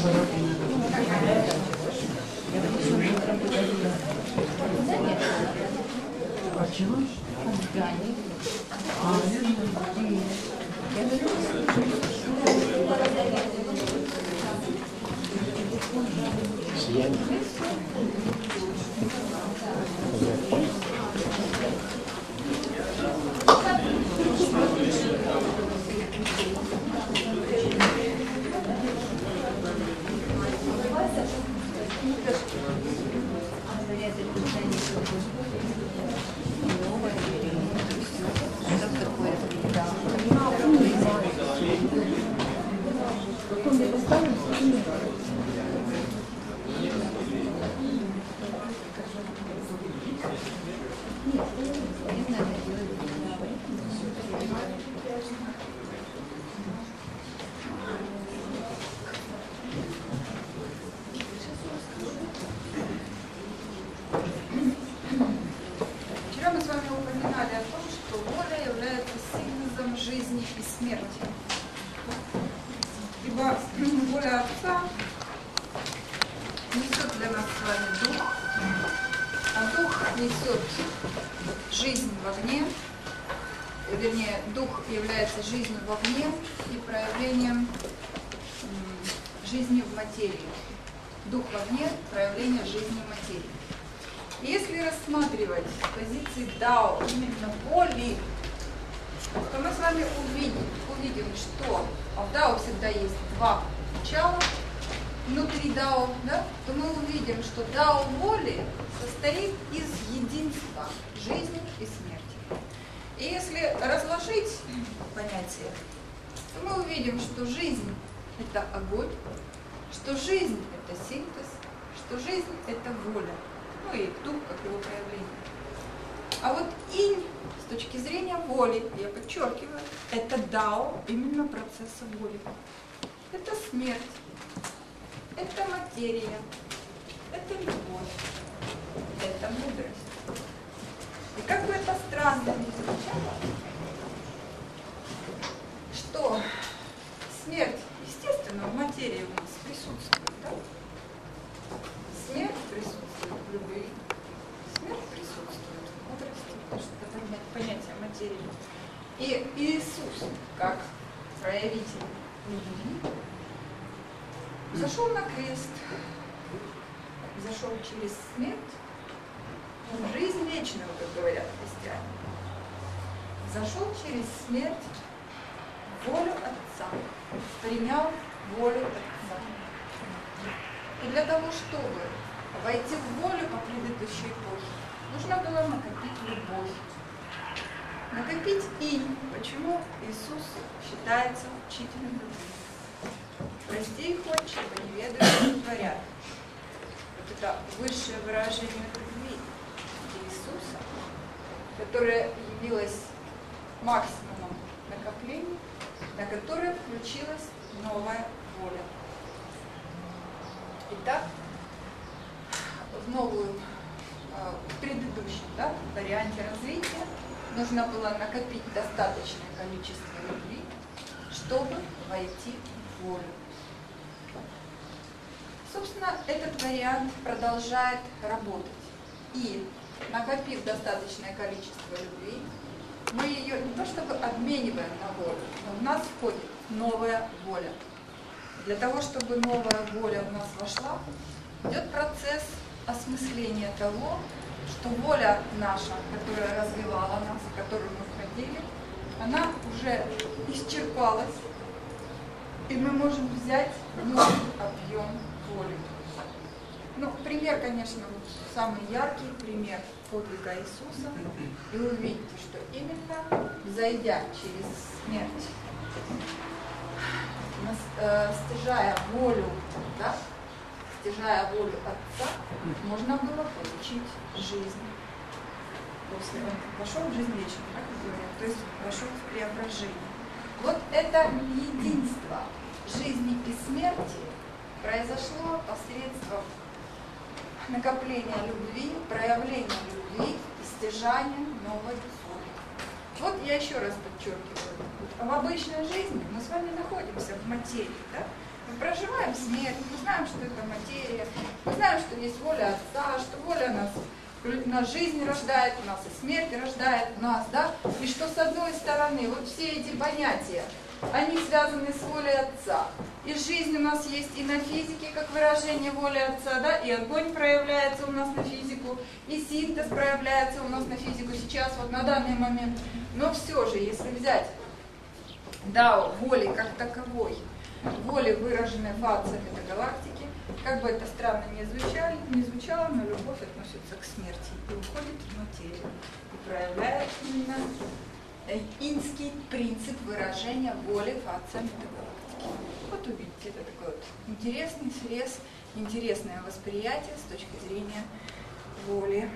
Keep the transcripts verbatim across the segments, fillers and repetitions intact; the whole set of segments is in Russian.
Жизнью вовне и проявлением жизни в материи. Дух вовне, проявление жизни в материи. И если рассматривать с позиции дао именно воли, то мы с вами увидим, увидим, что в дао всегда есть два начала внутри дао, да? То мы увидим, что дао воли состоит из единства жизни и смерти. И если разложить понятие, то мы увидим, что жизнь – это огонь, что жизнь – это синтез, что жизнь – это воля, ну и дух, как его проявление. А вот инь, с точки зрения воли, я подчеркиваю, это дао именно процесса воли. Это смерть, это материя, это любовь, это мудрость. И как бы это странно ни звучало, что смерть, естественно, в материи у нас присутствует, да? Смерть присутствует в любви, смерть присутствует в мудрости, потому что это понятие материи. И Иисус, как проявитель любви, зашел на крест, зашел через смерть, в жизнь вечную, как говорят христиане. Зашел через смерть волю Отца, принял волю Отца. И для того, чтобы войти в волю по предыдущей эпохе, нужно было накопить любовь. Накопить инь. Почему Иисус считается учителем любви? Прости их, Отче, ибо не ведают, что творят. Вот это высшее выражение любви Иисуса, которое явилось максимумом накопления, на которое включилась новая воля. Итак, в новую, в предыдущем, да, варианте развития нужно было накопить достаточное количество любви, чтобы войти в волю. Собственно, этот вариант продолжает работать. И, накопив достаточное количество любви, мы ее не то чтобы обмениваем на волю, но в нас входит новая воля. Для того, чтобы новая воля в нас вошла, идет процесс осмысления того, что воля наша, которая развивала нас, в которую мы входили, она уже исчерпалась, и мы можем взять новый объем воли. Ну, пример, конечно, вот самый яркий пример подвига Иисуса, и вы увидите, что именно зайдя через смерть, стяжая волю, да, стяжая волю Отца, можно было получить жизнь. После он вошел в жизнь вечную, как говорят, то есть вошел в преображение. Вот это единство жизни и смерти произошло посредством накопления любви, проявления любви и стяжания новой воли. Вот я еще раз подчеркиваю, в обычной жизни мы с вами находимся в материи, да? Мы проживаем смерть, мы знаем, что это материя, мы знаем, что есть воля Отца, что воля нас, нас жизнь рождает, у нас и смерть рождает у нас, да? И что с одной стороны, вот все эти понятия, они связаны с волей Отца. И жизнь у нас есть и на физике, как выражение воли Отца, да, и огонь проявляется у нас на физику, и синтез проявляется у нас на физику сейчас, вот на данный момент. Но все же, если взять дао воли как таковой, воли, выраженной в Отце галактики, как бы это странно не звучало, не звучало, но любовь относится к смерти и уходит в материю, и проявляет именно инский принцип выражения воли в Отце галактики. Вот увидите, это такой вот интересный срез, интересное восприятие с точки зрения воли.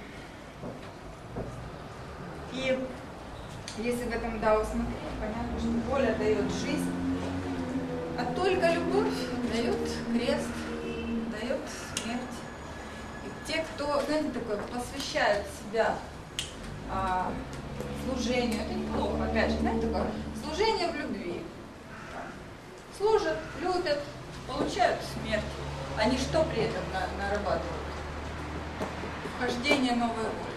И если в этом дао смотреть, понятно, что воля дает жизнь, а только любовь дает крест, дает смерть. И те, кто, знаете, такое, посвящают себя а, служению, это неплохо, опять же, знаете, такое служение в любви. Служат, любят, получают смерть. Они что при этом на, нарабатывают? Вхождение новой воли.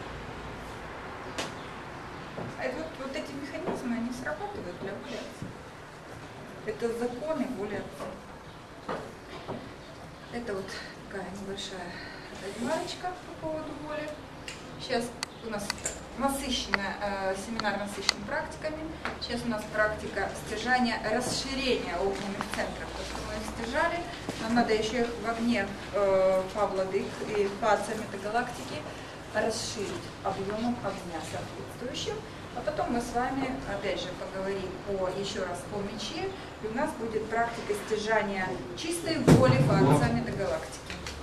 А это вот, вот эти механизмы, они срабатывают для воли Отца. Это законы воли Отца. Это вот такая небольшая ремарочка по поводу воли. Сейчас у нас насыщенная, э, семинар насыщен практиками. Сейчас у нас практика стяжания, расширения огненных центров. То, что мы стяжали, нам надо еще их в огне э, Фа-владык и Фа-Отца метагалактики расширить объемом огня соответствующим. А потом мы с вами, опять же, поговорим о, еще раз о мече, и у нас будет практика стяжания чистой воли Фа-Отца метагалактики.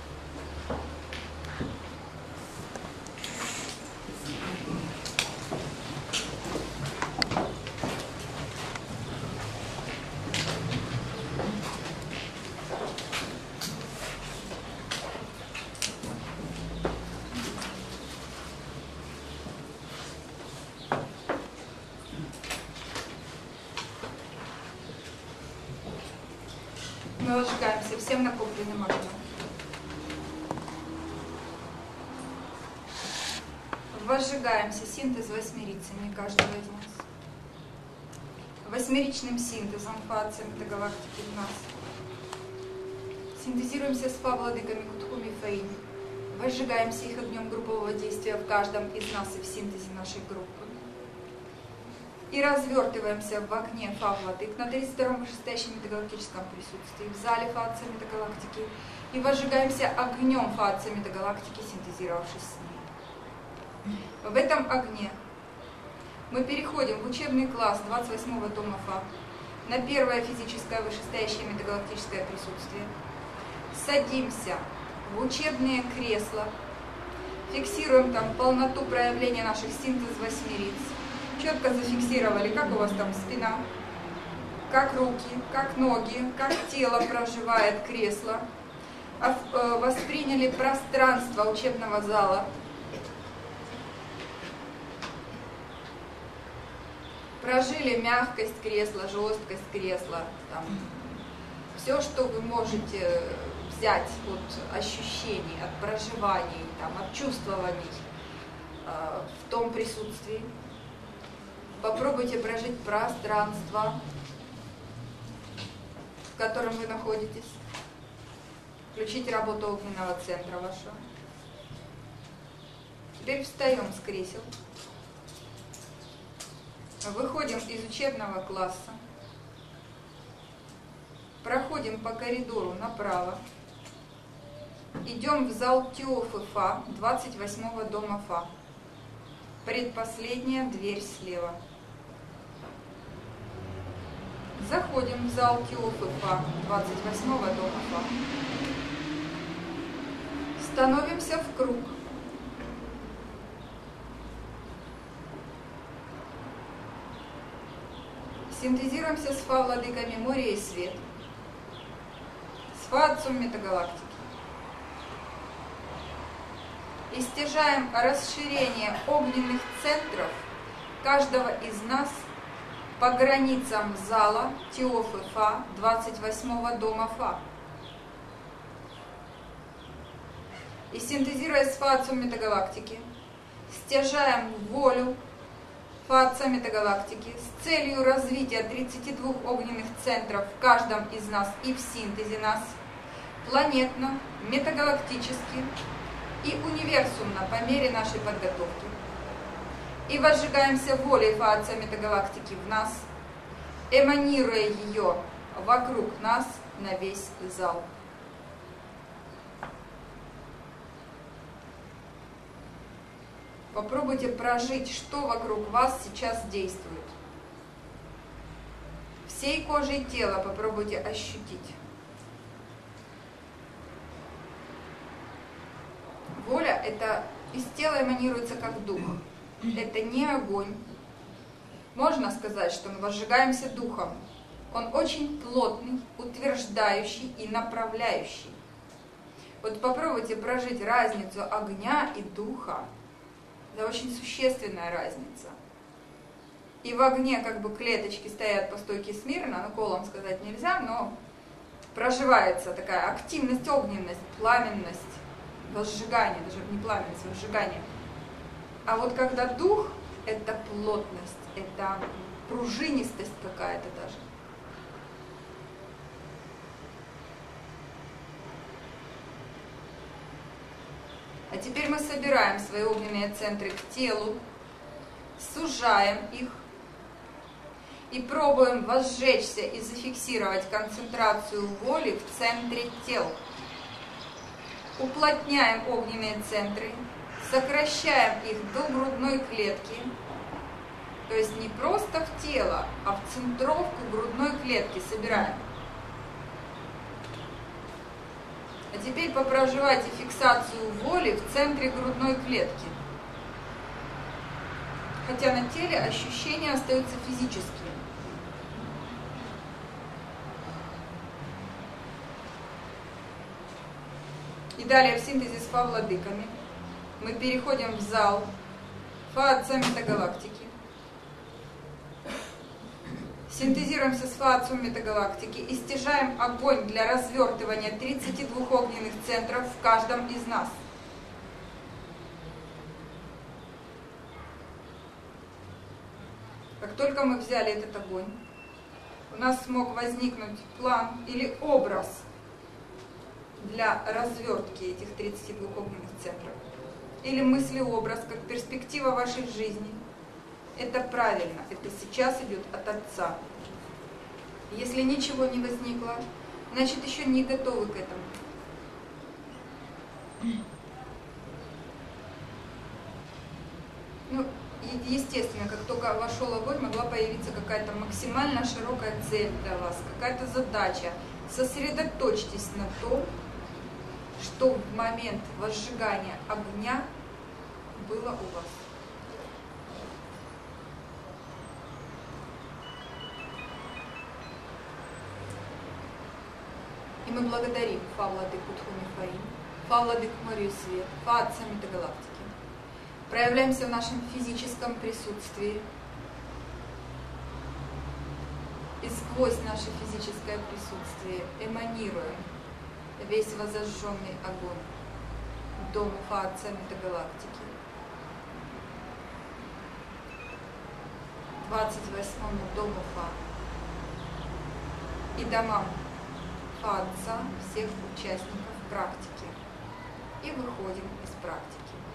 Мы возжигаемся всем накопленным огнем. Возжигаемся синтез восьмерицами каждого из нас. Восьмеричным синтезом Фа-Отца метагалактики в нас. Синтезируемся с Фа-владыками Кутхуми и Фаини. Возжигаемся их огнем группового действия в каждом из нас и в синтезе нашей группы. И развертываемся в окне Фа-владык на тридцать втором вышестоящем метагалактическом присутствии, в зале Фа-Отца метагалактики, и возжигаемся огнем Фа-Отца метагалактики, синтезировавшись с ней. В этом огне мы переходим в учебный класс двадцать восьмого дома Фа, на первое физическое вышестоящее метагалактическое присутствие, садимся в учебные кресла, фиксируем там полноту проявления наших синтез восьмериц, четко зафиксировали, как у вас там спина, как руки, как ноги, как тело проживает кресло, восприняли пространство учебного зала, прожили мягкость кресла, жесткость кресла, там, все, что вы можете взять от ощущений, от проживаний, там, от чувствований э, в том присутствии. Попробуйте прожить пространство, в котором вы находитесь. Включите работу огненного центра вашего. Теперь встаем с кресел. Выходим из учебного класса. Проходим по коридору направо. Идем в зал Теофы Фа, двадцать восьмого дома Фа. Предпоследняя дверь слева. Заходим в зал Теофы Фа, двадцать восьмого дома Фа. Становимся в круг. Синтезируемся с Фа-владыками моря и свет, с Фа-Отцом метагалактики. И стяжаем расширение огненных центров каждого из нас по границам зала Теофы Фа двадцать восьмого дома Фа. И синтезируя с Фа Отцом Метагалактики, стяжаем волю Фа Отца Метагалактики с целью развития тридцати двух огненных центров в каждом из нас и в синтезе нас, планетно, метагалактически и универсумно по мере нашей подготовки. И возжигаемся волей Фа Отца Метагалактики в нас, эманируя ее вокруг нас на весь зал. Попробуйте прожить, что вокруг вас сейчас действует. Всей кожей тела попробуйте ощутить. Воля это из тела эманируется как дух. Это не огонь. Можно сказать, что мы возжигаемся духом. Он очень плотный, утверждающий и направляющий. Вот попробуйте прожить разницу огня и духа. Это очень существенная разница. И в огне как бы клеточки стоят по стойке смирно, ну колом сказать нельзя, но проживается такая активность, огненность, пламенность, возжигание, даже не пламенность, возжигание. А вот когда дух, это плотность, это пружинистость какая-то даже. А теперь мы собираем свои огненные центры к телу, сужаем их и пробуем возжечься и зафиксировать концентрацию воли в центре тел. Уплотняем огненные центры, сокращаем их до грудной клетки, то есть не просто в тело, а в центровку грудной клетки собираем. А теперь попроживайте фиксацию воли в центре грудной клетки. Хотя на теле ощущения остаются физические. И далее в синтезе с Фа Владыками мы переходим в зал Фа Отца Метагалактики. Синтезируемся с Фа Отцом Метагалактики и стяжаем огонь для развертывания тридцати двух огненных центров в каждом из нас. Как только мы взяли этот огонь, у нас смог возникнуть план или образ для развертки этих тридцати двух огненных центров. Или мыслеобраз, как перспектива вашей жизни. Это правильно, это сейчас идет от Отца. Если ничего не возникло, значит еще не готовы к этому. Ну, естественно, как только вошел огонь, могла появиться какая-то максимально широкая цель для вас, какая-то задача. Сосредоточьтесь на том, что в момент возжигания огня было у вас. И мы благодарим Фа Владыку Тхумифаим, Фа Владыку Марию Свет, Фа Отца Метагалактики. Проявляемся в нашем физическом присутствии. И сквозь наше физическое присутствие эманируем весь возожженный огонь Дому Фа Отца Метагалактики, двадцать восьмому Дому Фа и домам Фа Отца всех участников практики. И выходим из практики.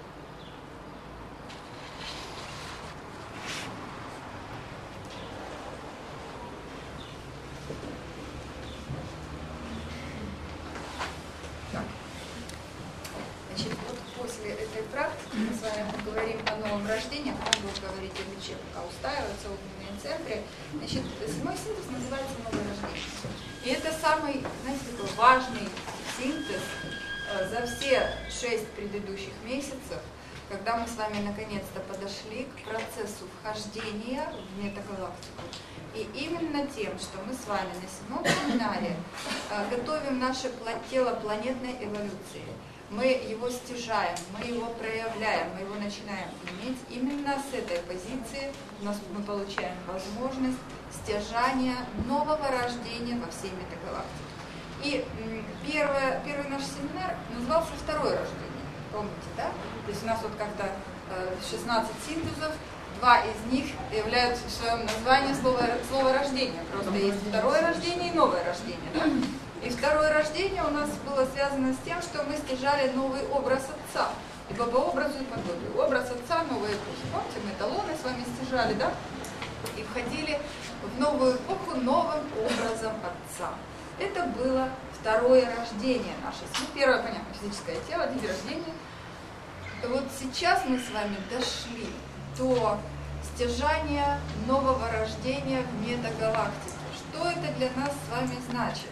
Так. Значит, вот после этой практики мы с вами поговорим о новом рождении, а потом будем говорить о мече, пока устраиваются огненные центры. Значит, седьмой синтез называется новое рождение. И это самый, знаете, такой важный синтез за все шесть предыдущих месяцев, когда мы с вами наконец-то подошли к процессу вхождения в метагалактику. И именно тем, что мы с вами на седьмом семинаре готовим наше тело планетной эволюции, мы его стяжаем, мы его проявляем, мы его начинаем иметь. Именно с этой позиции у нас мы получаем возможность стяжания нового рождения во всей метагалактике. И первое, первый наш семинар назывался «Второе рождение». Помните, да? То есть у нас вот как-то шестнадцать синтезов, два из них являются в своем названии слово, слово рождение. Просто есть второе рождение и новое рождение. Да? И второе рождение у нас было связано с тем, что мы стяжали новый образ Отца. Ибо по образу и подобию. Образ Отца, новая эпоха. Помните, мы эталоны с вами стяжали, да? И входили в новую эпоху новым образом Отца. Это было второе рождение наше. Ну, первое, понятно, физическое тело, теперь рождение. Вот сейчас мы с вами дошли до стяжания нового рождения в метагалактике. Что это для нас с вами значит?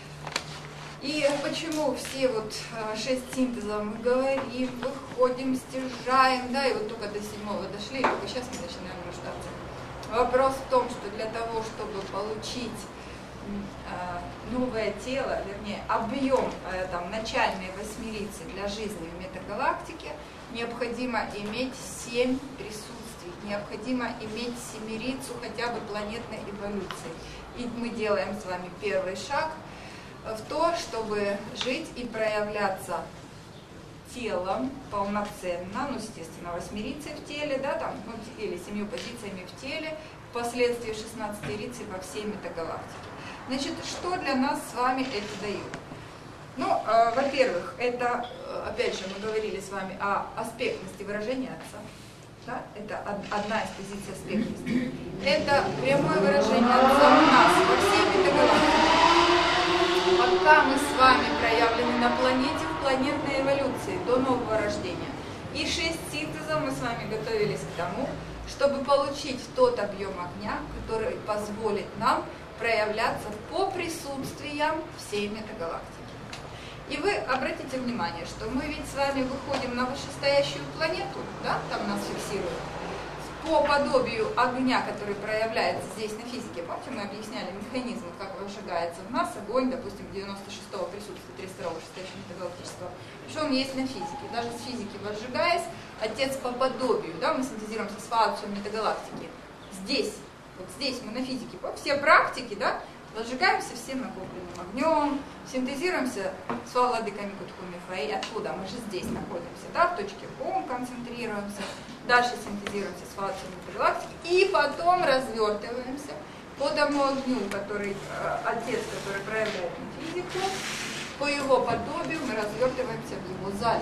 И почему все вот шесть синтезов мы говорим, выходим, стяжаем, да, и вот только до седьмого дошли, и только сейчас мы начинаем рождаться. Вопрос в том, что для того, чтобы получить новое тело, вернее, объем там, начальной восьмерицы для жизни в метагалактике, необходимо иметь семь присутствий, необходимо иметь семерицу хотя бы планетной эволюции. И мы делаем с вами первый шаг в то, чтобы жить и проявляться телом полноценно, ну, естественно, восьмерицей в теле, да, там, ну, или семью позициями в теле, впоследствии шестнадцатой рицей во всей метагалактике. Значит, что для нас с вами это дает? Ну, э, во-первых, это, опять же, мы говорили с вами о аспектности выражения Отца. Да? Это одна из позиций аспектности. Это прямое выражение Отца у нас во всей метагалактике. Пока мы с вами проявлены на планете в планетной эволюции до нового рождения. И шесть синтезов мы с вами готовились к тому, чтобы получить тот объем огня, который позволит нам проявляться по присутствиям всей метагалактики. И вы обратите внимание, что мы ведь с вами выходим на вышестоящую планету, да, там нас фиксируют, по подобию огня, который проявляется здесь на физике. Помните, мы объясняли механизм, как выжигается в нас огонь, допустим, девяносто шестого присутствия тридцать второго вышестоящего метагалактического. Что он есть на физике. Даже с физики возжигаясь, Отец по подобию, да, мы синтезируемся с фацией метагалактики. Здесь, вот здесь мы на физике, все практики, да, возжигаемся всем накопленным огнем, синтезируемся с владыками Кутху-Мифаи. Откуда? Мы же здесь находимся, да, в точке Ом концентрируемся, дальше синтезируемся с фацией метагалактики и потом развертываемся по тому огню, который, э, Отец, который проявляет физику, по его подобию мы развертываемся в его зале.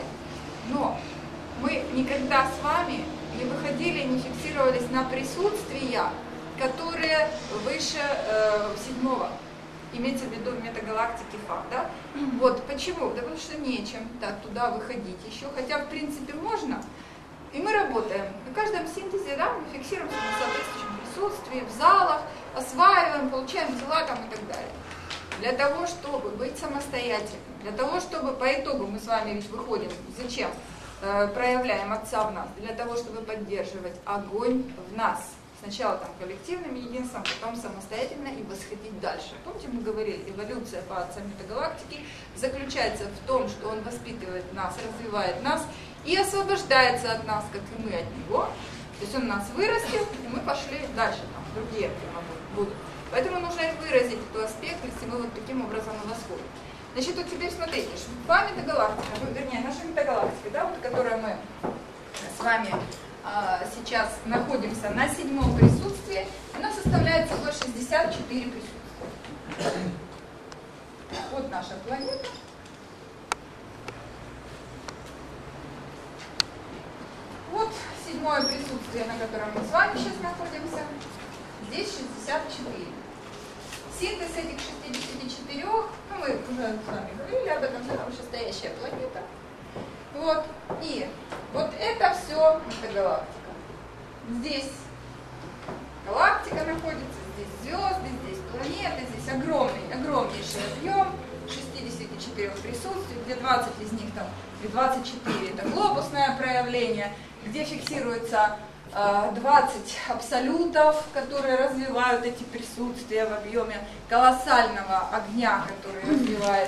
Но мы никогда с вами не выходили, не фиксировались на присутствия, которые выше э, седьмого, имеется в виду метагалактики факт, да? Mm-hmm. Вот почему? Да потому что нечем так туда выходить еще, хотя в принципе можно. И мы работаем. На каждом синтезе, да, мы фиксируемся на соответствующем присутствии, в залах, осваиваем, получаем дела там и так далее. Для того, чтобы быть самостоятельным, для того, чтобы по итогу мы с вами ведь выходим, зачем? Э, проявляем Отца в нас, для того, чтобы поддерживать огонь в нас. Сначала там коллективным единством, потом самостоятельно и восходить дальше. Помните, мы говорили, эволюция по Отцам метагалактики заключается в том, что он воспитывает нас, развивает нас и освобождается от нас, как и мы от него. То есть он нас вырастил, и мы пошли дальше, там другие будут. Поэтому нужно выразить эту аспектность, и мы вот таким образом и восходим. Значит, вот теперь смотрите, шмидтва метагалактика, вернее, наша метагалактика, да, вот, которую мы с вами а, сейчас находимся на седьмом присутствии, она составляет собой шестьдесят четыре присутствия. Вот наша планета. Вот седьмое присутствие, на котором мы с вами сейчас находимся. Здесь шестьдесят четыре. Синтез этих шестидесяти четырёх, ну мы уже с вами говорили об этом, это вышестоящая планета. Вот. И вот это все метагалактика. Здесь галактика находится, здесь звезды, здесь планеты, здесь огромный, огромнейший объем шестидесяти четырёх присутствий, где двадцать из них там, и двадцать четыре это глобусное проявление, где фиксируется двадцать абсолютов, которые развивают эти присутствия в объеме колоссального огня, который развивает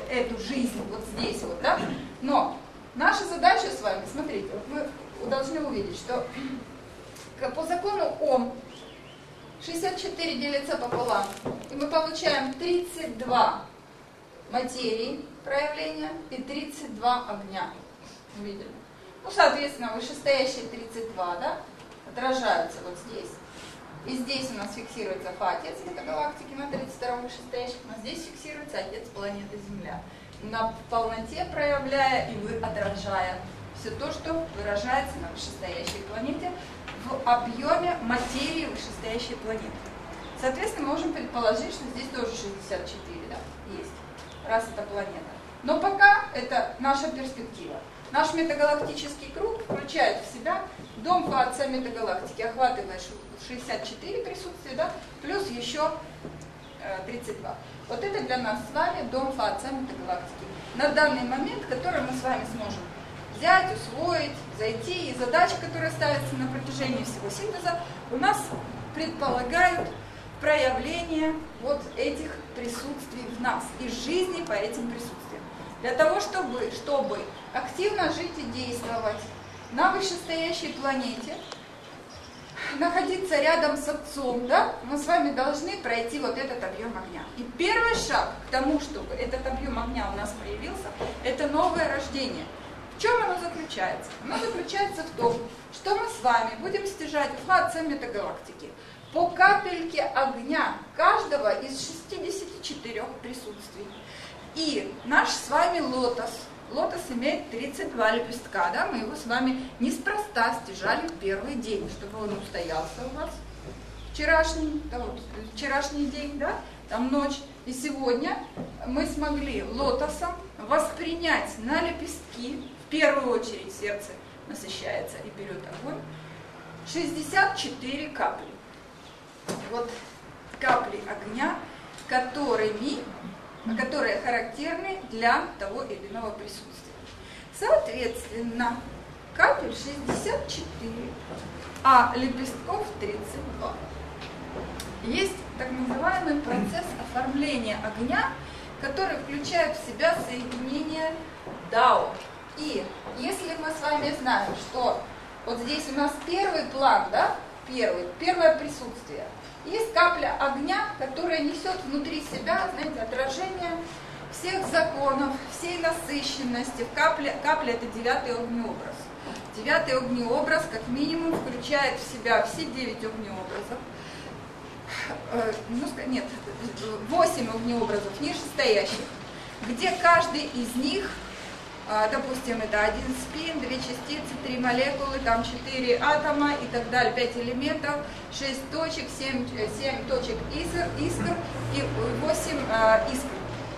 эту жизнь вот здесь вот, да? Но наша задача с вами, смотрите, вот мы должны увидеть, что по закону Ом шестьдесят четыре делится пополам, и мы получаем тридцать два материи проявления и тридцать два огня. Увидели? Ну, соответственно, вышестоящие тридцать два, да, отражаются вот здесь. И здесь у нас фиксируется Фа-отец метагалактики на тридцать втором вышестоящем, а здесь фиксируется отец планеты Земля. На полноте проявляя и вы отражая все то, что выражается на вышестоящей планете в объеме материи вышестоящей планеты. Соответственно, мы можем предположить, что здесь тоже шестьдесят четыре, да, есть, раз это планета. Но пока это наша перспектива. Наш метагалактический круг включает в себя дом Фа-отца метагалактики, охватывая шестьдесят четыре присутствия, да, плюс еще э, тридцать два. Вот это для нас с вами дом Фа-отца метагалактики. На данный момент, который мы с вами сможем взять, усвоить, зайти, и задачи, которые ставятся на протяжении всего синтеза, у нас предполагают проявление вот этих присутствий в нас и жизни по этим присутствиям. Для того, чтобы, чтобы активно жить и действовать на вышестоящей планете, находиться рядом с Отцом, да, мы с вами должны пройти вот этот объем огня. И первый шаг к тому, чтобы этот объем огня у нас появился, это новое рождение. В чем оно заключается? Оно заключается в том, что мы с вами будем стяжать в Фа-отца метагалактики по капельке огня каждого из шестидесяти четырёх присутствий. И наш с вами лотос, лотос имеет тридцать два лепестка, да, мы его с вами неспроста стяжали в первый день, чтобы он устоялся у вас. Вчерашний, да, вот, вчерашний день, да, там ночь. И сегодня мы смогли лотосом воспринять на лепестки, в первую очередь сердце насыщается и берет огонь, шестьдесят четыре капли. Вот капли огня, которыми которые характерны для того или иного присутствия. Соответственно, капель шестьдесят четыре, а лепестков тридцать два. Есть так называемый процесс оформления огня, который включает в себя соединение дао. И если мы с вами знаем, что вот здесь у нас первый план, да, первый, первое присутствие, есть капля огня, которая несет внутри себя, знаете, отражение всех законов, всей насыщенности. В капле, капля – это девятый огнеобраз. Девятый огнеобраз, как минимум, включает в себя все девять огнеобразов. Э, ну, нет, восемь огнеобразов нижестоящих, где каждый из них, допустим, это один спин, две частицы, три молекулы, там четыре атома и так далее, пять элементов, шесть точек, семь, семь точек искр, искр и восемь э, искр.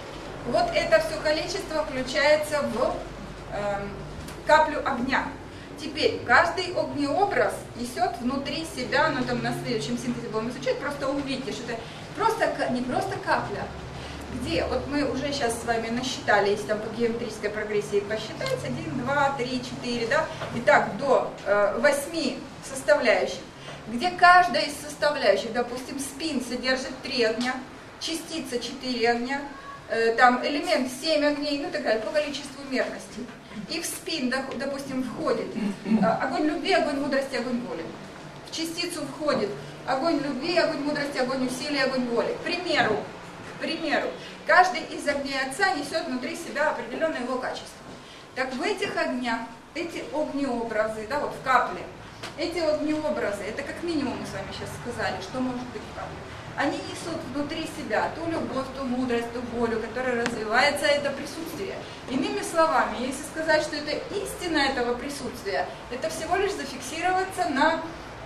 Вот это все количество включается в э, каплю огня. Теперь каждый огнеобраз несет внутри себя, ну там на следующем синтезе будем изучать, просто увидите, что это просто, не просто капля, где, вот мы уже сейчас с вами насчитали, если там по геометрической прогрессии посчитать, один, два, три, четыре, да, и так до э, восьми составляющих, где каждая из составляющих, допустим, спин содержит три огня, частица четыре огня, э, там элемент семь огней, ну так далее, по количеству мерности. И в спин, допустим, входит э, огонь любви, огонь мудрости, огонь воли. В частицу входит огонь любви, огонь мудрости, огонь усилия, огонь воли. К примеру, К примеру, каждый из огней Отца несет внутри себя определенное его качество. Так в этих огнях, эти огнеобразы, да, вот в капле, эти огнеобразы, это как минимум мы с вами сейчас сказали, что может быть в капле. Они несут внутри себя ту любовь, ту мудрость, ту волю, которая развивается, это присутствие. Иными словами, если сказать, что это истина этого присутствия, это всего лишь зафиксироваться на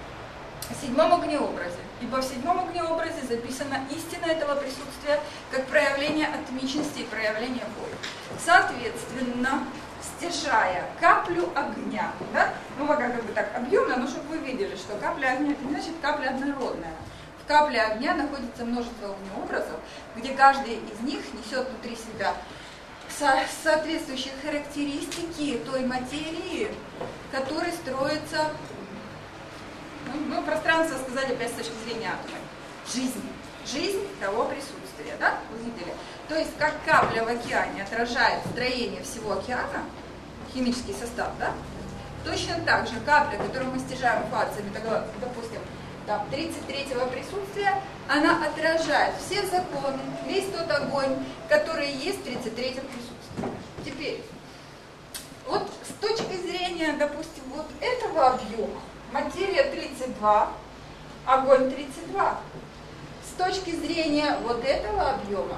седьмом огнеобразе. Ибо в седьмом огнеобразе записана истина этого присутствия как проявление атомичности и проявление воли. Соответственно, стяжая каплю огня, да, ну как бы так объемно, но чтобы вы видели, что капля огня, это не значит капля однородная. В капле огня находится множество огнеобразов, где каждый из них несет внутри себя со- соответствующие характеристики той материи, которой строится, ну, ну, пространство сказать опять с точки зрения атома, жизнь, жизнь того присутствия. присутствия, да, увидели? То есть как капля в океане отражает строение всего океана, химический состав, да, точно так же капля, которую мы стяжаем фазами, допустим, там, тридцать третьего присутствия, она отражает все законы, весь тот огонь, который есть в тридцать третьем присутствии. Теперь, вот с точки зрения, допустим, вот этого объема, материя тридцать два, огонь тридцать два. С точки зрения вот этого объема,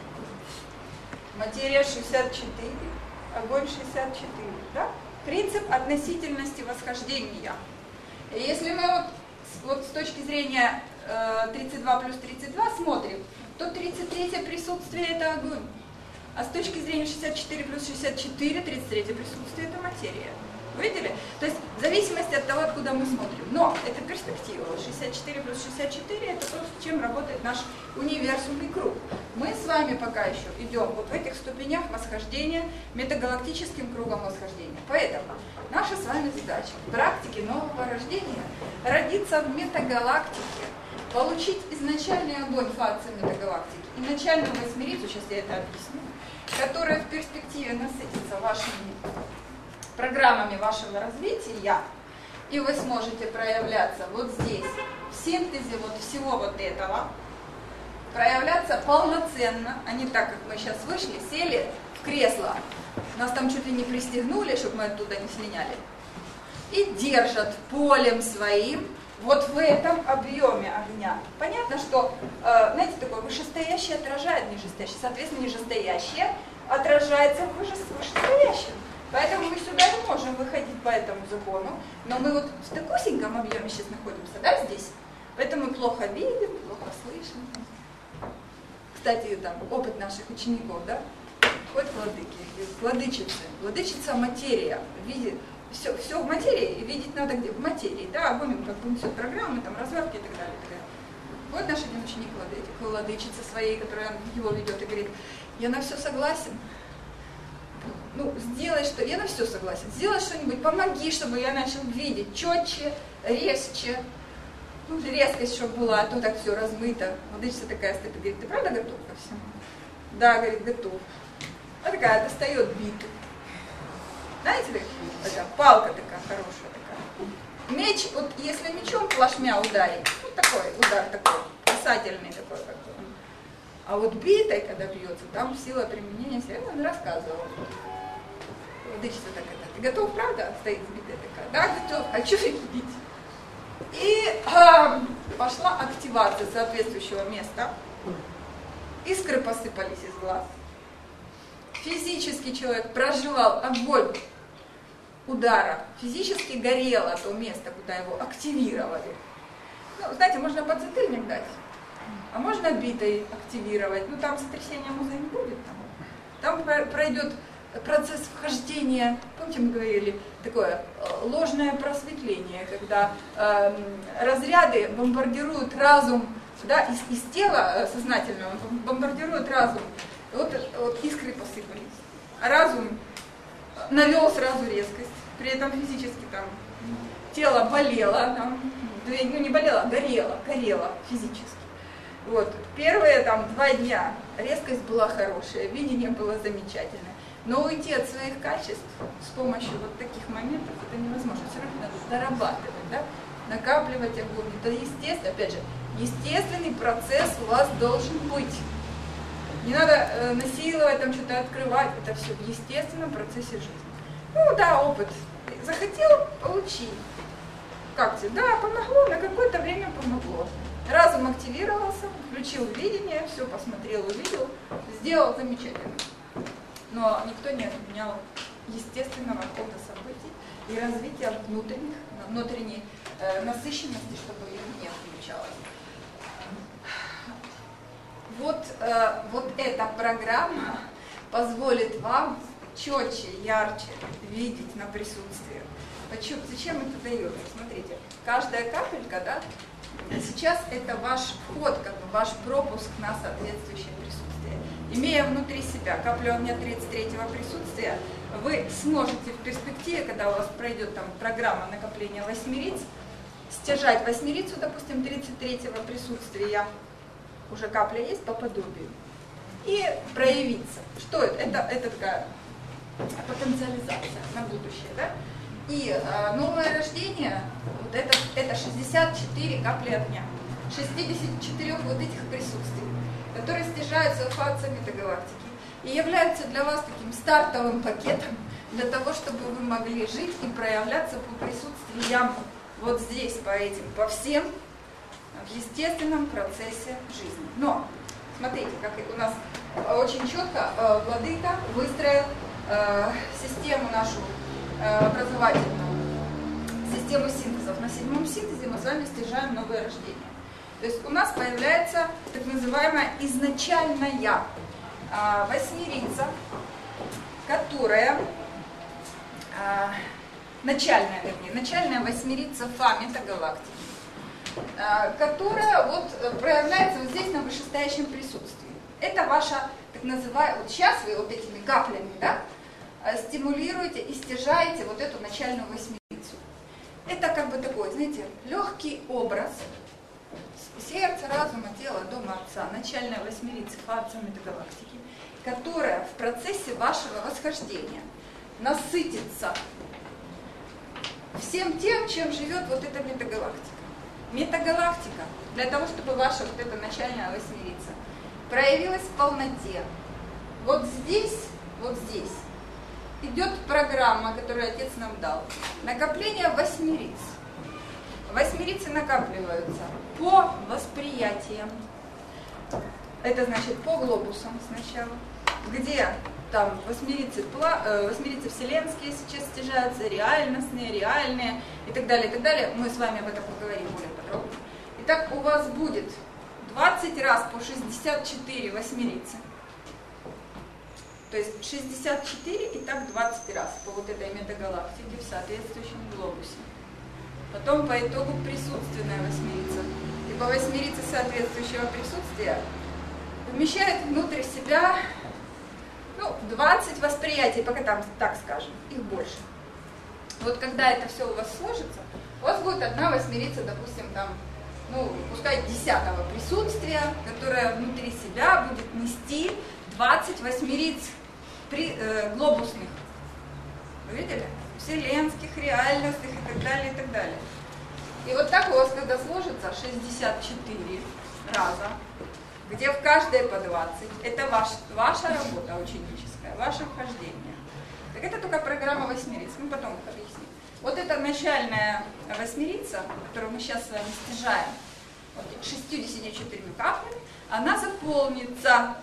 материя шестьдесят четыре, огонь шестьдесят четыре. Да? Принцип относительности восхождения. И если мы вот, вот с точки зрения э, тридцать два плюс тридцать два смотрим, то тридцать третье присутствие это огонь. А с точки зрения шестьдесят четыре плюс шестьдесят четыре, тридцать третье присутствие это материя. Видели? То есть в зависимости от того, откуда мы смотрим. Но это перспектива. шестьдесят четыре плюс шестьдесят четыре это то, с чем работает наш универсумный круг. Мы с вами пока еще идем вот в этих ступенях восхождения, метагалактическим кругом восхождения. Поэтому наша с вами задача в практике нового рождения родиться в метагалактике, получить изначальный огонь фазы метагалактики и начальную восьмерицу, сейчас я это объясню, которая в перспективе насытится вашими программами вашего развития, и вы сможете проявляться вот здесь, в синтезе вот всего вот этого, проявляться полноценно, а не так, как мы сейчас вышли, сели в кресло, нас там чуть ли не пристегнули, чтобы мы оттуда не слиняли, и держат полем своим вот в этом объеме огня. Понятно, что, э, знаете, такое вышестоящее отражает нижестоящее, соответственно, нижестоящее отражается в вышестоящем. Поэтому мы сюда не можем выходить по этому закону, но мы вот в такусеньком объеме сейчас находимся, да, здесь? Поэтому мы плохо видим, плохо слышим. Кстати, там, опыт наших учеников, да? Хоть владыки, владычицы. Владычица материя. Видит, все, все в материи, и видеть надо где? В материи, да? Огонь как бы несет программы, там, развивки и так далее. И так далее. Вот наш один ученик владычицы, владычица своей, которая его ведет и говорит, я на все согласен. Ну, сделай что, я на все согласен, сделай что-нибудь, помоги, чтобы я начал видеть четче, резче, ну, резкость, чтобы была, а то так все размыто. Владычица такая стоит и говорит, ты правда готов ко всему? Да, говорит, готов. А такая достает биту. Знаете, такая палка такая хорошая такая. Меч, вот если мечом плашмя ударить, вот такой удар такой, касательный такой, как бы. А вот битой, когда бьется, там сила применения, серьезно, он рассказывал. Владычица так это, ты готов, правда? Стоит сбитая такая, да, готов, хочу бить. И э, пошла активация соответствующего места. Искры посыпались из глаз. Физически человек проживал огонь удара. Физически горело то место, куда его активировали. Ну, знаете, можно подзатыльник дать, а можно битой активировать. Ну, там сотрясения мозга не будет. Там, там пройдет процесс вхождения, помните, мы говорили, такое ложное просветление, когда э, разряды бомбардируют разум, да, из, из тела сознательного, бомбардируют разум. Вот, вот искры посыпались. А разум навел сразу резкость. При этом физически там тело болело, там, ну не болело, а горело, горело физически. Вот. Первые там два дня резкость была хорошая, видение было замечательное. Но уйти от своих качеств с помощью вот таких моментов это невозможно. Все равно надо дорабатывать, да? Накапливать огонь. Это естественно, опять же, естественный процесс у вас должен быть. Не надо э, насиловать, там что-то открывать. Это все в естественном процессе жизни. Ну да, опыт. Захотел, получи. Как тебе? Да, помогло, на какое-то время помогло. Разум активировался, включил видение, все посмотрел, увидел, сделал замечательно. Но никто не отменял естественного хода событий и развития внутренних, внутренней э, насыщенности, чтобы их не отключалось. Вот, э, вот эта программа позволит вам четче, ярче видеть на присутствие. Почему, зачем это дается? Смотрите, каждая капелька, да, сейчас это ваш вход, как бы ваш пропуск на соответствующее присутствие. Имея внутри себя каплю огня тридцать третьего присутствия, вы сможете в перспективе, когда у вас пройдет там программа накопления восьмериц, стяжать восьмерицу, допустим, тридцать третьего присутствия уже капля есть по подобию, и проявиться. Что это? Это, это такая потенциализация на будущее, да? И э, новое рождение, вот это, это шестьдесят четыре капли огня, шестьдесят четыре вот этих присутствий, которые стяжаются в фазах метагалактики и являются для вас таким стартовым пакетом для того, чтобы вы могли жить и проявляться по присутствиям вот здесь, по этим, по всем, в естественном процессе жизни. Но, смотрите, как у нас очень четко э, Владыка выстроил э, систему нашу э, образовательную, систему синтезов. На седьмом синтезе мы с вами стяжаем новое рождение. То есть у нас появляется так называемая изначальная э, восьмерица, которая, э, начальная, вернее, начальная восьмерица Фа метагалактики, которая вот проявляется вот здесь на вышестоящем присутствии. Это ваша, так называемая, вот сейчас вы вот этими каплями, да, стимулируете и стяжаете вот эту начальную восьмерицу. Это как бы такой, знаете, легкий образ сердца, разума, тела, дома Отца, начальная восьмерица Отца метагалактики, которая в процессе вашего восхождения насытится всем тем, чем живет вот эта метагалактика. Метагалактика, для того, чтобы ваша вот эта начальная восьмерица проявилась в полноте. Вот здесь, вот здесь идет программа, которую Отец нам дал. Накопление восьмериц. Восьмерицы накапливаются по восприятиям. Это значит по глобусам сначала, где там восьмерицы, восьмерицы вселенские сейчас стяжаются, реальностные, реальные и так далее, и так далее. Мы с вами об этом поговорим более подробно. Итак, у вас будет двадцать раз по шестьдесят четыре восьмерицы. То есть шестьдесят четыре и так двадцать раз по вот этой метагалактике в соответствующем глобусе. Потом по итогу присутственная восьмерица. И по восьмерице соответствующего присутствия вмещает внутрь себя, ну, двадцать восприятий, пока там, так скажем, их больше. Вот когда это все у вас сложится, у вас будет одна восьмерица, допустим, там, ну, пускай десятого присутствия, которая внутри себя будет нести двадцать восьмериц при, э, глобусных. Вы видели? Вселенских, реальностных и так далее, и так далее. И вот так у вас, когда сложится шестьдесят четыре раза, где в каждой по двадцать, это ваш, ваша работа ученическая, ваше вхождение. Так это только программа восьмериц, мы потом их объясним. Вот эта начальная восьмерица, которую мы сейчас с вами стяжаем, вот шестьюдесятью четырьмя каплями, она заполнится.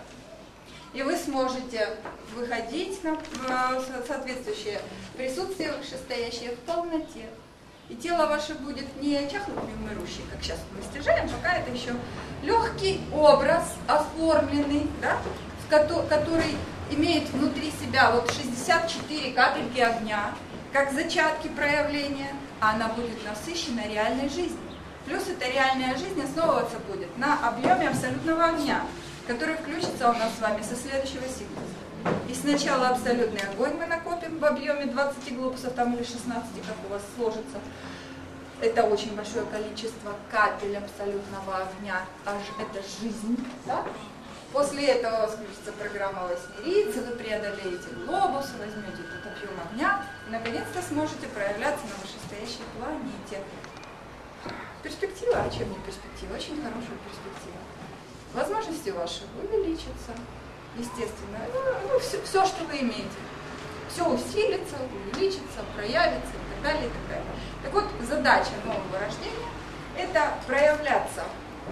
И вы сможете выходить на соответствующее присутствие вышестоящее в полноте. И тело ваше будет не чахлым и умирущим, как сейчас мы стяжаем, пока это еще легкий образ, оформленный, да, который имеет внутри себя вот шестьдесят четыре капельки огня, как зачатки проявления, а она будет насыщена реальной жизнью. Плюс эта реальная жизнь основываться будет на объеме абсолютного огня, который включится у нас с вами со следующего синтеза. И сначала абсолютный огонь мы накопим в объеме двадцати глобусов, там или шестнадцати, как у вас сложится. Это очень большое количество капель абсолютного огня, аж это жизнь. Да? После этого у вас включится программа восьмерицы, вы преодолеете глобус, возьмете этот объем огня и наконец-то сможете проявляться на вышестоящей планете. Перспектива, а чем не перспектива? Очень хорошая перспектива. Возможности ваши увеличатся, естественно. Ну, ну, все, все, что вы имеете. Все усилится, увеличится, проявится и так далее, и так далее. Так вот, задача нового рождения – это проявляться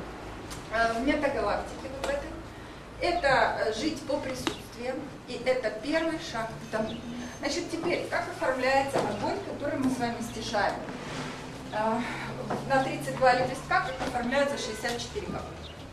в метагалактике вот в этой. Это жить по присутствиям, и это первый шаг к тому. Значит, теперь, как оформляется огонь, который мы с вами стяжаем? На тридцать два лепестка оформляются шестьдесят четыре капли.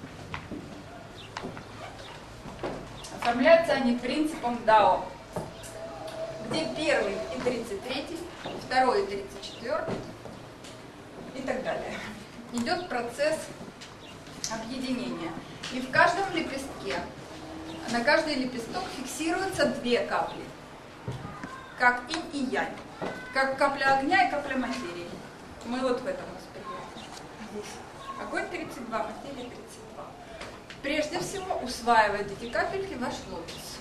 Оформляются они принципом дао, где первый и тридцать третий, второй и тридцать четвёртый и так далее. Идет процесс объединения. И в каждом лепестке, на каждый лепесток фиксируются две капли, как инь и янь, как капля огня и капля материи. Мы вот в этом восприятии. Здесь огонь тридцать два, материя тридцать два. прежде всего усваивает эти капельки ваш лотос.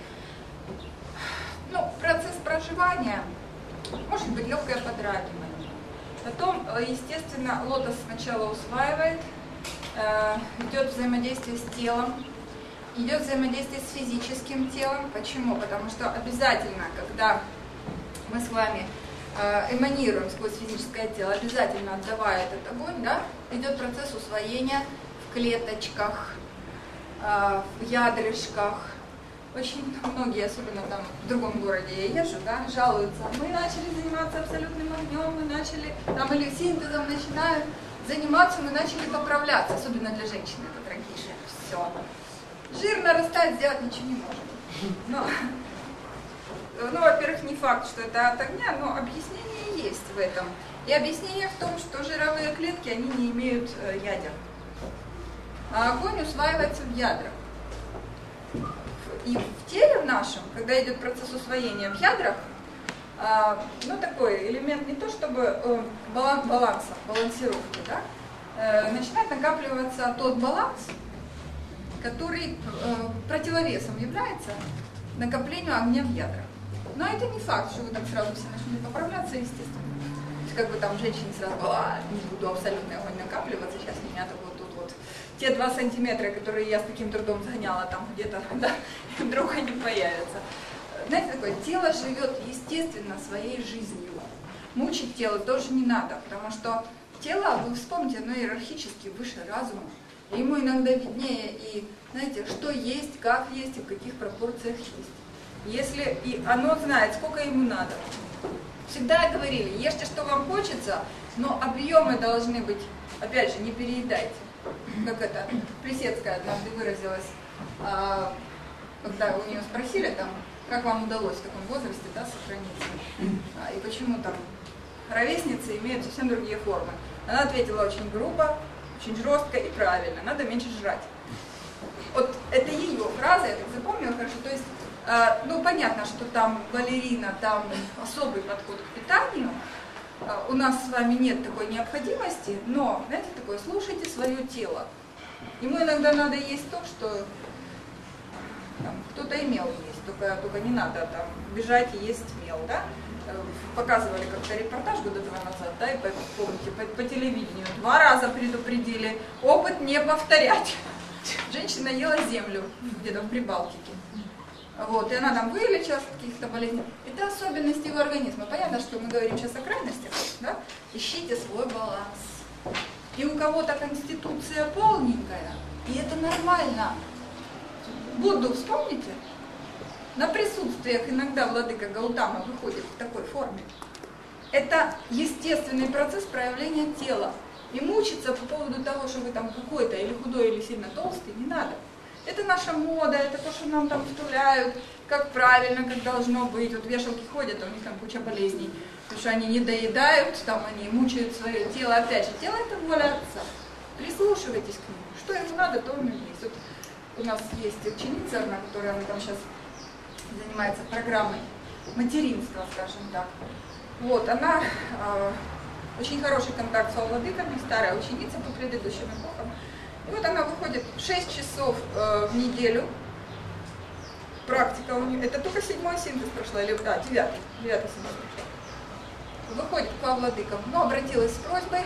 Ну, процесс проживания, может быть легкое подрагивание. Потом, естественно, лотос сначала усваивает, идет взаимодействие с телом, идет взаимодействие с физическим телом. Почему? Потому что обязательно, когда мы с вами эманируем сквозь физическое тело, обязательно отдавая этот огонь, да, идет процесс усвоения в клеточках, в ядрышках. Очень многие, особенно там в другом городе я езжу, да, жалуются: мы начали заниматься абсолютным огнем, мы начали, там, или синтезом начинают заниматься, мы начали поправляться, особенно для женщин это трагично. Все. Жир нарастает, сделать ничего не можем. Но, ну, во-первых, не факт, что это от огня, но объяснение есть в этом. И объяснение в том, что жировые клетки, они не имеют э, ядер. А огонь усваивается в ядрах. И в теле в нашем, когда идет процесс усвоения в ядрах, э, ну, такой элемент не то чтобы э, баланс, баланса, балансировки, да, э, начинает накапливаться тот баланс, который э, противовесом является накоплению огня в ядрах. Но это не факт, что вы так сразу все начнете поправляться, естественно. То есть как бы там женщине сразу: а, не буду абсолютный огонь накапливаться, сейчас у меня вот тут вот те два сантиметра, которые я с таким трудом загоняла, там где-то, да, вдруг они появятся. Знаете, такое, тело живет естественно своей жизнью. Мучить тело тоже не надо, потому что тело, вы вспомните, оно иерархически выше разума. Ему иногда виднее и, знаете, что есть, как есть и в каких пропорциях есть. Если и оно знает, сколько ему надо. Всегда говорили: ешьте, что вам хочется, но объемы должны быть, опять же, не переедайте. Как это Плесецкая однажды выразилась, когда у нее спросили, там, как вам удалось в таком возрасте, да, сохраниться, и почему там ровесницы имеют совсем другие формы. Она ответила очень грубо, очень жестко и правильно: надо меньше жрать. Вот это ее фраза, я так запомнила хорошо. То есть, э, ну, понятно, что там балерина, там особый подход к питанию. Э, у нас с вами нет такой необходимости, но, знаете, такое, слушайте свое тело. Ему иногда надо есть то, что там, кто-то имел есть, только, только не надо там бежать и есть мел, да? Показывали как-то репортаж года два назад, да, и помните, по, по телевидению два раза предупредили: опыт не повторять. Женщина ела землю где-то в Прибалтике. Вот, и она там вылечилась от каких-то болезней. Это особенности его организма. Понятно, что мы говорим сейчас о крайностях, да? Ищите свой баланс. И у кого-то конституция полненькая, и это нормально. Будду вспомните? На присутствиях иногда владыка Гаутама выходит в такой форме. Это естественный процесс проявления тела. И мучиться по поводу того, что вы там какой-то или худой, или сильно толстый, не надо. Это наша мода, это то, что нам там втуляют, как правильно, как должно быть. Вот вешалки ходят, у них там куча болезней, потому что они не доедают, там они мучают свое тело. Опять же, тело — это воля Отца. Прислушивайтесь к нему. Что ему надо, то он и есть. Вот у нас есть ученица, одна, которая там сейчас занимается программой материнства, скажем так. Вот, она э, очень хороший контакт с владыками, старая ученица по предыдущим эпохам. И вот она выходит шесть часов э, в неделю. Практика у нее, это только седьмой синтез прошла, или да, девятый, девятый синтез прошла. Выходит к владыкам, но обратилась с просьбой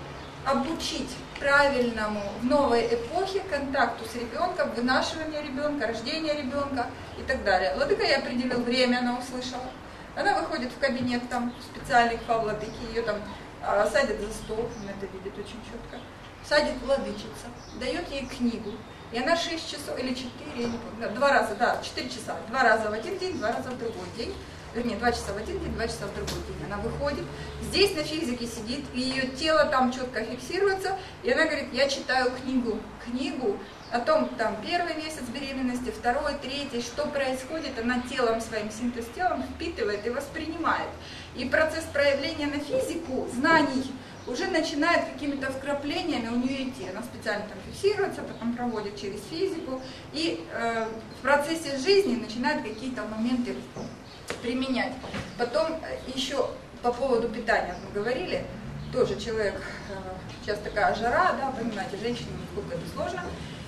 обучить правильному в новой эпохе контакту с ребенком, вынашивание ребенка, рождение ребенка и так далее. Владыка ей определил время, она услышала. Она выходит в кабинет там специальный к владыке, ее там а, садят за стол, она это видит очень четко. Садит владычица, дает ей книгу, и она шесть часов или четыре, я не помню, два раза, да, четыре часа, два раза в один день, два раза в другой день. Вернее, два часа в один день, два часа в другой день. Она выходит, здесь на физике сидит, и ее тело там четко фиксируется, и она говорит: я читаю книгу, книгу о том, там, первый месяц беременности, второй, третий, что происходит, она телом своим, синтез телом впитывает и воспринимает. И процесс проявления на физику знаний уже начинает какими-то вкраплениями у нее идти. Она специально там фиксируется, потом проводит через физику, и э, в процессе жизни начинает какие-то моменты применять. Потом еще по поводу питания мы говорили, тоже человек, сейчас такая жара, да, понимаете, женщине насколько это сложно,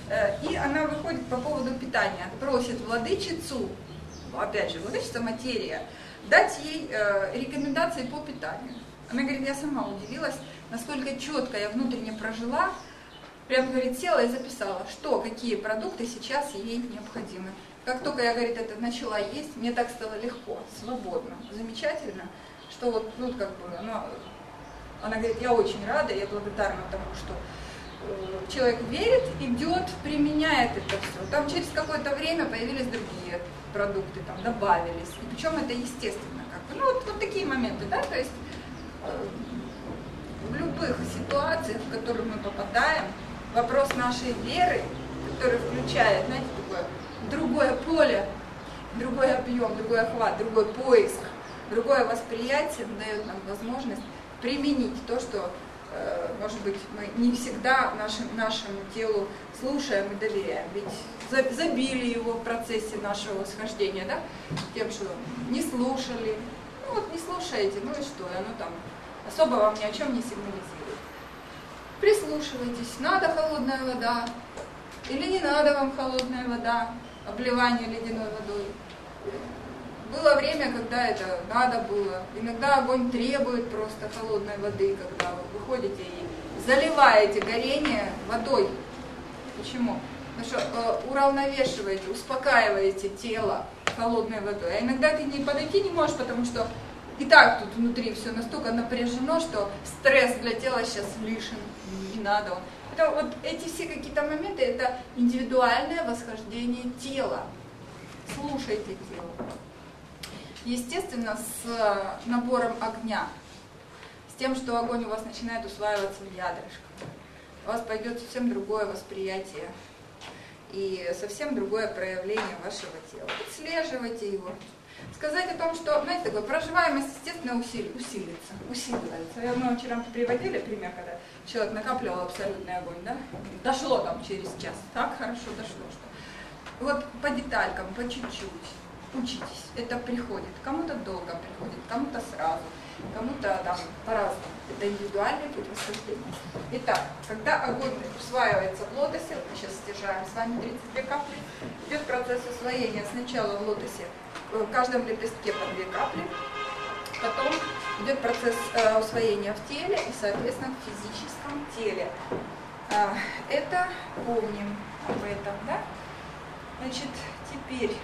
И она выходит по поводу питания, просит владычицу, опять же, владычица материя, дать ей рекомендации по питанию. Она говорит, я сама удивилась, насколько четко я внутренне прожила, прям, говорит, села и записала, что, какие продукты сейчас ей необходимы. Как только я, говорит, это начала есть, мне так стало легко, свободно, замечательно, что вот, ну, как бы, она, она говорит, я очень рада, я благодарна тому, что э, человек верит, идет, применяет это все. Там через какое-то время появились другие продукты, там, добавились, и причем это естественно, как бы, ну, вот, вот такие моменты, да, то есть э, в любых ситуациях, в которые мы попадаем, вопрос нашей веры, который включает, знаете, такое другое поле, другой объем, другой охват, другой поиск, другое восприятие дает нам возможность применить то, что, э, может быть, мы не всегда нашим, нашему телу слушаем и доверяем. Ведь забили его в процессе нашего восхождения, да, тем, что не слушали. Ну вот не слушаете, ну и что, оно там особо вам ни о чем не сигнализирует. Прислушивайтесь, надо холодная вода или не надо вам холодная вода, обливание ледяной водой. Было время, когда это надо было. Иногда огонь требует просто холодной воды, когда вы выходите и заливаете горение водой. Почему? Потому что э, уравновешиваете, успокаиваете тело холодной водой. А иногда ты не подойти не можешь, потому что и так тут внутри все настолько напряжено, что стресс для тела сейчас лишен, не надо он. Это вот эти все какие-то моменты, это индивидуальное восхождение тела. Слушайте тело. Естественно, с набором огня, с тем, что огонь у вас начинает усваиваться в ядрышко, у вас пойдет совсем другое восприятие и совсем другое проявление вашего тела. Отслеживайте его. Сказать о том, что, знаете, такое, проживаемость, естественно, усили, усилится, усиливается. Мы вчера приводили пример, когда человек накапливал абсолютный огонь, да? Дошло там через час, так хорошо дошло, что... Вот по деталькам, по чуть-чуть, учитесь, это приходит. Кому-то долго приходит, кому-то сразу, кому-то там по-разному. Это индивидуальный путь восхождения. Итак, когда огонь усваивается в лотосе, мы сейчас стяжаем с вами тридцать две капли, идет процесс усвоения сначала в лотосе, в каждом лепестке по две капли, потом идет процесс э, усвоения в теле и, соответственно, в физическом теле. Э, это помним об этом, да? Значит, теперь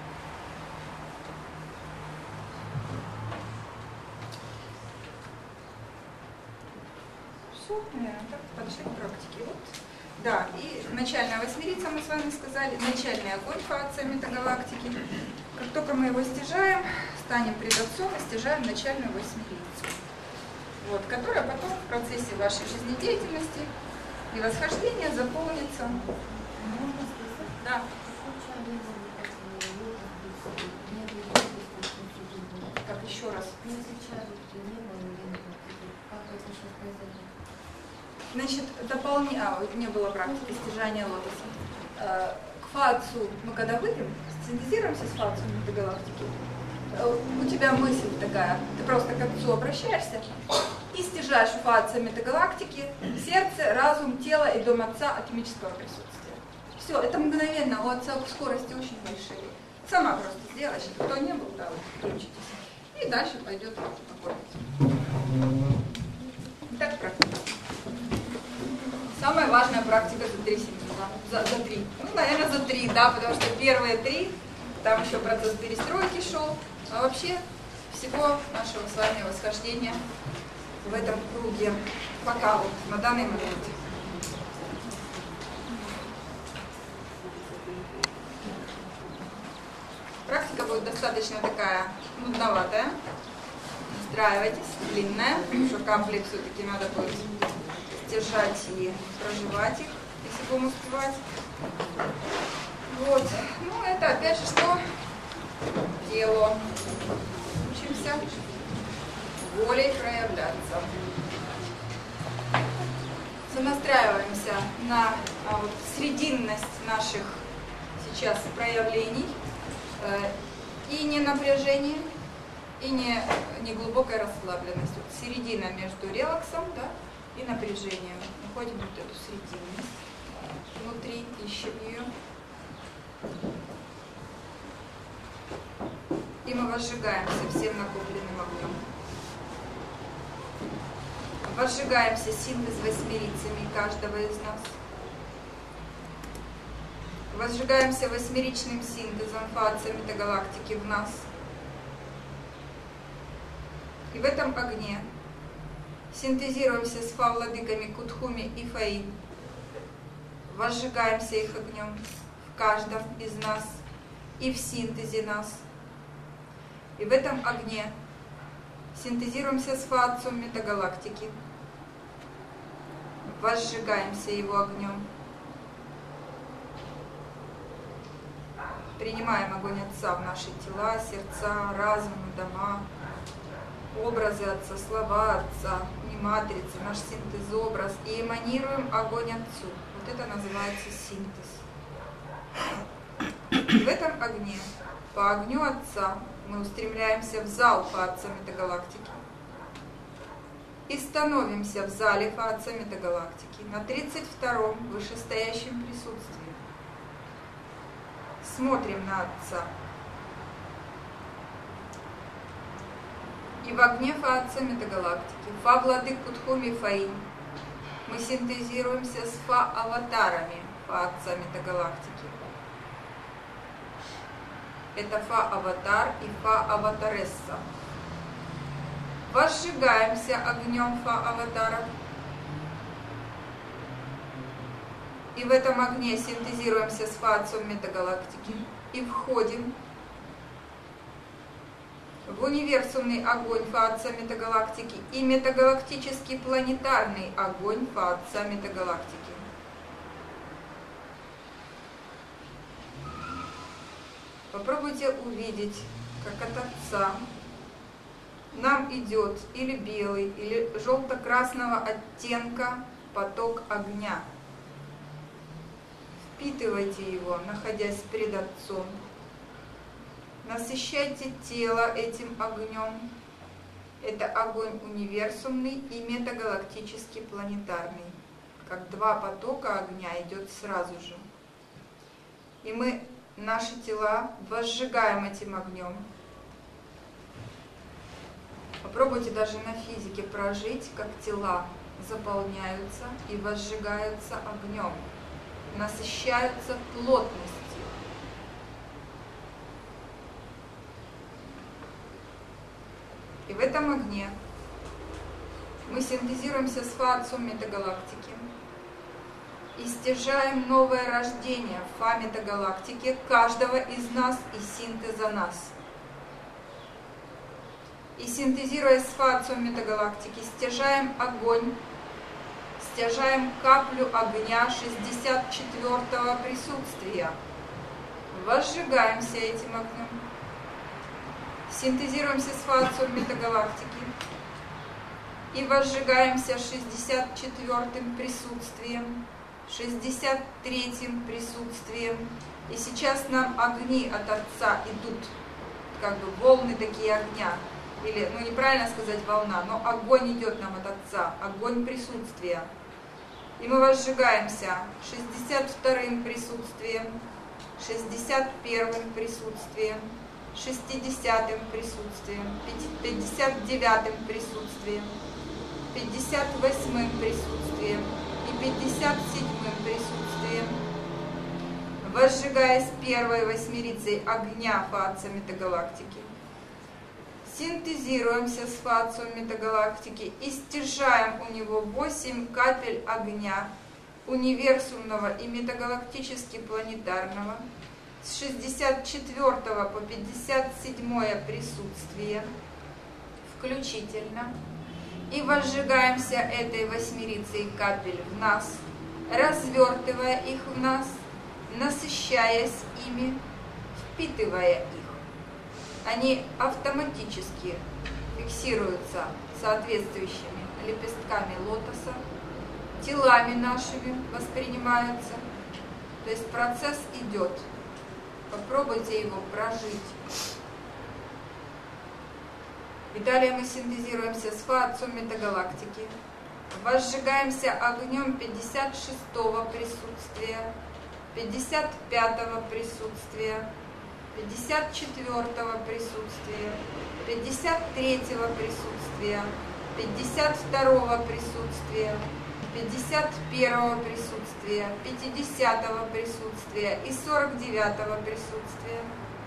все, наверное, так подошли к практике. Вот. Да, и начальная восьмерица, мы с вами сказали, начальный огонь фация метагалактики. Как только мы его стяжаем, станем пред Отцом и стяжаем начальную восьмерицу, вот, которая потом в процессе вашей жизнедеятельности и восхождения заполнится. Да. Так, еще раз. Значит, дополнение, а, не было практики стяжания лотоса. К фацу мы когда выйдем, синтезируемся с фацией метагалактики, у тебя мысль такая, ты просто к Отцу обращаешься и стяжаешь фация метагалактики, сердце, разум, тело и дом Отца атомического присутствия. Все, это мгновенно, у Отца скорости очень большие. Сама просто сделаешь, кто не был, да, вот, включитесь. И дальше пойдет огонь. Так практика. Самая важная практика за три семестра. За, за три. Ну, наверное, за три, да, потому что первые три, там еще процесс перестройки шел. А вообще всего нашего с вами восхождения в этом круге пока вот на данный момент. Практика будет достаточно такая нудноватая. Устраивайтесь, длинная, потому что капли все-таки надо будет держать и проживать их, если будем успевать. Вот. Ну, это опять же что? Тело. Учимся волей проявляться. Сонастраиваемся на а, вот, срединность наших сейчас проявлений. Э, и не напряжение, и не, не глубокая расслабленность. Вот середина между релаксом, да, и напряжением. Находим вот эту срединность. внутри, ищем ее. И мы возжигаемся всем накопленным огнем. Возжигаемся синтез восьмерицами каждого из нас. Возжигаемся восьмеричным синтезом фаца метагалактики в нас. И в этом огне синтезируемся с фа-владыками Кутхуми и Фаи. Возжигаемся их огнем в каждом из нас и в синтезе нас. И в этом огне синтезируемся с фа-отцом метагалактики. Возжигаемся его огнем. Принимаем огонь Отца в наши тела, сердца, разум, дома, образы Отца, слова Отца, не матрицы, наш синтез-образ. И эманируем огонь Отцу. Вот это называется синтез. В этом огне, по огню Отца, мы устремляемся в зал фа-отца метагалактики. И становимся в зале фа-отца метагалактики на тридцать втором вышестоящем присутствии. Смотрим на Отца. И в огне фа-отца метагалактики, фа-владык Кутхуми Фаи, мы синтезируемся с фа-аватарами фа-отца метагалактики. Это фа-аватар и фа-аватаресса. Возжигаемся огнем фа-аватаров. И в этом огне синтезируемся с фа-отцом метагалактики. И входим в универсумный огонь фа-отца метагалактики и метагалактический планетарный огонь фа-отца метагалактики. Попробуйте увидеть, как от Отца нам идет или белый, или желто-красного оттенка поток огня. Впитывайте его, находясь перед Отцом. Насыщайте тело этим огнем. Это огонь универсумный и метагалактический планетарный. Как два потока огня идет сразу же. И мы наши тела возжигаем этим огнем. Попробуйте даже на физике прожить, как тела заполняются и возжигаются огнем, насыщаются плотностью. И в этом огне мы синтезируемся с фа-отцом метагалактики и стяжаем новое рождение в фа-метагалактике каждого из нас и синтеза нас. И синтезируя с фа-отцом метагалактики, стяжаем огонь, стяжаем каплю огня шестьдесят четвёртого присутствия. Возжигаемся этим огнем. Синтезируемся с фа-отцом метагалактики и возжигаемся шестьдесят четвёртым присутствием, шестьдесят третьим присутствием. И сейчас нам огни от Отца идут, как бы волны такие огня. Или, ну неправильно сказать волна, но огонь идет нам от Отца, огонь присутствия. И мы возжигаемся шестьдесят вторым присутствием, шестьдесят первым присутствием, шестидесятым присутствием, пятьдесят девятым присутствием, пятьдесят восьмым присутствием и пятьдесят седьмым присутствием, возжигаясь первой восьмерицей огня фа-отца метагалактики. Синтезируемся с фа-отцом метагалактики и стяжаем у него восемь капель огня универсумного и метагалактически планетарного с шестьдесят четвёртого по пятьдесят седьмое присутствие включительно, и возжигаемся этой восьмерицей капель в нас, развертывая их в нас, насыщаясь ими, впитывая их. Они автоматически фиксируются соответствующими лепестками лотоса, телами нашими воспринимаются. То есть процесс идет. Попробуйте его прожить. И далее мы синтезируемся с фа-отцом метагалактики Возжигаемся огнем пятьдесят шестого присутствия, пятьдесят пятого присутствия, пятьдесят четвёртого присутствия, пятьдесят третьего присутствия, пятьдесят второго присутствия, пятьдесят первого присутствия, пятидесятого присутствия и сорок девятого присутствия.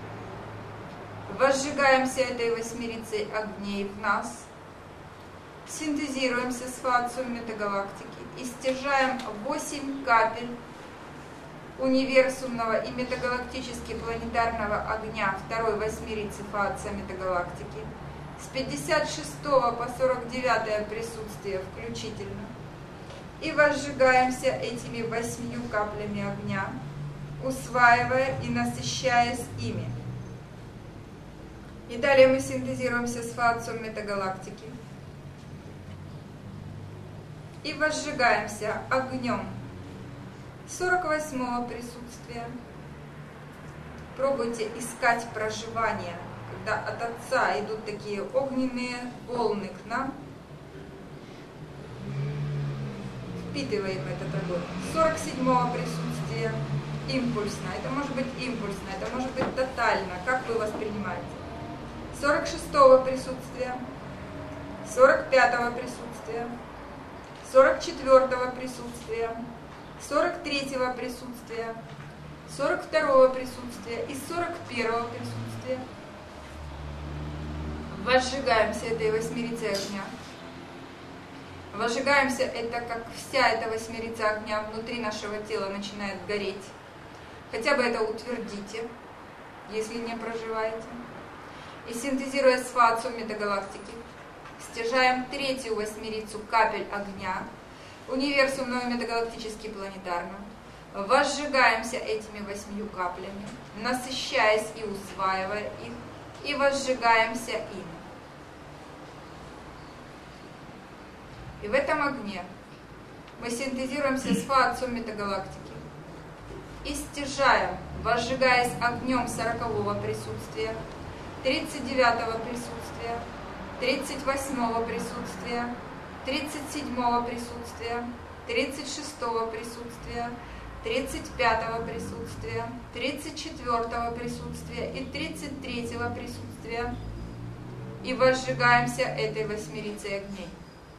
Возжигаемся этой восьмерицей огней в нас, синтезируемся с фацией метагалактики и стяжаем восемь капель универсумного и метагалактически планетарного огня второй восьмерицы фация метагалактики с пятьдесят шестого по сорок девятое присутствие включительно. И возжигаемся этими восьмью каплями огня, усваивая и насыщаясь ими. И далее мы синтезируемся с фацией метагалактики и возжигаемся огнем сорок восьмого присутствия. Пробуйте искать проживание, когда от Отца идут такие огненные волны к нам. Впитываем этот огонь. сорок седьмого присутствия импульсно. Это может быть импульсно, это может быть тотально, как вы воспринимаете. сорок шестого присутствия, сорок пятого присутствия, сорок четвёртого присутствия, сорок третьего присутствия, сорок второго присутствия и сорок первого присутствия. Возжигаемся этой восьмерицей огня. Возжигаемся это, как вся эта восьмерица огня внутри нашего тела начинает гореть. Хотя бы это утвердите, если не проживаете. И синтезируя с фацией метагалактики, стяжаем третью восьмерицу капель огня, универсумного метагалактически планетарного, возжигаемся этими восьмью каплями, насыщаясь и усваивая их, и возжигаемся ими. И в этом огне мы синтезируемся с фацией метагалактики и стяжаем, возжигаясь огнем сорокового присутствия, тридцать девятого присутствия, тридцать восьмого присутствия, тридцать седьмого присутствия, тридцать шестого присутствия, тридцать пятого присутствия, тридцать четвёртого присутствия и тридцать третьего присутствия. И возжигаемся этой восьмерицей огней.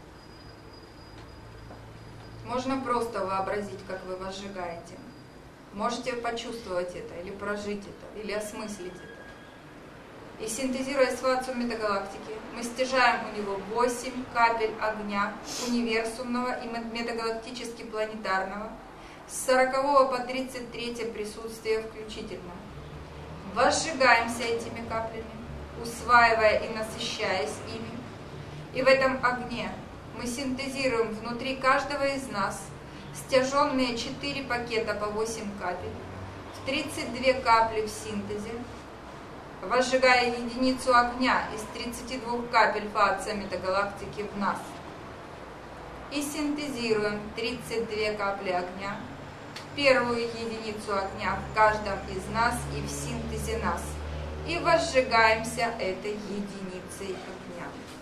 Можно просто вообразить, как вы возжигаете. Можете почувствовать это, или прожить это, или осмыслить это. И синтезируя с фацией метагалактики, мы стяжаем у него восемь капель огня универсумного и метагалактически планетарного с сорокового по тридцать третье присутствие включительно. Возжигаемся этими каплями, усваивая и насыщаясь ими. И в этом огне мы синтезируем внутри каждого из нас стяженные четыре пакета по восемь капель, в тридцать две капли в синтезе, возжигая единицу огня из тридцати двух капель фация метагалактики в нас. И синтезируем тридцать две капли огня, первую единицу огня в каждом из нас и в синтезе нас. И возжигаемся этой единицей огня.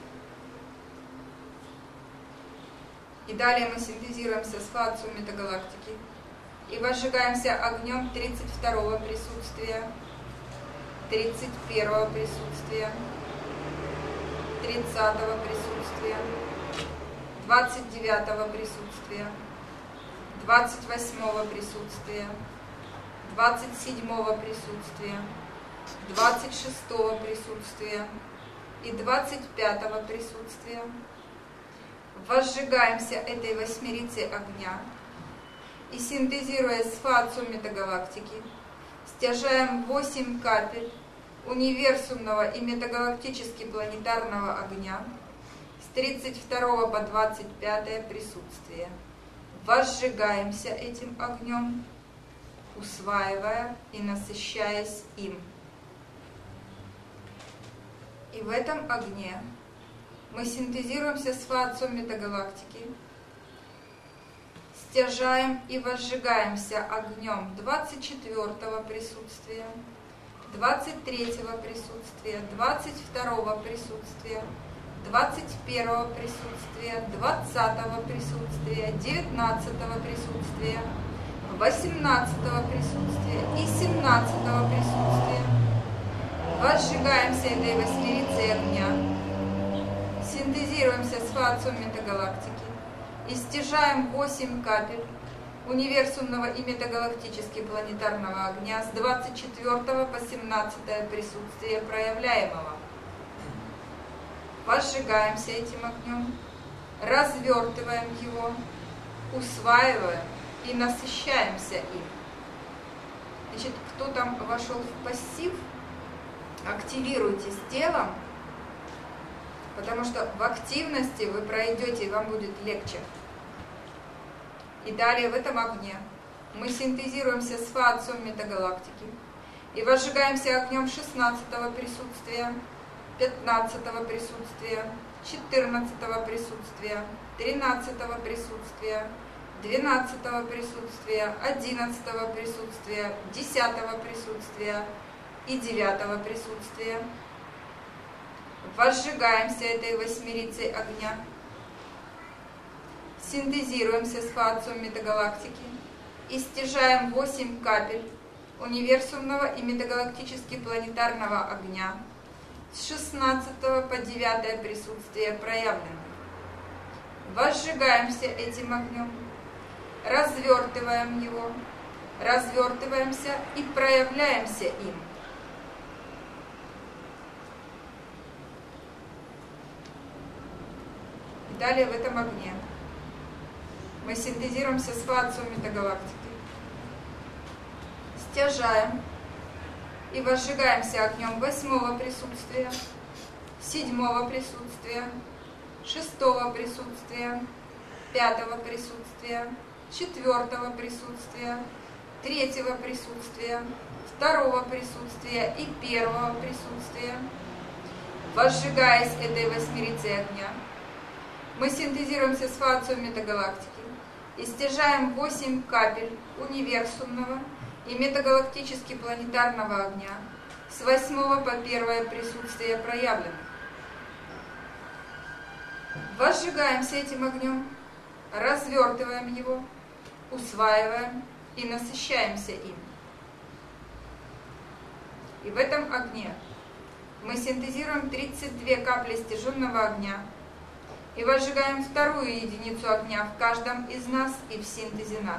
И далее мы синтезируемся с фацией метагалактики и возжигаемся огнем тридцать второго присутствия, тридцать первого присутствия, тридцатого присутствия, двадцать девятого присутствия, двадцать восьмого присутствия, двадцать седьмого присутствия, двадцать шестого присутствия и двадцать пятого присутствия. Возжигаемся этой восьмерицей огня и, синтезируя с фацией метагалактики, стяжаем восемь капель универсумного и метагалактически планетарного огня с тридцать второго по двадцать пятое присутствие. Возжигаемся этим огнем, усваивая и насыщаясь им. И в этом огне мы синтезируемся с фацией метагалактики, стяжаем и возжигаемся огнем двадцать четвёртого присутствия, двадцать третьего присутствия, двадцать второго присутствия, двадцать первого присутствия, двадцатого присутствия, девятнадцатого присутствия, восемнадцатого присутствия и семнадцатого присутствия. Возжигаемся этой восьмерицей огня, синтезируемся с фациум метагалактики и стяжаем восемь капель универсумного и метагалактически планетарного огня с двадцать четвёртого по семнадцатое присутствие проявляемого. Возжигаемся этим огнем, развертываем его, усваиваем и насыщаемся им. Значит, кто там вошел в пассив, активируйтесь телом, потому что в активности вы пройдете, и вам будет легче. И далее в этом огне мы синтезируемся с фациум метагалактики и возжигаемся огнем шестнадцатого присутствия, пятнадцатого присутствия, четырнадцатого присутствия, тринадцатого присутствия, двенадцатого присутствия, одиннадцатого присутствия, десятого присутствия и девятого присутствия. Возжигаемся этой восьмерицей огня, синтезируемся с фациум метагалактики и стяжаем восемь капель универсумного и метагалактически планетарного огня с шестнадцатого по девятое присутствие проявленных. Возжигаемся этим огнем, развертываем его, развертываемся и проявляемся им. И далее в этом огне мы синтезируемся с фациум метагалактики, стяжаем и возжигаемся огнем восьмого присутствия, седьмого присутствия, шестого присутствия, пятого присутствия, четвертого присутствия, третьего присутствия, второго присутствия и первого присутствия. Возжигаясь этой восьмерицей огня, мы синтезируемся с фациум метагалактики и стяжаем восемь капель универсумного и метагалактически планетарного огня с восьмого по первое присутствие проявленных. Возжигаемся этим огнем, развертываем его, усваиваем и насыщаемся им. И в этом огне мы синтезируем тридцать две капли стяженного огня и возжигаем вторую единицу огня в каждом из нас и в синтезе нас.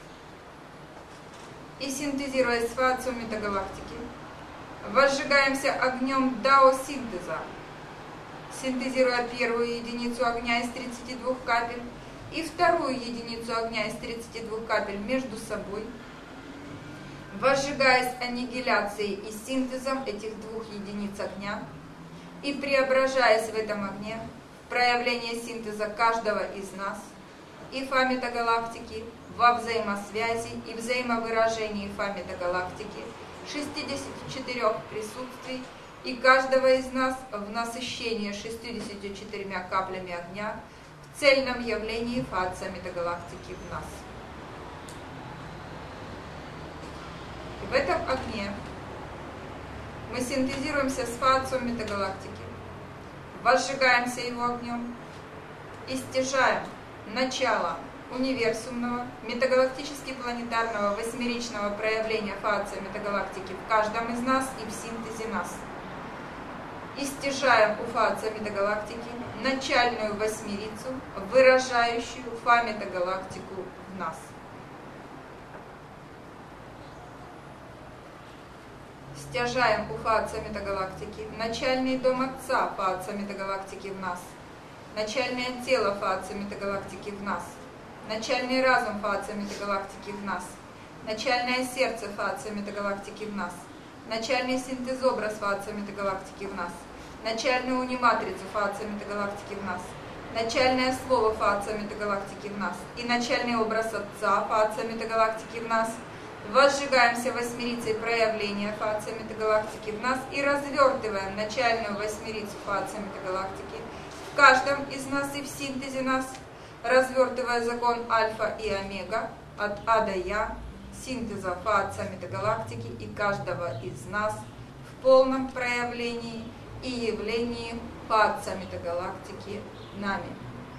И синтезируя с фациум метагалактики, возжигаемся огнем дао-синтеза, синтезируя первую единицу огня из тридцати двух капель и вторую единицу огня из тридцати двух капель между собой, возжигаясь аннигиляцией и синтезом этих двух единиц огня и преображаясь в этом огне в проявление синтеза каждого из нас и фа метагалактики во взаимосвязи и взаимовыражении фа метагалактики шестидесяти четырёх присутствий и каждого из нас в насыщении шестьюдесятью четырьмя каплями огня в цельном явлении фация метагалактики в нас. И в этом огне мы синтезируемся с фациум метагалактики, возжигаемся его огнем и стяжаем начало универсумного, метагалактически планетарного, восьмеричного проявления фация метагалактики в каждом из нас и в синтезе нас. И стяжаем у фация метагалактики начальную восьмерицу, выражающую фа метагалактику в нас. Стяжаем у фация метагалактики начальный дом Отца фация метагалактики в нас, начальное тело фация метагалактики в нас, начальный разум фация метагалактики в нас, начальное сердце фация метагалактики в нас, начальный синтезобраз фация метагалактики в нас, начальную униматрицу фация метагалактики в нас, начальное слово фация метагалактики в нас и начальный образ Отца фация метагалактики в нас. Возжигаемся восьмерицей проявления фация метагалактики в нас и развертываем начальную восьмерицу фация метагалактики в каждом из нас и в синтезе нас, развертывая закон альфа и омега от А до Я, синтеза фация метагалактики и каждого из нас в полном проявлении и явлении Фа-Отца метагалактики нами.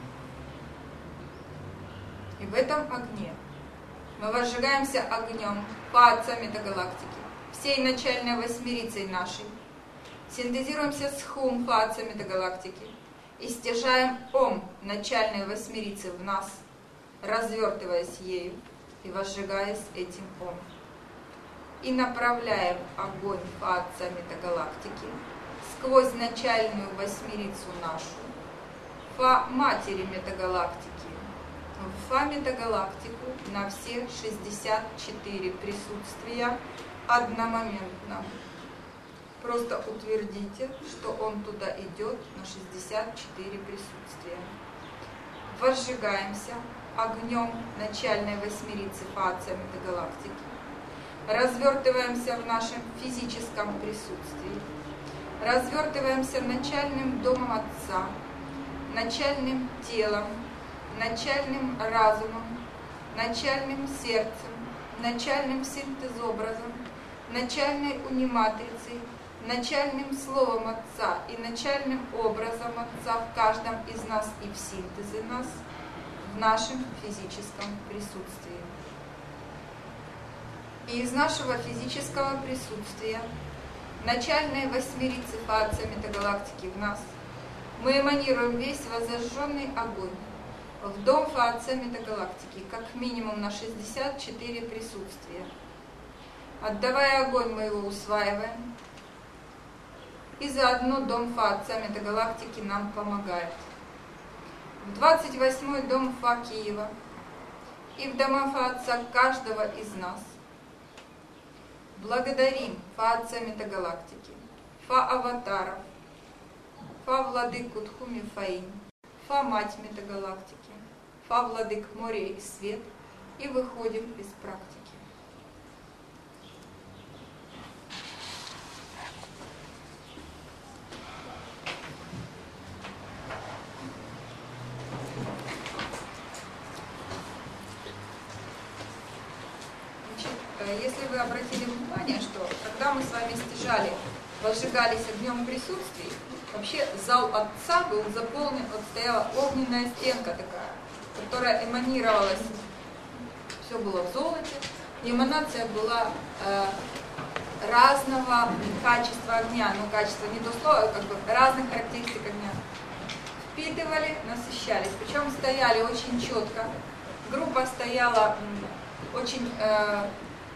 И в этом огне мы возжигаемся огнем Фа-Отца метагалактики, всей начальной восьмерицей нашей, синтезируемся с Хум Фа-Отца метагалактики и стяжаем Ом начальной восьмерицы в нас, развертываясь ею и возжигаясь этим Ом. И направляем огонь Фа-Отца метагалактики сквозь начальную восьмерицу нашу, Фа-Матери метагалактики, в Фа-метагалактику на все шестьдесят четыре присутствия одномоментно. Просто утвердите, что он туда идет на шестьдесят четыре присутствия. Возжигаемся огнем начальной восьмерицы Фа-Отца метагалактики. Развертываемся в нашем физическом присутствии. Развертываемся начальным домом Отца, начальным телом, начальным разумом, начальным сердцем, начальным синтезобразом, начальной униматрицей, начальным словом Отца и начальным образом Отца в каждом из нас и в синтезе нас, в нашем физическом присутствии. И из нашего физического присутствия, начальной восьмерицы Фа-Отца метагалактики в нас, мы эманируем весь возожженный огонь в дом Фа-Отца метагалактики, как минимум на шестьдесят четыре присутствия. Отдавая огонь, мы его усваиваем, и заодно дом Фа-Отца метагалактики нам помогает. В двадцать восьмой дом Фа Киева и в дома Фа-Отца каждого из нас благодарим Фа-Отца метагалактики, Фа-Аватаров, Фа-Владыку Тхуми Фаинь, Фа-Мать метагалактики, Фа-Владык моря и свет, и выходим из практики. Если вы обратили внимание, что когда мы с вами стяжали, возжигались огнем присутствий, вообще зал Отца был заполнен, вот стояла огненная стенка такая, которая эманировалась, все было в золоте, и эманация была э, разного качества огня, ну качество не то слово, как бы разных характеристик огня. Впитывали, насыщались, причем стояли очень четко, группа стояла очень... Э,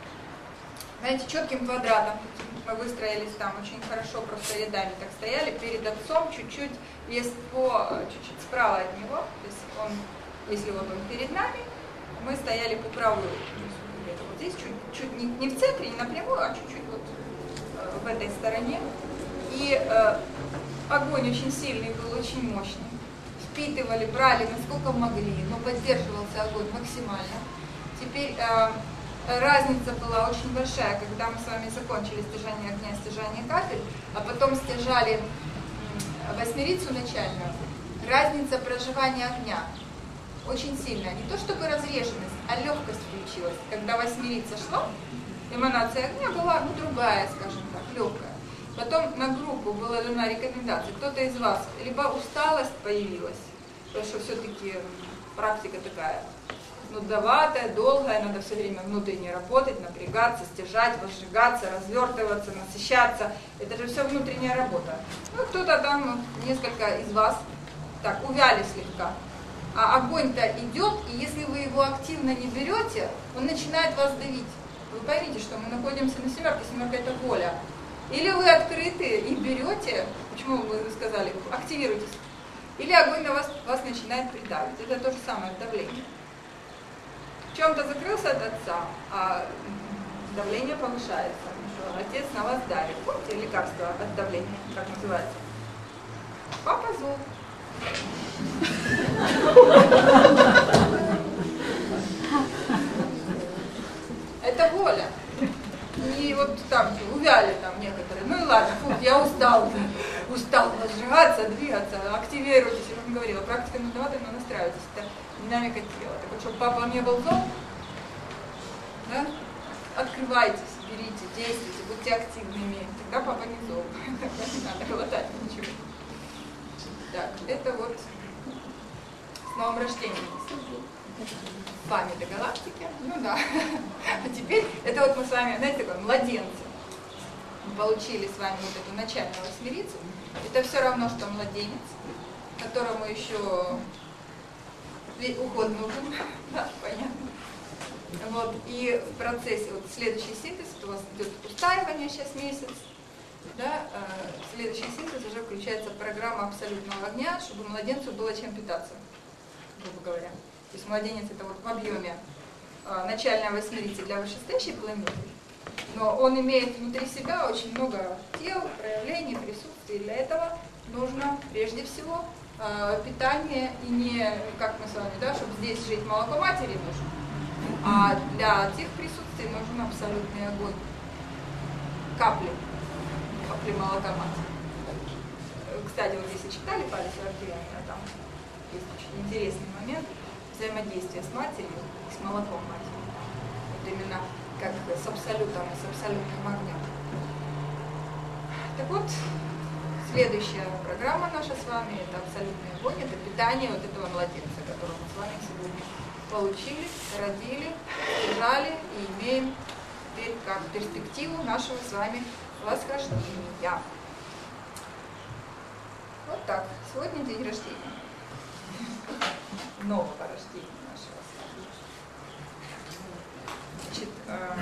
знаете, четким квадратом, мы выстроились там очень хорошо, просто рядами так стояли, перед Отцом чуть-чуть, есть по, чуть-чуть справа от него, то есть он, если вот он перед нами, мы стояли по правую, вот здесь чуть, чуть не, не в центре, не напрямую, а чуть-чуть вот э, в этой стороне, и э, огонь очень сильный был, очень мощный, впитывали, брали насколько могли, но поддерживался огонь максимально. Теперь э, разница была очень большая, когда мы с вами закончили стяжание огня, стяжание капель, а потом стяжали восьмерицу начальную. Разница проживания огня очень сильная. Не то чтобы разреженность, а легкость включилась. Когда восьмерица шла, эманация огня была ну, другая, скажем так, легкая. Потом на группу была дана рекомендация. Кто-то из вас, либо усталость появилась, потому что все-таки практика такая, нудноватая, долгая, надо все время внутренне работать, напрягаться, стяжать, возжигаться, развертываться, насыщаться. Это же все внутренняя работа. Ну, кто-то там, несколько из вас, так, увяли слегка. А огонь-то идет, и если вы его активно не берете, он начинает вас давить. Вы поймите, что мы находимся на семерке, семерка это воля. Или вы открыты и берете, почему вы сказали, активируйтесь, или огонь на вас, вас начинает придавить. Это то же самое давление. В чем-то закрылся от Отца, а давление повышается. Отец на вас давит. Помните лекарство от давления, как называется? Папа зол. Это воля. И вот там увяли там некоторые. Ну и ладно, фу, я устал. Устал возжигаться, двигаться, активируйтесь. Я вам говорила, практика нудноватая, но настраивайтесь. Это динамика тела. Так вот, чтобы папа не был зол, да? Открывайтесь. берите, действуйте, будьте активными, тогда папа не зол, тогда не надо глотать ничего. Так, это вот с новым рождением. С вами до галактики, ну да. А теперь, это вот мы с вами, знаете, такой младенцы. Мы получили с вами вот эту начальную восьмерицу. Это все равно, что младенец, которому еще уход нужен, да, понятно. Вот, и в процессе, вот следующий синтез, у вас идет устаивание сейчас месяц, да, э, следующий синтез уже включается программа абсолютного огня, чтобы младенцу было чем питаться, грубо говоря. То есть младенец это вот в объеме э, начальная восьмерица для вышестоящей планеты, но он имеет внутри себя очень много тел, проявлений, присутствий. Для этого нужно прежде всего э, питание, и не, как мы с вами, да, чтобы здесь жить молоко матери нужно. А для тех присутствий нужен абсолютный огонь. Капли. Капли молока матери. Кстати, вот если читали «Палец Варкиана», там есть очень интересный момент взаимодействия с матерью и с молоком матери. Вот именно как с абсолютом и с абсолютным огнем. Так вот, следующая программа наша с вами – это абсолютный огонь, это питание вот этого младенца, которого мы с вами сегодня получили, родили, держали и имеем теперь как перспективу нашего с вами восхождения. Вот так. Сегодня день рождения. Нового рождения нашего с вами. Значит, э,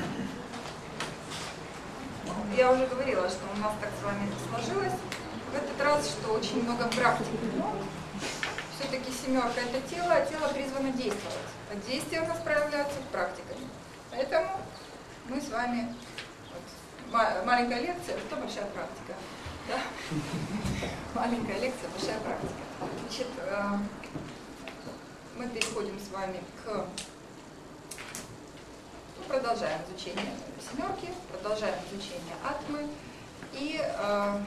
я уже говорила, что у нас так с вами сложилось в этот раз, что очень много практики. Все-таки семерка это тело, а тело призвано действовать. А действия у нас проявляются практиками. Поэтому мы с вами, вот, маленькая лекция, что большая практика. Да? Маленькая лекция, большая практика. Значит, мы переходим с вами к... Ну, продолжаем изучение семерки, продолжаем изучение атмы. И э,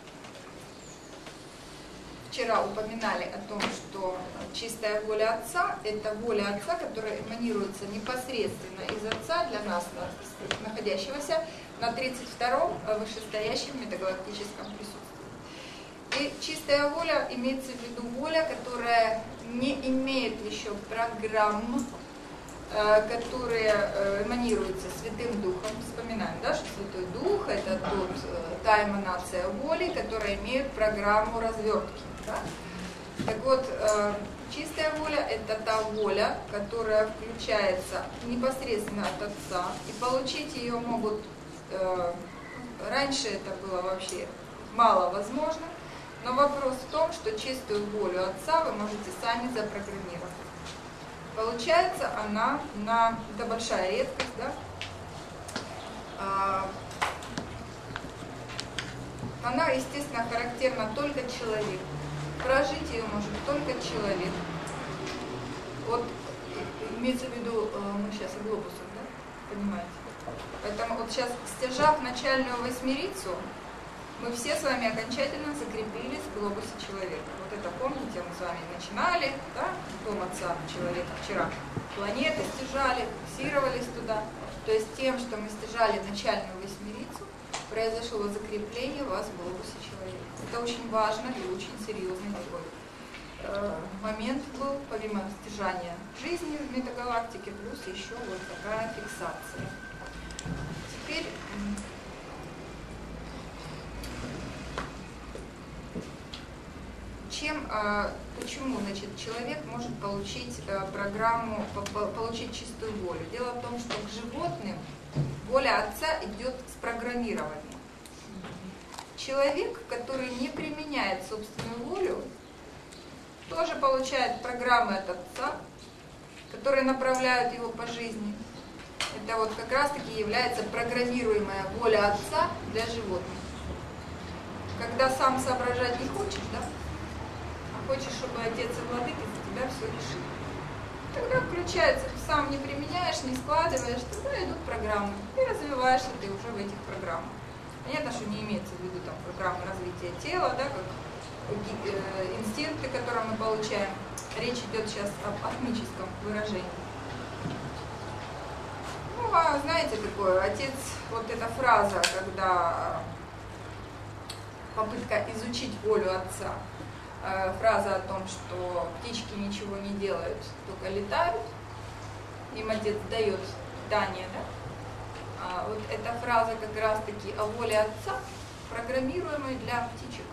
вчера упоминали о том, что чистая воля Отца – это воля Отца, которая эманируется непосредственно из Отца для нас, находящегося на тридцать втором вышестоящем метагалактическом присутствии. И чистая воля имеется в виду воля, которая не имеет еще программ, которые эманируются Святым Духом. Вспоминаем, да, что Святой Дух – это тот, та эманация воли, которая имеет программу развертки. Да? Так вот, чистая воля – это та воля, которая включается непосредственно от Отца, и получить ее могут, раньше это было вообще мало возможно, но вопрос в том, что чистую волю Отца вы можете сами запрограммировать. Получается она на, это большая редкость, да? А, она, естественно, характерна только человеку. Прожить ее может только человек. Вот имеется в виду, мы сейчас о глобусах, да? Понимаете? Поэтому вот сейчас, стяжав начальную восьмерицу, мы все с вами окончательно закрепились в глобусе человека. Вот это помните, мы с вами начинали, да, дом Отца человека вчера. Планеты стяжали, фиксировались туда. То есть тем, что мы стяжали начальную восьмерицу, произошло закрепление вас в глобусе человека. Это очень важно и очень серьезный такой э, момент был, помимо стяжания жизни в метагалактике, плюс еще вот такая фиксация. Теперь... Чем, почему, значит, человек может получить программу, получить чистую волю? Дело в том, что к животным воля Отца идет с программированием. Человек, который не применяет собственную волю, тоже получает программы от Отца, которые направляют его по жизни. Это вот как раз-таки является программируемая воля Отца для животных. Когда сам соображать не хочешь, да? Хочешь, чтобы Отец и Владыка за тебя все решил. Тогда включается, ты сам не применяешь, не складываешь, тогда идут программы. И развиваешься ты уже в этих программах. Понятно, что не имеется в виду там программы развития тела, да, как э, инстинкты, которые мы получаем. Речь идет сейчас об атмическом выражении. Ну, а знаете такое, отец, вот эта фраза, когда попытка изучить волю отца, фраза о том, что птички ничего не делают, только летают, им отец дает питание, да? А вот эта фраза как раз-таки о воле отца, программируемой для птичек.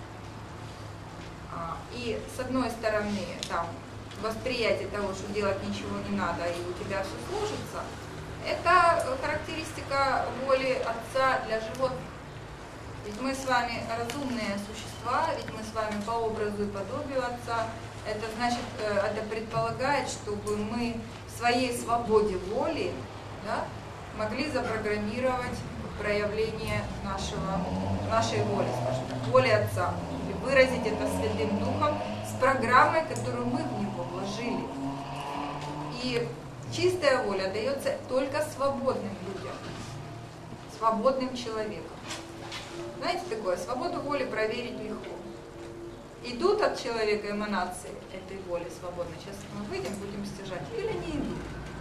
А, и с одной стороны, там, восприятие того, что делать ничего не надо, и у тебя все сложится, это характеристика воли отца для животных. Ведь мы с вами разумные существа, ведь мы с вами по образу и подобию отца. Это значит, это предполагает, чтобы мы в своей свободе воли, да, могли запрограммировать проявление нашего, нашей воли, скажем так, воли отца. И выразить это Святым Духом с программой, которую мы в него вложили. И чистая воля дается только свободным людям, свободным человеком. Знаете такое, свободу воли проверить легко. Идут от человека эманации этой воли свободной. Сейчас мы выйдем, будем стяжать, или не идут.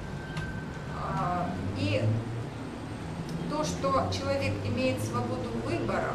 И то, что человек имеет свободу выбора,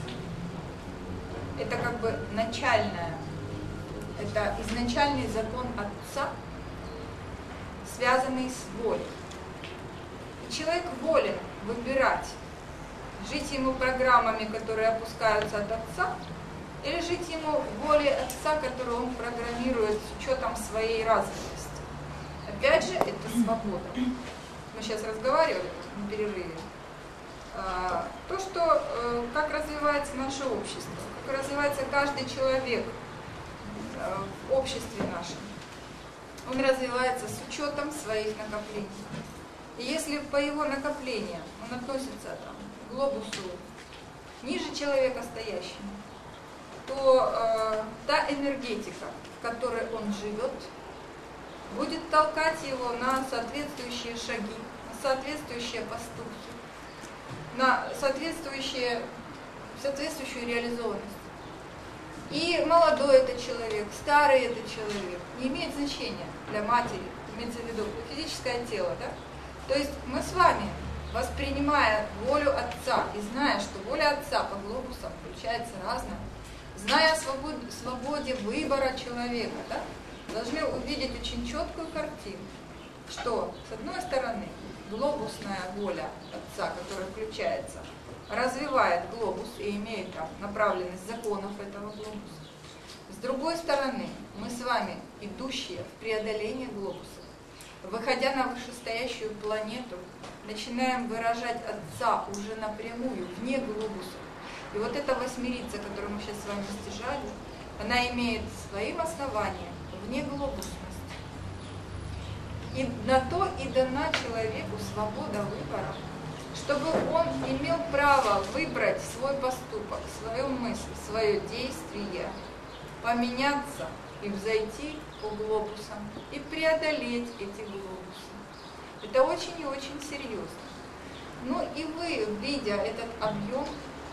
это как бы начальное, это изначальный закон Отца, связанный с волей. И человек волен выбирать, жить ему программами, которые опускаются от Отца, или жить ему волей Отца, которую он программирует с учетом своей развитости. Опять же, это свобода. Мы сейчас разговаривали на перерыве. То, что, как развивается наше общество, как развивается каждый человек в обществе нашем. Он развивается с учетом своих накоплений. И если по его накоплениям он относится там, к глобусу ниже человека стоящему, то э, та энергетика, в которой он живет, будет толкать его на соответствующие шаги, на соответствующие поступки, на соответствующие, соответствующую реализованность. И молодой это человек, старый это человек, не имеет значения для матери, имеется в виду физическое тело, да? То есть мы с вами, воспринимая волю Отца и зная, что воля Отца по глобусам включается разная, зная о свободе, свободе выбора человека, да, должны увидеть очень четкую картину, что, с одной стороны, глобусная воля Отца, которая включается, развивает глобус и имеет там направленность законов этого глобуса. С другой стороны, мы с вами, идущие в преодоление глобуса, выходя на вышестоящую планету, начинаем выражать Отца уже напрямую, вне глобуса. И вот эта восьмерица, которую мы сейчас с вами стяжали, она имеет своим основанием вне глобусности. И на то и дана человеку свобода выбора, чтобы он имел право выбрать свой поступок, свою мысль, свое действие, поменяться и взойти по глобусам и преодолеть эти глобусы. Это очень и очень серьезно. Ну и вы, видя этот объем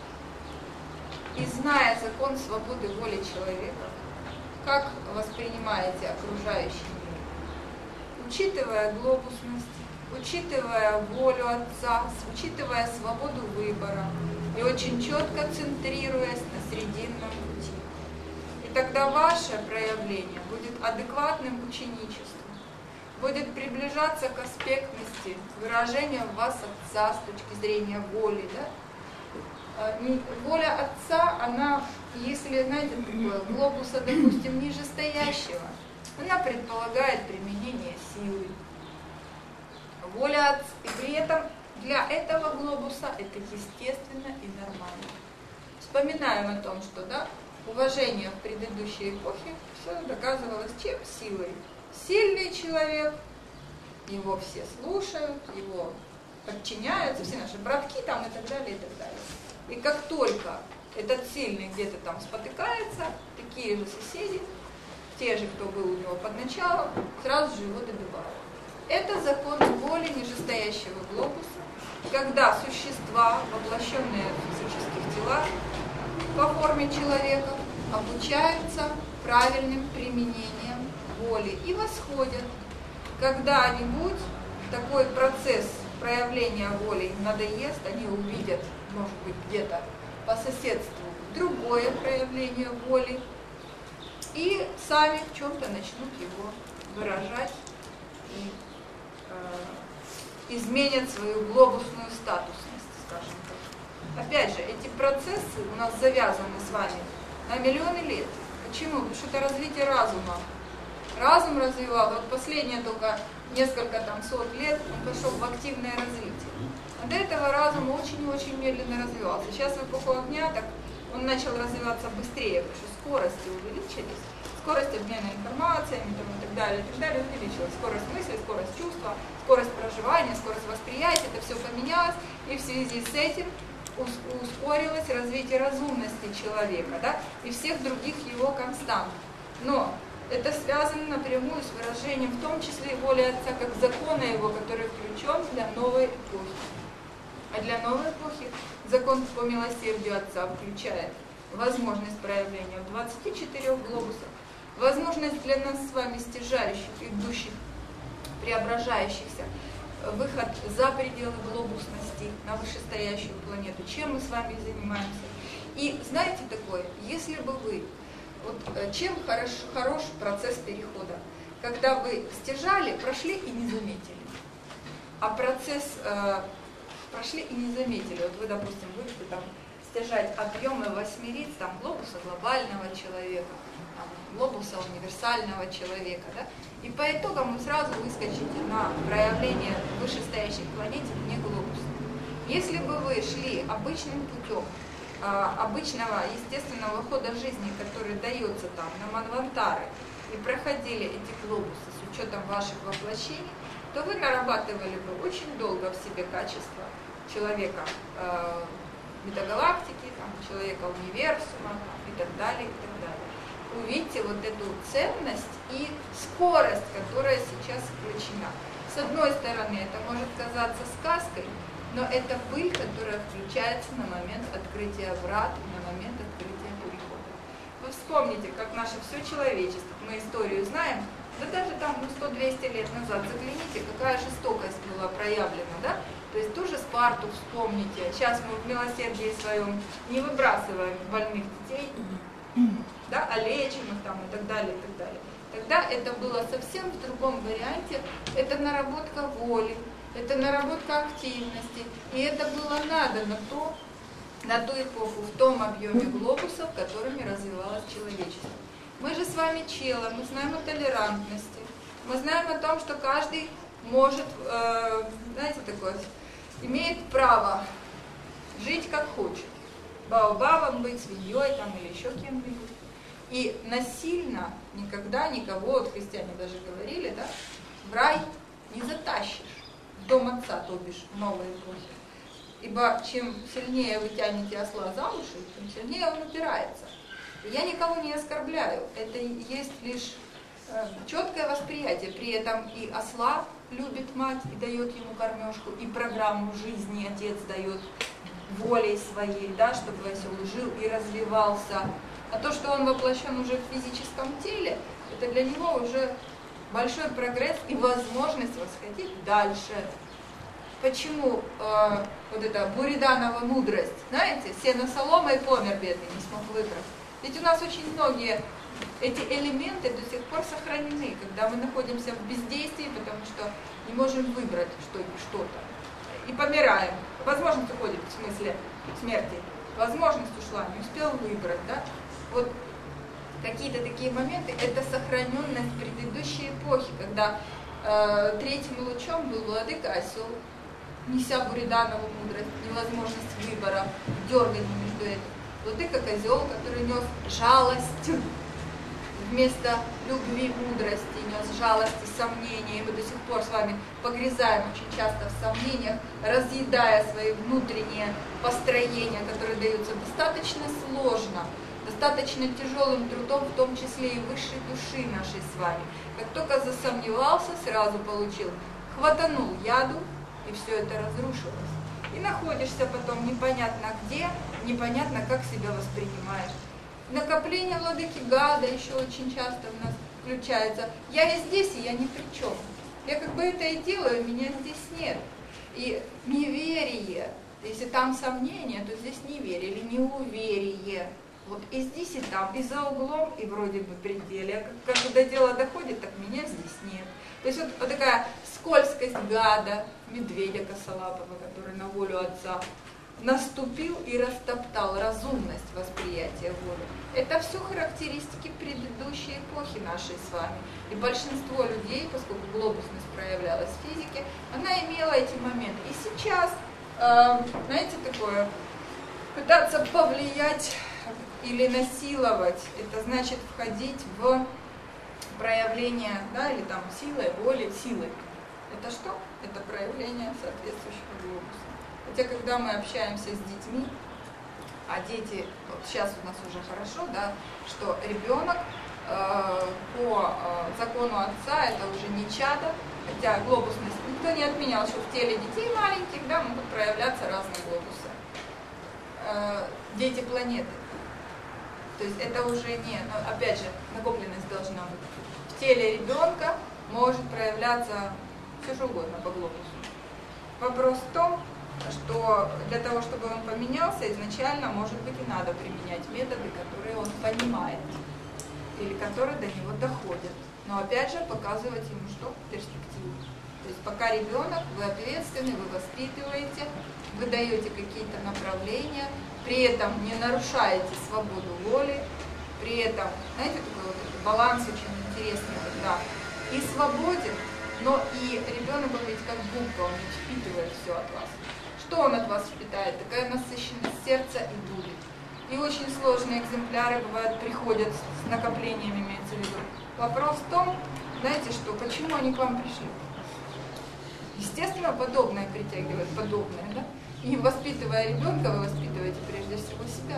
и зная закон свободы воли человека, как воспринимаете окружающий мир? Учитывая глобусность, учитывая волю Отца, учитывая свободу выбора и очень четко центрируясь на срединном пути. И тогда ваше проявление будет адекватным ученичеством, будет приближаться к аспектности выражения в вас Отца с точки зрения воли. Да? Воля Отца, она, если, знаете, такое, глобуса, допустим, нижестоящего, она предполагает применение силы. Воля Отца, и при этом для этого глобуса это естественно и нормально. Вспоминаем о том, что да, уважение в предыдущей эпохе все доказывалось чем? Силой. Сильный человек, его все слушают, его подчиняются, все наши братки там и так далее, и так далее. И как только этот сильный где-то там спотыкается, такие же соседи, те же, кто был у него под началом, сразу же его добивают. Это закон воли нижестоящего глобуса, когда существа, воплощенные в физических телах, по форме человека, обучаются правильным применением воли и восходят когда-нибудь такой процесс проявление воли им надоест, они увидят, может быть, где-то по соседству другое проявление воли и сами в чем-то начнут его выражать и э, изменят свою глобусную статусность, скажем так. Опять же, эти процессы у нас завязаны с вами на миллионы лет. Почему? Потому что это развитие разума. Разум развивал, вот последние только несколько там сот лет он пошел в активное развитие. А до этого разум очень-очень медленно развивался. Сейчас в эпоху огня так он начал развиваться быстрее, потому что скорости увеличились, скорость обмена информациями там, и так далее, и так далее увеличилась. Скорость мысли, скорость чувства, скорость проживания, скорость восприятия, это все поменялось, и в связи с этим ускорилось развитие разумности человека, да, и всех других его констант. Но это связано напрямую с выражением, в том числе и воли Отца, как закона его, который включен для новой эпохи. А для новой эпохи закон по милосердию Отца включает возможность проявления в двадцати четырёх глобусах, возможность для нас с вами стяжающих, идущих, преображающихся, выход за пределы глобусности на вышестоящую планету, чем мы с вами занимаемся. И знаете такое, если бы вы, вот чем хорош, хорош процесс перехода, когда вы стяжали, прошли и не заметили, а процесс э, прошли и не заметили. Вот вы, допустим, будете там стяжать объемы восьмериц, там, глобуса глобального человека, там, глобуса универсального человека, да? И по итогам вы сразу выскочите на проявление вышестоящей планете вне глобуса. Если бы вы шли обычным путем, обычного естественного хода жизни, который дается там на Манвантары, и проходили эти глобусы с учетом ваших воплощений, то вы нарабатывали бы очень долго в себе качество человека э, метагалактики, там, человека универсума и так далее, и так далее. Увидьте вот эту ценность и скорость, которая сейчас включена. С одной стороны, это может казаться сказкой, но это пыль, которая включается на момент открытия врат, на момент открытия перехода. Вы вспомните, как наше все человечество, мы историю знаем, да даже там ну, сто-двести лет назад, загляните, какая жестокость была проявлена, да? То есть тоже Спарту вспомните. Сейчас мы в милосердии своем не выбрасываем больных детей, да, а лечим их там и так далее, и так далее. Тогда это было совсем в другом варианте, это наработка воли, это наработка активности, и это было надо на, то, на ту эпоху, в том объеме глобусов, которыми развивалось человечество. Мы же с вами чело, мы знаем о толерантности, мы знаем о том, что каждый может, э, знаете, такое, имеет право жить как хочет, баобабом быть, свиньей там, или еще кем-нибудь. И насильно никогда никого, вот христиане даже говорили, да, в рай не затащишь. Дом Отца, то бишь, в новой эпохе. Ибо чем сильнее вы тянете осла за уши, тем сильнее он упирается. И я никого не оскорбляю. Это есть лишь э, четкое восприятие. При этом и осла любит мать и дает ему кормежку, и программу жизни отец дает волей своей, да, чтобы осел жил и развивался. А то, что он воплощен уже в физическом теле, это для него уже большой прогресс и возможность восходить дальше. Почему э, вот эта Буриданова мудрость, знаете, сено солома и помер бедный, не смог выбрать. Ведь у нас очень многие эти элементы до сих пор сохранены, когда мы находимся в бездействии, потому что не можем выбрать что-то. И помираем. Возможность уходит, в смысле смерти. Возможность ушла, не успел выбрать, да? Вот какие-то такие моменты, это сохраненность предыдущей эпохи, когда э, третьим лучом был владыка осел, неся Буриданову мудрость, невозможность выбора, дергание между этим. Владыка козел, который нес жалость вместо любви, мудрости, нес жалость и сомнения. И мы до сих пор с вами погрязаем очень часто в сомнениях, разъедая свои внутренние построения, которые даются достаточно сложно, достаточно тяжелым трудом, в том числе и высшей души нашей с вами. Как только засомневался, сразу получил, хватанул яду, и все это разрушилось. И находишься потом непонятно где, непонятно как себя воспринимаешь. Накопление владыки Гада еще очень часто у нас включается. Я и здесь, и я ни при чем. Я как бы это и делаю, меня здесь нет. И неверие, если там сомнение, то здесь неверие или неуверие. Вот и здесь, и там, и за углом, и вроде бы пределе. А когда дело доходит, так меня здесь нет. То есть вот, вот такая скользкость гада, медведя косолапого, который на волю отца наступил и растоптал разумность восприятия воли. Это все характеристики предыдущей эпохи нашей с вами. И большинство людей, поскольку глобусность проявлялась в физике, она имела эти моменты. И сейчас, э, знаете, такое, пытаться повлиять или насиловать, это значит входить в проявление, да, или там силой, волей, силой. Это что? Это проявление соответствующего глобуса. Хотя, когда мы общаемся с детьми, а дети, вот сейчас у нас уже хорошо, да, что ребенок э, по э, закону отца это уже не чадо, хотя глобусность никто не отменял, что в теле детей маленьких, да, могут проявляться разные глобусы. Э, дети планеты. То есть это уже не, но опять же, накопленность должна быть. В теле ребенка может проявляться все что угодно по глобусу. Вопрос в том, что для того, чтобы он поменялся, изначально, может быть, и надо применять методы, которые он понимает, или которые до него доходят. Но опять же, показывать ему что? Перспективу. То есть пока ребенок, вы ответственны, вы воспитываете, вы даете какие-то направления, при этом не нарушаете свободу воли, при этом, знаете, такой вот этот баланс очень интересный, когда и свободен, но и ребенок, он ведь как губка, он ведь впитывает все от вас. Что он от вас впитает? Такая насыщенность сердца и будет. И очень сложные экземпляры, бывают, приходят с накоплениями, имеется в виду. Вопрос в том, знаете что, почему они к вам пришли? Естественно, подобное притягивает подобное, да? И воспитывая ребенка, вы воспитываете прежде всего себя.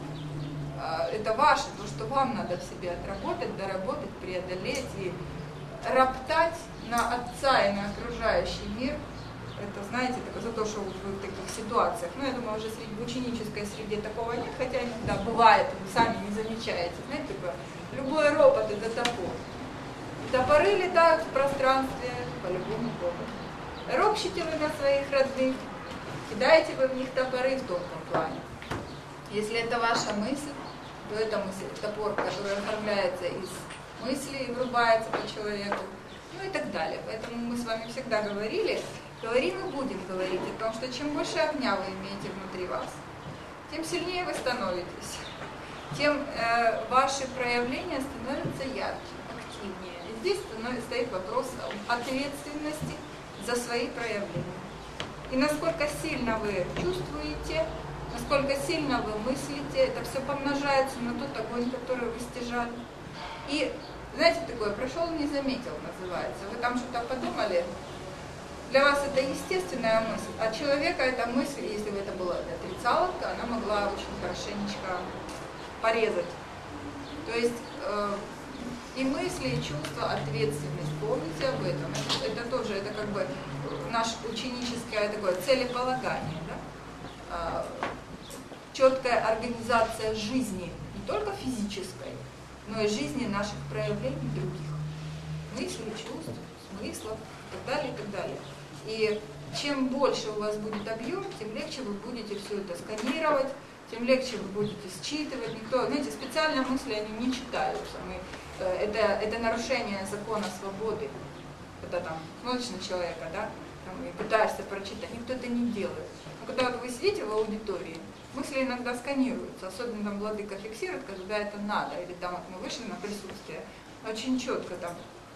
Это ваше, то, что вам надо в себе отработать, доработать, преодолеть и роптать на отца и на окружающий мир. Это, знаете, за то, что вы в таких ситуациях, ну, я думаю, уже в ученической среде такого нет, хотя иногда бывает, вы сами не замечаете, знаете, такое, любой ропот это топор. Топоры летают в пространстве по любому поводу. Ропщите вы на своих родных, кидаете вы в них топоры в тонком плане. Если это ваша мысль, то это мысль, топор, который оформляется из мысли и врубается по человеку, ну и так далее. Поэтому мы с вами всегда говорили, говорим и будем говорить о том, что чем больше огня вы имеете внутри вас, тем сильнее вы становитесь, тем э, ваши проявления становятся ярче, активнее. И здесь стоит вопрос ответственности за свои проявления. И насколько сильно вы чувствуете, насколько сильно вы мыслите, это все помножается на тот огонь, который вы стяжали. И, знаете, такое, прошел, не заметил, называется. Вы там что-то подумали, для вас это естественная мысль, а человека эта мысль, если бы это была отрицаловка, она могла очень хорошенечко порезать. То есть э, и мысли, и чувства, ответственность, помните об этом. Это, это тоже, это как бы наше ученическое такое целеполагание, да? э, четкая организация жизни, не только физической, но и жизни наших проявлений других. Мыслей, чувств, смыслов и так далее, и так далее. И чем больше у вас будет объем, тем легче вы будете все это сканировать, тем легче вы будете считывать. Никто, знаете, специально мысли, они не читаются. Мы, это, это нарушение закона свободы. Когда там смотришь на человека, да, там, и пытаешься прочитать, никто это не делает. Но когда вот вы сидите в аудитории, мысли иногда сканируются, особенно там владыка фиксирует, когда это надо, или там вот мы вышли на присутствие, очень четко там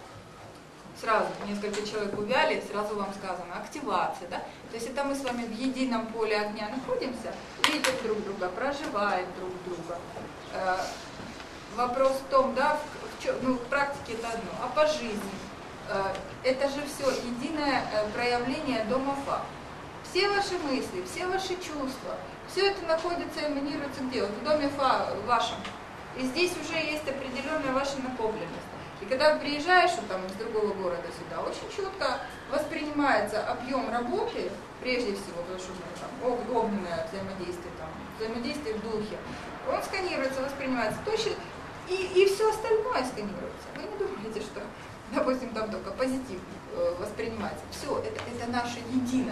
сразу несколько человек увяли, сразу вам сказано активация, да? То есть это мы с вами в едином поле огня находимся, видим друг друга, проживаем друг друга. Э, вопрос в том, да, в, в, ну, в практике это одно, а по жизни э, это же все единое э, проявление дома Фа. Все ваши мысли, все ваши чувства, все это находится, эманируется где? Вот в доме Фа вашем. И здесь уже есть определенная ваша накопленность. И когда приезжаешь вот, там, из другого города сюда, очень четко воспринимается объем работы, прежде всего, потому что там, огненное взаимодействие, там, взаимодействие в духе, он сканируется, воспринимается точно, и, и все остальное сканируется. Вы не думаете, что, допустим, там только позитив э, воспринимается. Все, это, это наше единое.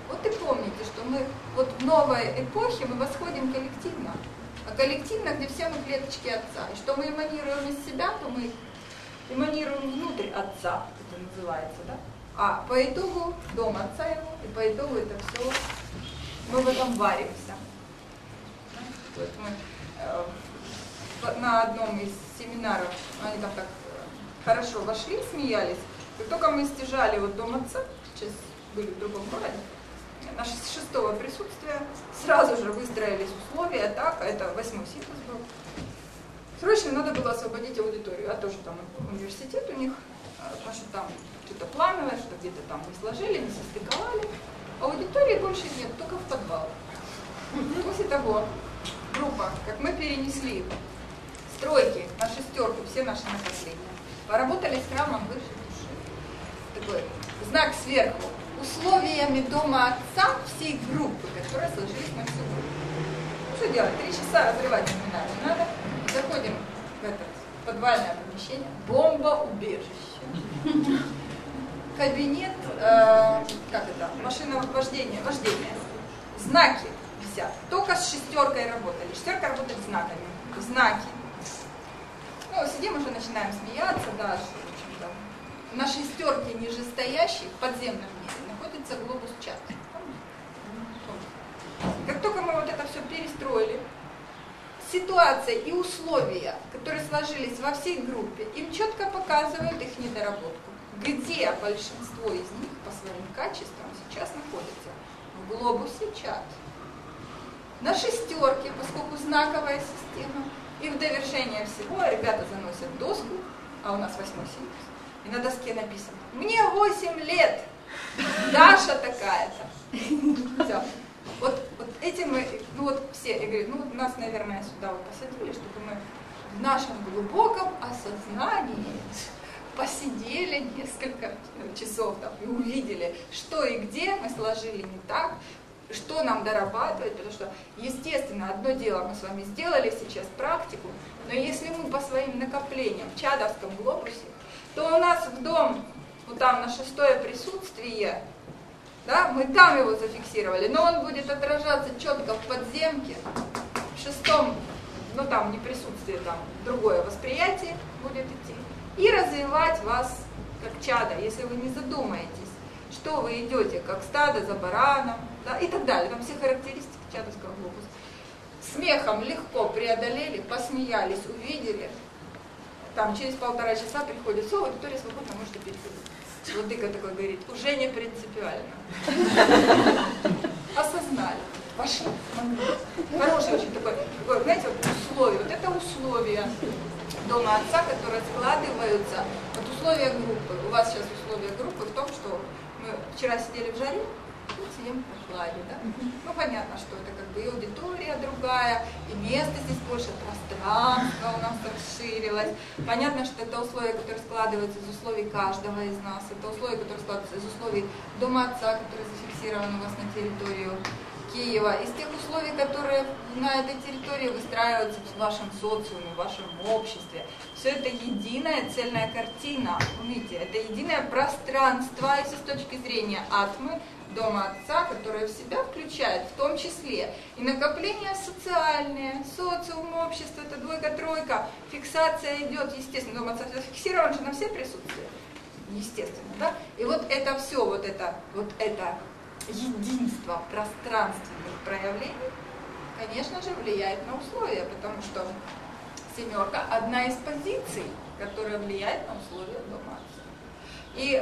Вот и помните, что мы вот в новой эпохе мы восходим коллективно. А коллективно, где все мы клеточки Отца. И что мы эманируем из себя, то мы эманируем внутрь Отца, это называется, да? А по итогу дом Отца его, и по итогу это все, мы в этом варимся. Вот мы, э, на одном из семинаров, они там так хорошо вошли, смеялись. Как только мы стяжали вот дом Отца, сейчас были в другом городе, наше шестого присутствия, сразу же выстроились условия, так, это восьмой синтез был. Срочно надо было освободить аудиторию, а тоже там университет у них, потому что там что-то плановое, что где-то там не сложили, не состыковали. Аудитории больше нет, только в подвал. После того, группа, как мы перенесли стройки на шестерку, все наши накопления, поработали с храмом высшей души. Такой знак сверху. Условиями дома Отца всей группы, которые сложились на всю группу. Что делать? Три часа разрывать семинар не надо. Заходим в это подвальное помещение. Бомба-убежище. Кабинет, э, как это, машина вождения, вождение. Знаки висят. Только с шестеркой работали. Шестерка работает знаками. Знаки. Ну, сидим уже, начинаем смеяться, да, что, в общем-то. На шестерке нижестоящей в подземном мире находится глобус-чат. Как только мы вот это все перестроили, ситуация и условия, которые сложились во всей группе, им четко показывают их недоработку. Где большинство из них по своим качествам сейчас находится? В глобусе чат. На шестерке, поскольку знаковая система, и в довершение всего ребята заносят доску, а у нас восьмой синтез, и на доске написано: «Мне восемь лет, Даша такая-то». Все. Вот, вот этим мы, ну вот все, я говорю, ну вот нас, наверное, сюда вот посадили, чтобы мы в нашем глубоком осознании посидели несколько часов там и увидели, что и где мы сложили не так, что нам дорабатывать, потому что, естественно, одно дело мы с вами сделали сейчас практику, но если мы по своим накоплениям в чадовском глобусе, то у нас в дом, ну там на шестое присутствие, да, мы там его зафиксировали, но он будет отражаться четко в подземке, в шестом, ну там не присутствие, там другое восприятие будет идти, и развивать вас как чадо, если вы не задумаетесь, что вы идете как стадо за бараном, да, и так далее, там все характеристики чадовского глобуса. Смехом легко преодолели, посмеялись, увидели, там через полтора часа приходит: «Все, аудитория свободна, можете переходить». Владыка такой говорит: «Уже не принципиально». Осознали, пошли. Хороший очень такой, такой, знаете, вот условие, вот это условия дома Отца, которые складываются, вот условия группы. У вас сейчас условия группы в том, что мы вчера сидели в жаре, тут сидим в прохладе, да? Ну, понятно, что это как бы и аудитория другая, и место здесь больше, пространство у нас расширилось. Понятно, что это условия, которые складываются из условий каждого из нас, это условия, которые складываются из условий дома Отца, который зафиксирован у вас на территорию Киева, из тех условий, которые на этой территории выстраиваются в вашем социуме, в вашем обществе. Все это единая цельная картина, помните, это единое пространство, и все с точки зрения атмы, дома Отца, которое в себя включает в том числе и накопления социальные, социум, общество, это двойка-тройка, фиксация идет, естественно, дом Отца зафиксирован же на все присутствия, естественно, да, и вот это все, вот это, вот это единство пространственных проявлений, конечно же, влияет на условия, потому что семерка – одна из позиций, которая влияет на условия дома Отца. И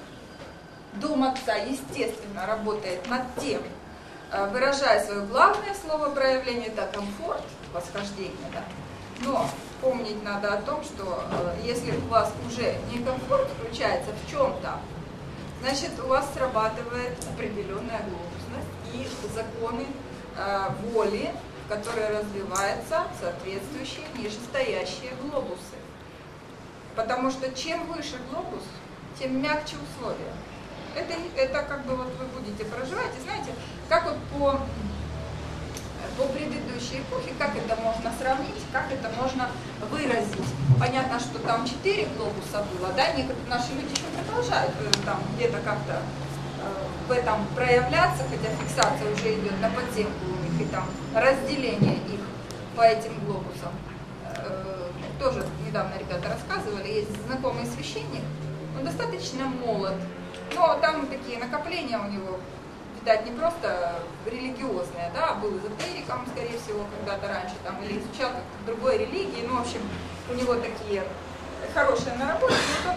дом Отца, естественно, работает над тем, выражая свое главное слово проявления, это комфорт, восхождение, да? Но помнить надо о том, что если у вас уже не комфорт включается в чем-то, значит, у вас срабатывает определенная глобусность и законы э, воли, которые развиваются соответствующие нижестоящие глобусы. Потому что чем выше глобус, тем мягче условия. Это, это как бы вот вы будете проживать, и знаете, как вот по, по предыдущей эпохе, как это можно сравнить, как это можно выразить. Понятно, что там четыре глобуса было, да, некоторые наши люди еще продолжают там где-то как-то э, этом проявляться, хотя фиксация уже идет на подземку у них, и там разделение их по этим глобусам. Тоже недавно ребята рассказывали, есть знакомый священник, он достаточно молод, но там такие накопления у него, видать, не просто религиозные, да, был эзотериком, скорее всего, когда-то раньше, там, или изучал как другой религии, ну, в общем, у него такие хорошие наработки, но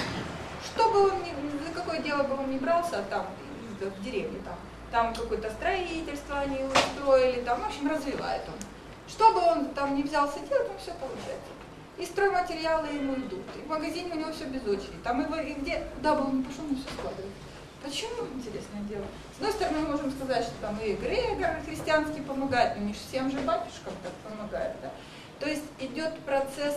что бы он ни, за какое дело бы он ни брался, там, в деревне, там, там какое-то строительство они устроили, там, в общем, развивает он. Что бы он там не взялся делать, он все получается. И стройматериалы ему идут, и в магазине у него все без очереди, там его, и где, куда бы он ни пошел, он все складывает. Почему, интересное дело? С одной стороны, мы можем сказать, что там и эгрегор христианский помогает, но не всем же батюшкам так помогает, да? То есть идет процесс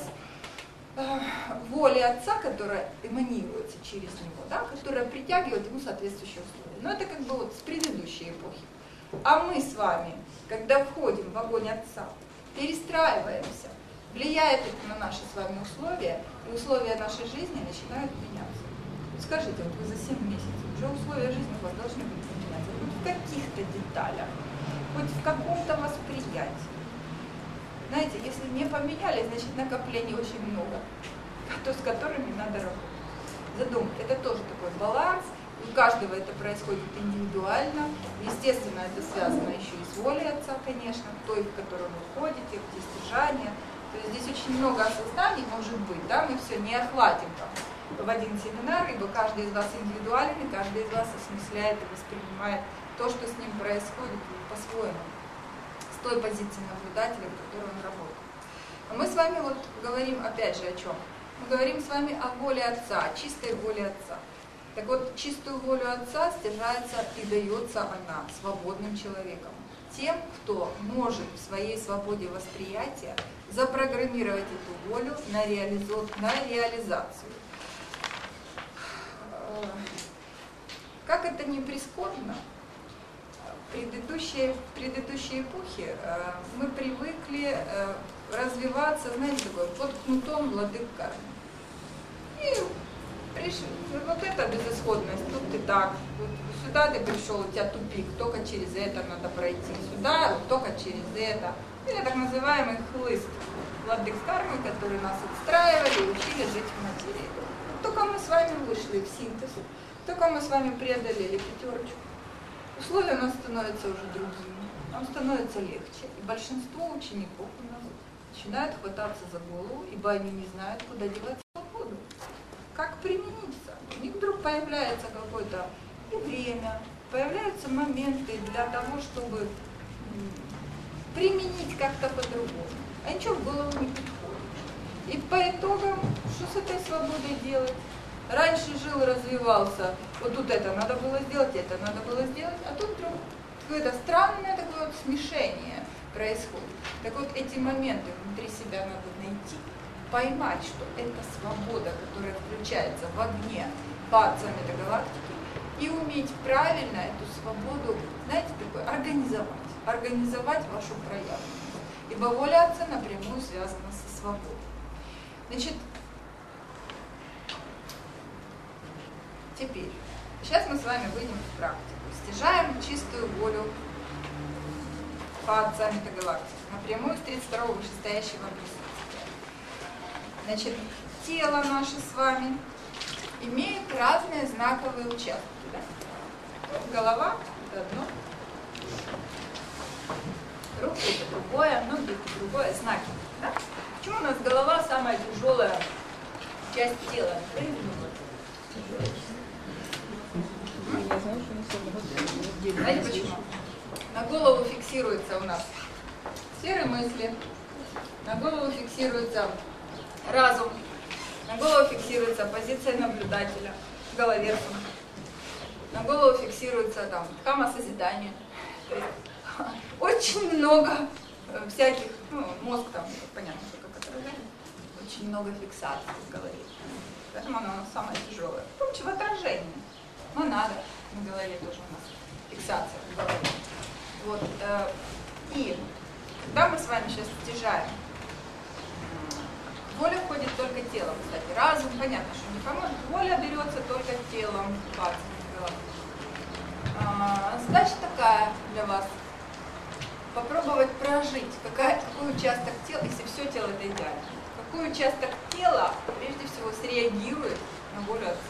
э, воли Отца, которая эманируется через него, да? Которая притягивает ему соответствующие условия. Но это как бы вот с предыдущей эпохи. А мы с вами, когда входим в огонь Отца, перестраиваемся, влияет это на наши с вами условия, и условия нашей жизни начинают меняться. Скажите, вот вы за семь месяцев, уже условия жизни у вас должны быть меняться, хоть в каких-то деталях, хоть в каком-то восприятии. Знаете, если не поменяли, значит накоплений очень много, то с которыми надо работать. Задумать, это тоже такой баланс, у каждого это происходит индивидуально, естественно, это связано еще и с волей Отца, конечно, той, в которую вы входите, в стяжание. То есть здесь очень много осознаний может быть, да, мы все не охватим там в один семинар, ибо каждый из вас индивидуален, и каждый из вас осмысляет и воспринимает то, что с ним происходит, по-своему, с той позиции наблюдателя, в которой он работает. А мы с вами вот говорим опять же о чем? Мы говорим с вами о воле Отца, о чистой воле Отца. Так вот, чистую волю Отца стяжается и дается она свободным человеком. Тем, кто может в своей свободе восприятия запрограммировать эту волю на, реализу... на реализацию. Как это ни прискорбно, в предыдущей, в предыдущей эпохе мы привыкли развиваться, знаете, такой, под кнутом владык кармы. И пришли, вот это безысходность, тут ты так, вот сюда ты пришел, у тебя тупик, только через это надо пройти, сюда только через это. Или так называемый хлыст владык кармы, которые нас отстраивали и учили жить в материи. Только мы с вами вышли в синтез, только мы с вами преодолели пятерочку. Условия у нас становятся уже другими, нам становится легче. И большинство учеников у нас начинают хвататься за голову, ибо они не знают, куда девать свободу. Как примениться? У них вдруг появляется какое-то и время, появляются моменты для того, чтобы применить как-то по-другому. А ничего в голову не приходит. И по итогам, что с этой свободой делать? Раньше жил и развивался, вот тут это надо было сделать, это надо было сделать, а тут вдруг какое-то странное такое вот смешение происходит. Так вот эти моменты внутри себя надо найти, поймать, что это свобода, которая включается в огне по отцам галактики, и уметь правильно эту свободу, знаете, такое, организовать, организовать вашу проявленность. Ибо воля Отца напрямую связана со свободой. Значит, теперь, сейчас мы с вами выйдем в практику. Стяжаем чистую волю по отцам галактики, напрямую с тридцать второго вышестоящего присутствия. Значит, тело наше с вами имеет разные знаковые участки. Да? Голова – это одно, руки – это другое, ноги – это другое, знаки. Да? Почему у нас голова самая тяжелая часть тела? Знаете почему? На голову фиксируется у нас сферы мысли, на голову фиксируется разум, на голову фиксируется позиция наблюдателя в голове, на голову фиксируется там дхамма-созидание. Очень много всяких, ну, мозг там, понятно, что как отражение, очень много фиксаций в голове. Поэтому она у нас самая тяжелая. Потом чего-отражение. Но надо, в голове тоже у нас фиксация в голове. Вот, э, и когда мы с вами сейчас стяжаем, воля входит только телом, кстати. Разум, понятно, что не поможет. Воля берется только телом, пальцем, головой. А, задача такая для вас. Попробовать прожить, какая, какой участок тела, если все тело это идеально, какой участок тела прежде всего среагирует на волю отца.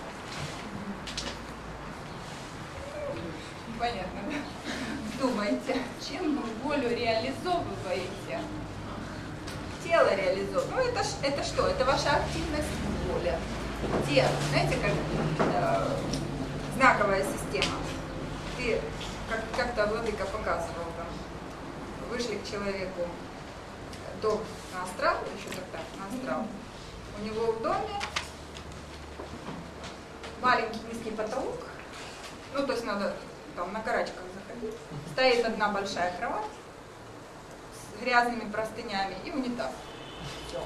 Понятно, да? Думайте, чем вы волю реализовываете? Тело реализовывает. Ну это, это что? Это ваша активность воли. Тело. Знаете, как э, знаковая система. Ты как, как-то владыка показывал там. Вышли к человеку дом на астрал, еще тогда на астрал. У него в доме маленький низкий потолок. Ну, то есть надо там на карачках заходить. Стоит одна большая кровать с грязными простынями и унитаз. Все.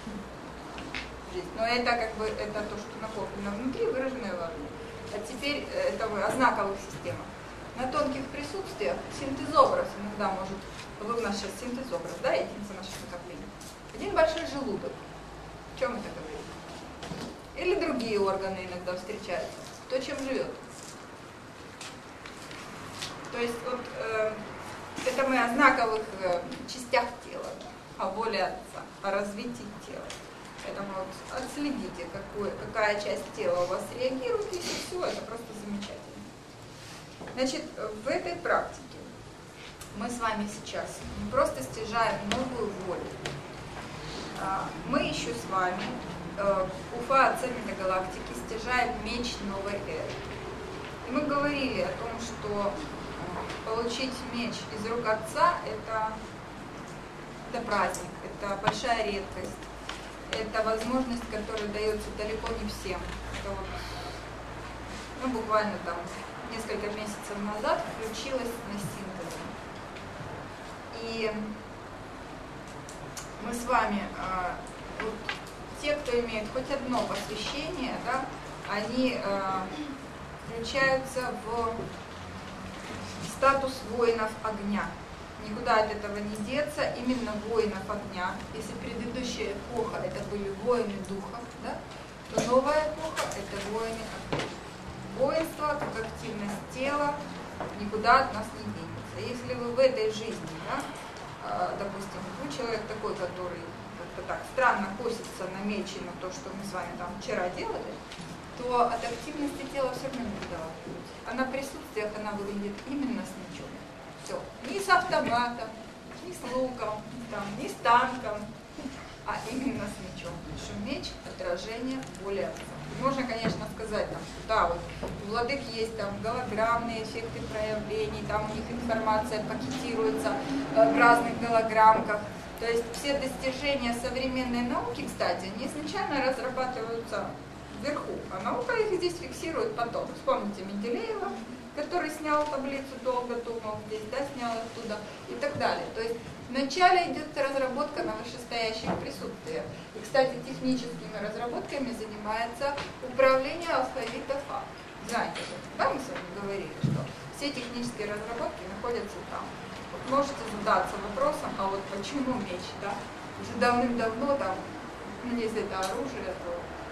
Но это как бы это то, что накоплено внутри, выраженное вовне. А теперь это вы о знаковых системах. На тонких присутствиях синтезобраз иногда может, вы у нас сейчас синтезобраз, да, единица наших накоплений. Один большой желудок. О чем это говорит? Или другие органы иногда встречаются. Кто чем живет. То есть вот э, это мы о знаковых э, частях тела, о воле отца, о развитии тела. Поэтому вот отследите, какой, какая часть тела у вас реагирует, и все, это просто замечательно. Значит, в этой практике мы с вами сейчас не просто стяжаем новую волю, мы еще с вами, Уфа Отца Метагалактики, стяжаем меч новой эры. И мы говорили о том, что получить меч из рук Отца это, это праздник, это большая редкость, это возможность, которая дается далеко не всем. Это вот, ну, буквально там несколько месяцев назад включилась на синтезе. И мы с вами, э, вот, те, кто имеет хоть одно посвящение, да, они э, включаются в статус воинов огня. Никуда от этого не деться, именно воинов огня. Если предыдущая эпоха это были воины духа, да, то новая эпоха это воины огня. Воинство, как активность тела, никуда от нас не денется. Если вы в этой жизни, да, допустим, вы человек такой, который как-то так странно косится на меч и на то, что мы с вами там вчера делали, то от активности тела все равно никуда не будет. А на присутствиях она выглядит именно с мечом. Все. Ни с автоматом, ни с луком, там, ни с танком, а именно с мечом. Потому что меч – отражение воли отца. Можно, конечно, сказать, там, да, вот у владык есть там голограммные эффекты проявлений, там у них информация пакетируется э, в разных голограммках. То есть все достижения современной науки, кстати, они изначально разрабатываются вверху, а наука их здесь фиксирует потом. Вспомните Менделеева, который снял таблицу, долго думал здесь, да, снял оттуда и так далее. То есть вначале идет разработка на вышестоящих присутствиях. И, кстати, техническими разработками занимается управление алфавитов А. Знаете, да, мы с вами говорили, что все технические разработки находятся там. Вот можете задаться вопросом, а вот почему меч, да? Уже давным-давно там, ну, если это оружие, то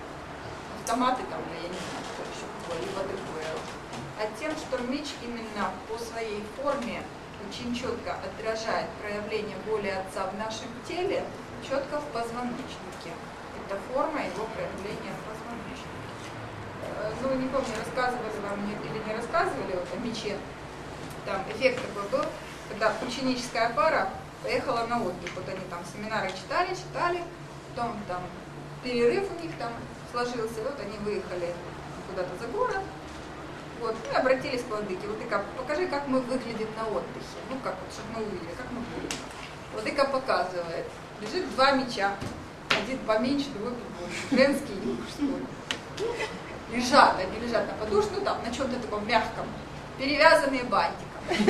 автоматы там, я не знаю, что еще какое-либо другое. А тем, что меч именно по своей форме очень четко отражает проявление воли Отца в нашем теле, четко в позвоночнике. Это форма его проявления в позвоночнике. Ну, не помню, рассказывали вам или не рассказывали вот о мече. Там эффект такой был, когда ученическая пара поехала на отдых. Вот они там семинары читали, читали, потом там перерыв у них там сложился, и вот они выехали куда-то за город. Вот, мы обратились к владыке. Владыка, покажи, как мы выглядим на отдыхе. Ну, как вот, чтобы мы увидели, как мы выглядим. Владыка показывает. Лежит два меча. Один поменьше, другой побольше. Женский и мужской. Лежат, они лежат на подушке, ну там, на чем-то таком мягком. Перевязанные бантиком.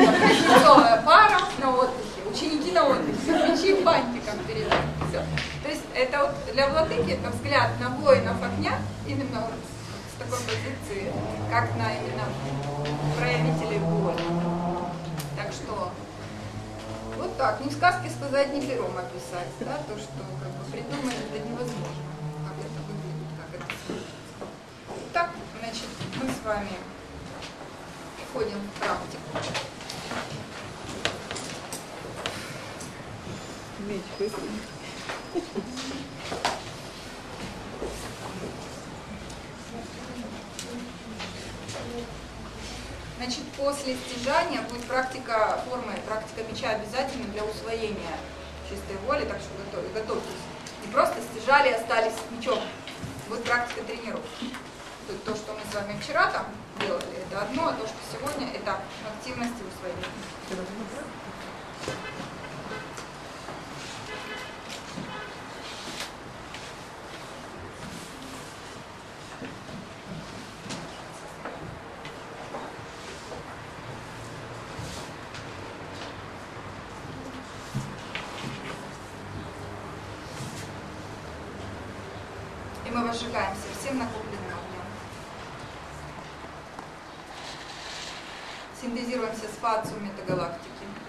Новая пара на отдыхе. Ученики на отдыхе. Мечи бантиком перевязаны. Все. То есть это вот для владыки это взгляд на воинов огня, именно вот с такой позиции, как на именно проявителей воли. Так что вот так, не в сказке сказать, не пером описать, да, то, что как бы придумать это невозможно, как это выглядит, как это. Так, значит, мы с вами входим в практику. Меч выкинь. Значит, после стяжания будет практика формы, практика меча обязательно для усвоения чистой воли, так что готов, готовьтесь. Не просто стяжали, остались с мечом. Будет практика тренировки. То, то, что мы с вами вчера там делали, это одно, а то, что сегодня, это активности усвоения. И мы возжигаемся всем накопленным огнем. Синтезируемся с фацией метагалактики.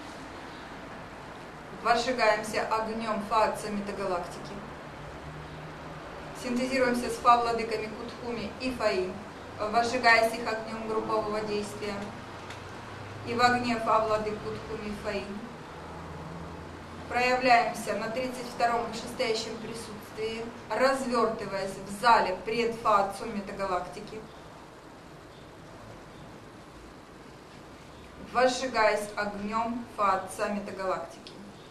Возжигаемся огнем фация метагалактики. Синтезируемся с фа-владыками Кутхуми и Фаи, возжигаясь их огнем группового действия. И в огне фа-владык Кутхуми и Фаи проявляемся на тридцать втором вышестоящем присутствии, развертываясь в зале пред фацию метагалактики, возжигаясь огнем фаца метагалактики.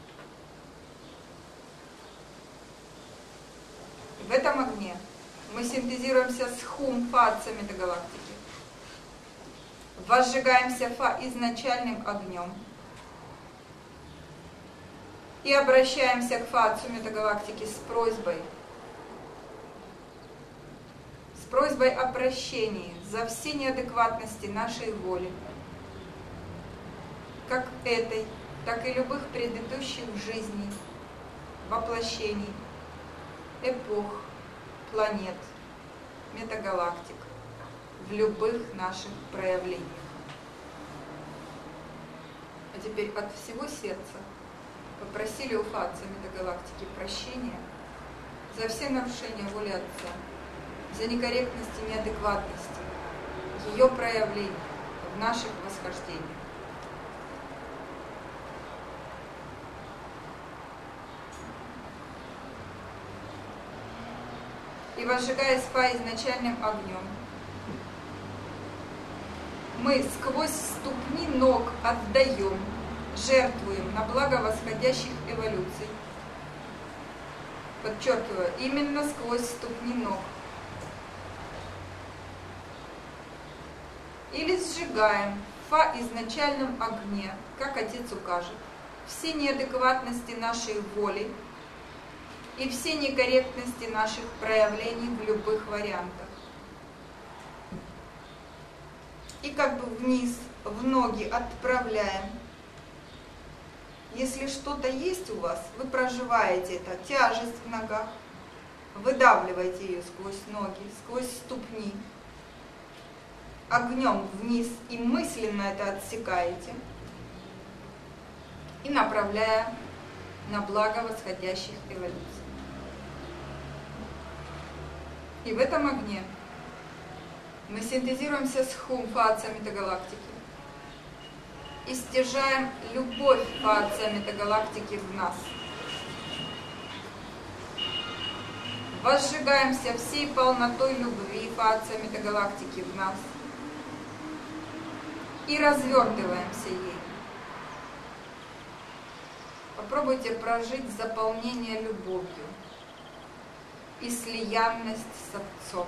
В этом огне мы синтезируемся с хум фаца метагалактики, возжигаемся фа изначальным огнем и обращаемся к фацию метагалактики с просьбой, с просьбой о прощении за все неадекватности нашей воли, как этой, так и любых предыдущих жизней, воплощений, эпох, планет, метагалактик, в любых наших проявлениях. А теперь от всего сердца попросили у фация метагалактики прощения за все нарушения воли Отца, за некорректность и неадекватность ее проявлений в наших восхождениях. И возжигаясь фа изначальным огнем, мы сквозь ступни ног отдаем, жертвуем на благо восходящих эволюций. Подчеркиваю, именно сквозь ступни ног. Или сжигаем в фа изначальном огне, как Отец укажет, все неадекватности нашей воли и все некорректности наших проявлений в любых вариантах. И как бы вниз, в ноги отправляем. Если что-то есть у вас, вы проживаете это, тяжесть в ногах, выдавливаете ее сквозь ноги, сквозь ступни, огнем вниз и мысленно это отсекаете, и направляя на благо восходящих эволюций. И в этом огне мы синтезируемся с хум фация метагалактики и стяжаем любовь фация метагалактики в нас. Возжигаемся всей полнотой любви фация метагалактики в нас и развертываемся ей. Попробуйте прожить заполнение любовью и слиянность с Отцом.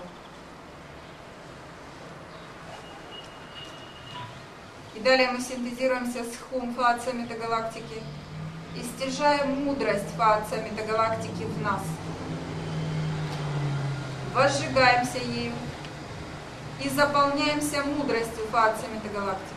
И далее мы синтезируемся с хум фация метагалактики и стяжаем мудрость фация метагалактики в нас. Возжигаемся ею и заполняемся мудростью фация метагалактики.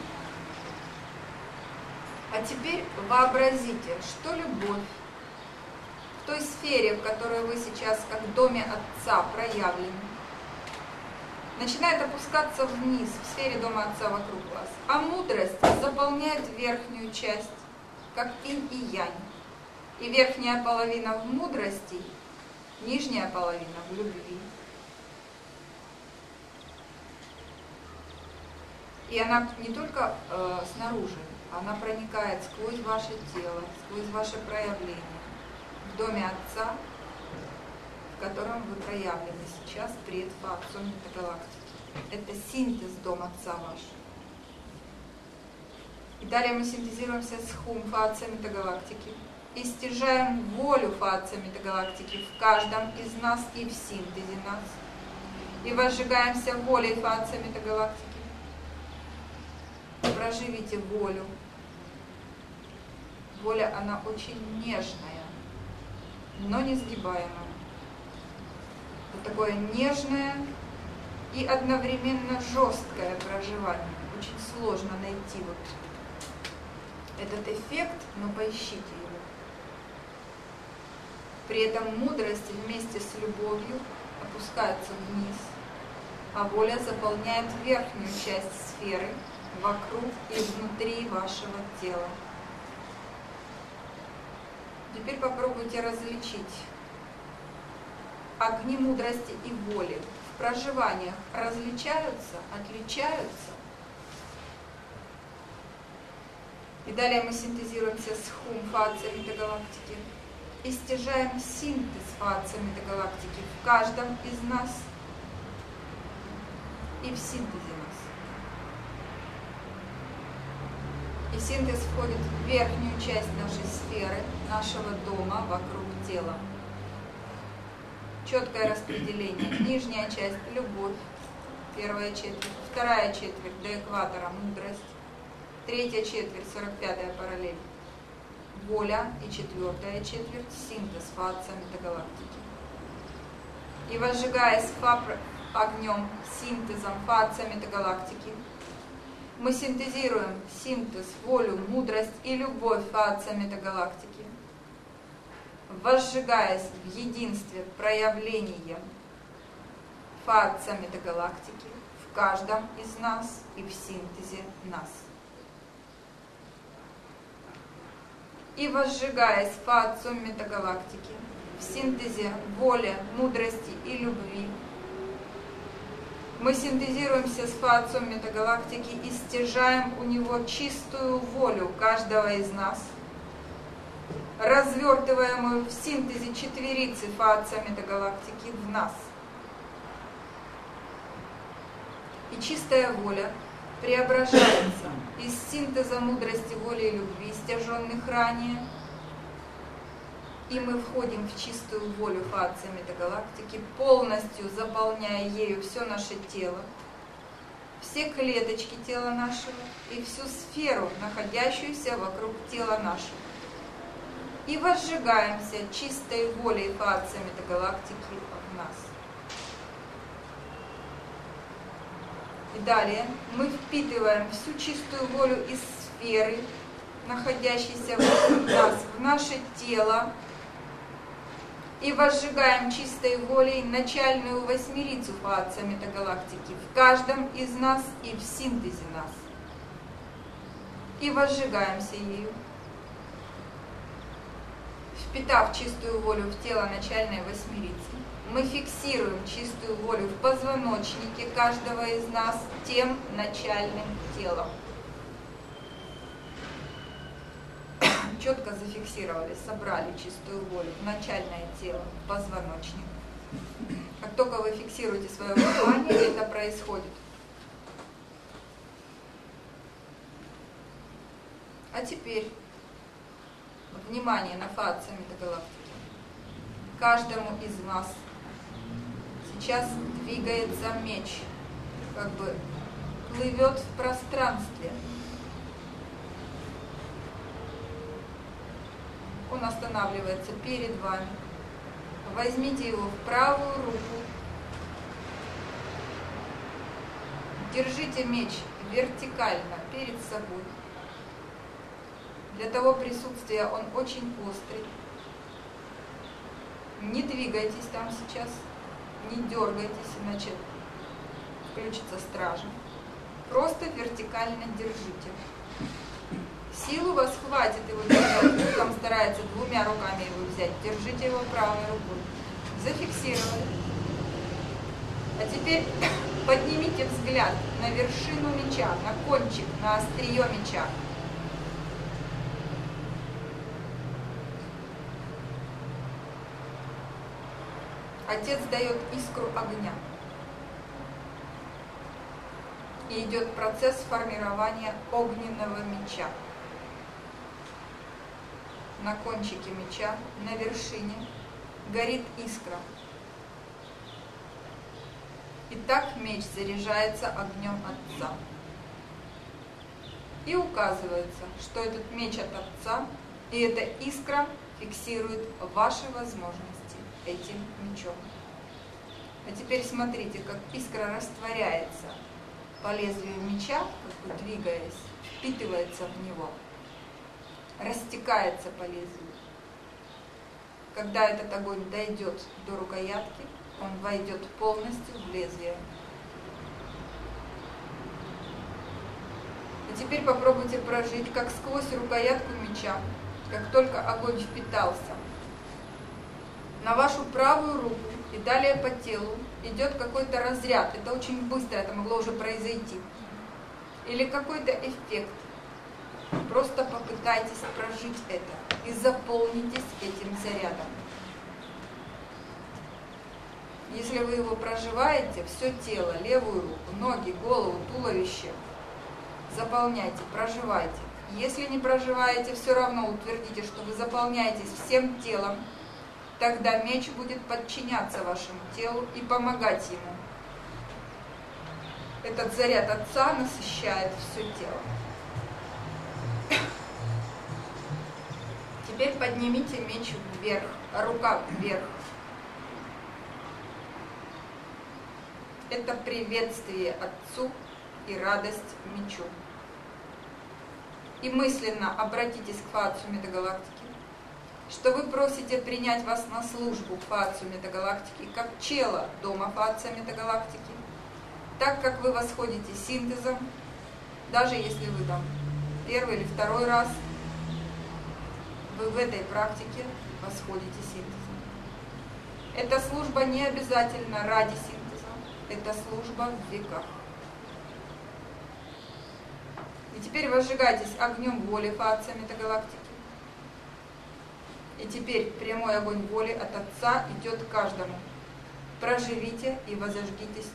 А теперь вообразите, что любовь в той сфере, в которой вы сейчас, как в доме Отца, проявлены, начинает опускаться вниз, в сфере дома Отца вокруг вас. А мудрость заполняет верхнюю часть, как инь и янь. И верхняя половина в мудрости, нижняя половина в любви. И она не только э, снаружи, она проникает сквозь ваше тело, сквозь ваше проявление в доме Отца, в котором вы проявлены сейчас пред Отцом Метагалактики. Это синтез дома Отца вашего. И далее мы синтезируемся с Хум Фа-Отца Метагалактики и стяжаем волю Фа-Отца Метагалактики в каждом из нас и в синтезе нас. И возжигаемся волей Фа-Отца Метагалактики. Проживите волю. Воля, она очень нежная, но не сгибаемая. Вот такое нежное и одновременно жесткое проживание. Очень сложно найти вот этот эффект, но поищите его. При этом мудрость вместе с любовью опускается вниз, а воля заполняет верхнюю часть сферы вокруг и внутри вашего тела. Теперь попробуйте различить огни мудрости и воли в проживаниях различаются, отличаются. И далее мы синтезируемся с Хум Фа-Отца Метагалактики и стяжаем синтез Фа-Отца Метагалактики в каждом из нас и в синтезе нас. И синтез входит в верхнюю часть нашей сферы, нашего дома вокруг тела. Четкое распределение. Нижняя часть – любовь, первая четверть. Вторая четверть до экватора – мудрость. Третья четверть – сорок пятая параллель – воля. И четвертая четверть – синтез Фа-Отца Метагалактики. И возжигаясь огнем, синтезом Фа-Отца Метагалактики, мы синтезируем синтез, волю, мудрость и любовь Фа-Отца Метагалактики, возжигаясь в единстве проявлением Фа-Отца Метагалактики в каждом из нас и в синтезе нас. И возжигаясь Фа-Отцом Метагалактики в синтезе воли, мудрости и любви, мы синтезируемся с Фа-Отцом Метагалактики и стяжаем у него чистую волю каждого из нас, развертываемую в синтезе четверицы Фа-Отца Метагалактики в нас. И чистая воля преображается из синтеза мудрости, воли и любви, стяженных ранее, и мы входим в чистую волю Фа-Отца Метагалактики, полностью заполняя ею все наше тело, все клеточки тела нашего и всю сферу, находящуюся вокруг тела нашего. И возжигаемся чистой волей Фа-Отца Метагалактики в нас. И далее мы впитываем всю чистую волю из сферы, находящейся вокруг нас, в наше тело, и возжигаем чистой волей начальную восьмерицу Фа-Отца Метагалактики в каждом из нас и в синтезе нас. И возжигаемся ею. Впитав чистую волю в тело начальной восьмерицы, мы фиксируем чистую волю в позвоночнике каждого из нас тем начальным телом. Четко зафиксировали, собрали чистую волю в начальное тело, в позвоночник. Как только вы фиксируете свое внимание, это происходит. А теперь внимание на Фа-Отца Метагалактики. Каждому из вас сейчас двигается меч, как бы плывет в пространстве. Он останавливается перед вами. Возьмите его в правую руку. Держите меч вертикально перед собой. Для того присутствия он очень острый. Не двигайтесь там сейчас, не дергайтесь, иначе включится стража. Просто вертикально держите. Сил у вас хватит его держать, кто там старается двумя руками его взять, держите его правой рукой. Зафиксировали. А А теперь поднимите взгляд на вершину меча, на кончик, на острие меча. Отец дает искру огня. И идет процесс формирования огненного меча. На кончике меча, на вершине, горит искра. И так меч заряжается огнем Отца. И указывается, что этот меч от Отца, и эта искра фиксирует ваши возможности этим мечом. А теперь смотрите, как искра растворяется по лезвию меча, как бы двигаясь, впитывается в него, растекается по лезвию. Когда этот огонь дойдет до рукоятки, он войдет полностью в лезвие. А теперь попробуйте прожить, как сквозь рукоятку меча, как только огонь впитался, на вашу правую руку и далее по телу идет какой-то разряд. Это очень быстро, это могло уже произойти. Или какой-то эффект. Просто попытайтесь прожить это и заполнитесь этим зарядом. Если вы его проживаете, все тело, левую руку, ноги, голову, туловище, заполняйте, проживайте. Если не проживаете, все равно утвердите, что вы заполняетесь всем телом, тогда меч будет подчиняться вашему телу и помогать ему. Этот заряд Отца насыщает все тело. Теперь поднимите меч вверх, рука вверх. Это приветствие Отцу и радость мечу. И мысленно обратитесь к Фаотцу Метагалактики, что вы просите принять вас на службу к Фаотцу Метагалактики, как чела дома Фаотца Метагалактики, так как вы восходите синтезом, даже если вы там первый или второй раз, вы в этой практике восходите синтезом. Эта служба не обязательно ради синтеза, это служба в веках. И теперь возжигайтесь огнем воли Фаотца Метагалактики. И теперь прямой огонь воли от Отца идет к каждому. Проживите и возожгитесь.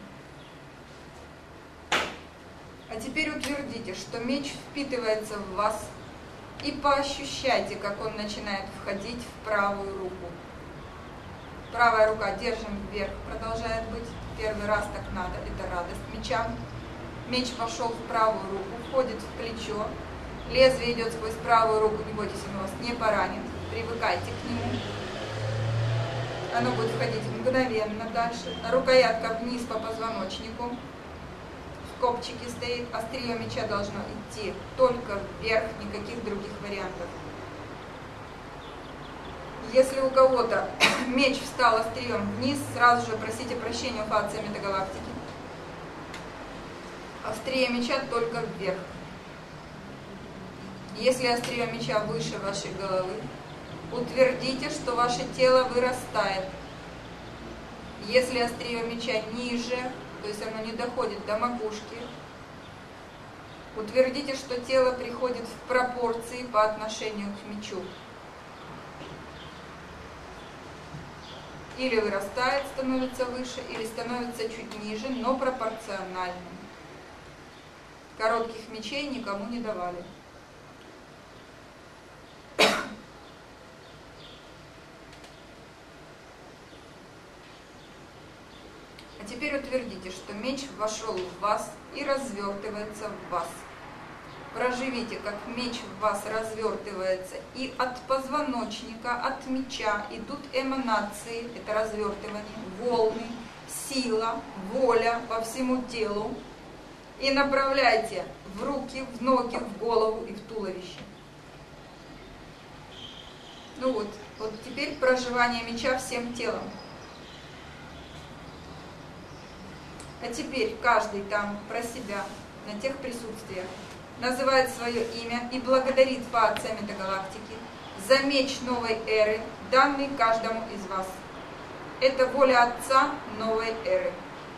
А теперь утвердите, что меч впитывается в вас, и поощущайте, как он начинает входить в правую руку. Правая рука держим вверх, продолжает быть. Первый раз так надо, это радость меча. Меч пошел в правую руку, входит в плечо. Лезвие идет сквозь правую руку, не бойтесь, он вас не поранит. Привыкайте к нему. Оно будет входить мгновенно дальше. Рукоятка вниз по позвоночнику. В копчике стоит. Острие меча должно идти только вверх, никаких других вариантов. Если у кого-то меч встал острием вниз, сразу же просите прощения у Фаотца Метагалактики. Острие меча только вверх. Если острие меча выше вашей головы, утвердите, что ваше тело вырастает. Если острие меча ниже, то есть оно не доходит до макушки, утвердите, что тело приходит в пропорции по отношению к мечу. Или вырастает, становится выше, или становится чуть ниже, но пропорционально. Коротких мечей никому не давали. А теперь утвердите, что меч вошел в вас и развертывается в вас. Проживите, как меч в вас развертывается, и от позвоночника, от меча идут эманации, это развертывание, волны, сила, воля по всему телу. И направляйте в руки, в ноги, в голову и в туловище. Ну вот, вот теперь проживание меча всем телом. А теперь каждый там про себя, на тех присутствиях, называет свое имя и благодарит Фаотца Метагалактики за меч новой эры, данный каждому из вас. Это воля Отца новой эры.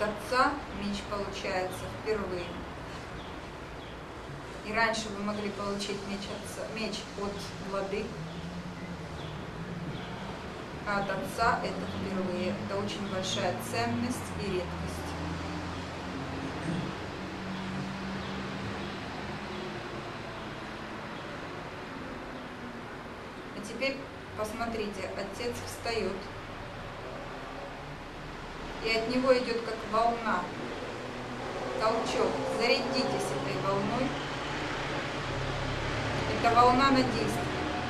отца меч получается впервые. И раньше вы могли получить меч, отца, меч от владык, а от отца это впервые. Это очень большая ценность и редкость. А теперь посмотрите, отец встает, и от него идет как волна, толчок. Зарядитесь этой волной. Это волна на действие.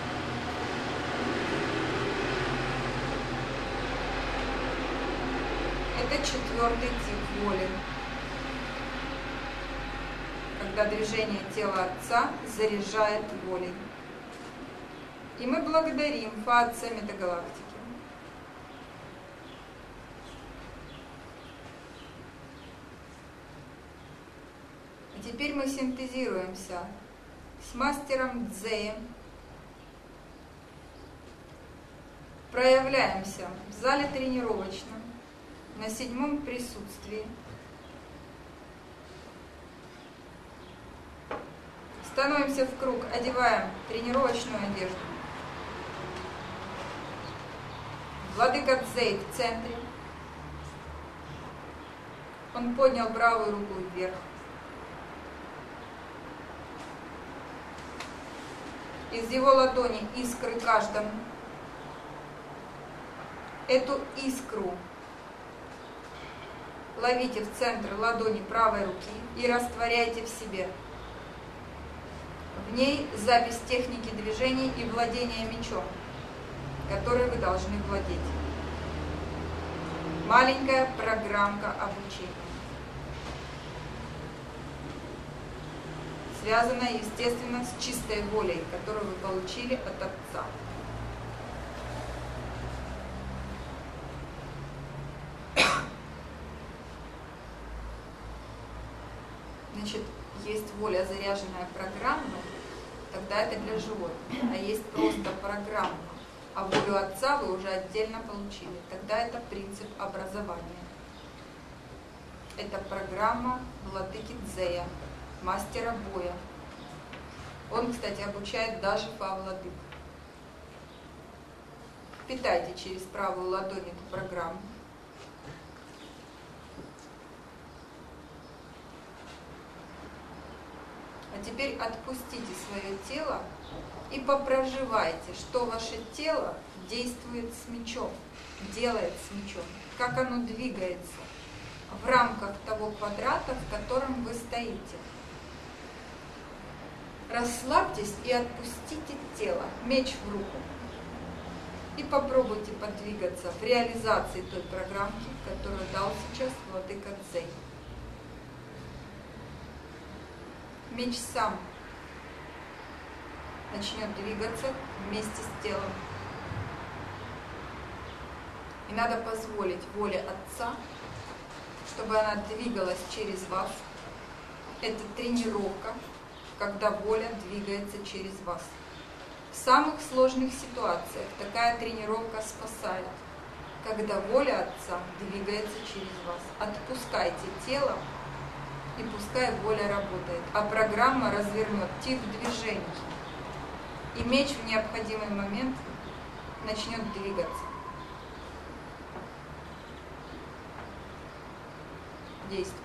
Это четвертый тип воли, когда движение тела Отца заряжает волей. И мы благодарим Фа Отца Метагалактики. И теперь мы синтезируемся с мастером Дзеем, проявляемся в зале тренировочном на седьмом присутствии, становимся в круг, одеваем тренировочную одежду. Владыка Дзей в центре. Он поднял правую руку вверх. Из его ладони искры каждому. Эту искру ловите в центр ладони правой руки и растворяйте в себе. В ней запись техники движений и владения мечом, которой вы должны владеть. Маленькая программка обучения. Связана, естественно, с чистой волей, которую вы получили от Отца. Значит, есть воля, заряженная программой, тогда это для животных. А есть просто программа. А волю Отца вы уже отдельно получили. Тогда это принцип образования. Это программа Владыки Дзея, мастера боя. Он, кстати, обучает даже Фа-владык. Питайте через правую ладонь эту программу. А теперь отпустите свое тело и попроживайте, что ваше тело действует с мечом, делает с мечом, как оно двигается в рамках того квадрата, в котором вы стоите. Расслабьтесь и отпустите тело, меч в руку. И попробуйте подвигаться в реализации той программки, которую дал сейчас Владыка Дзей. Меч сам начнет двигаться вместе с телом. И надо позволить воле Отца, чтобы она двигалась через вас. Это тренировка, когда воля двигается через вас. В самых сложных ситуациях такая тренировка спасает, когда воля Отца двигается через вас. Отпускайте тело, и пускай воля работает, а программа развернет тип движений. И меч в необходимый момент начнет двигаться. Действуй.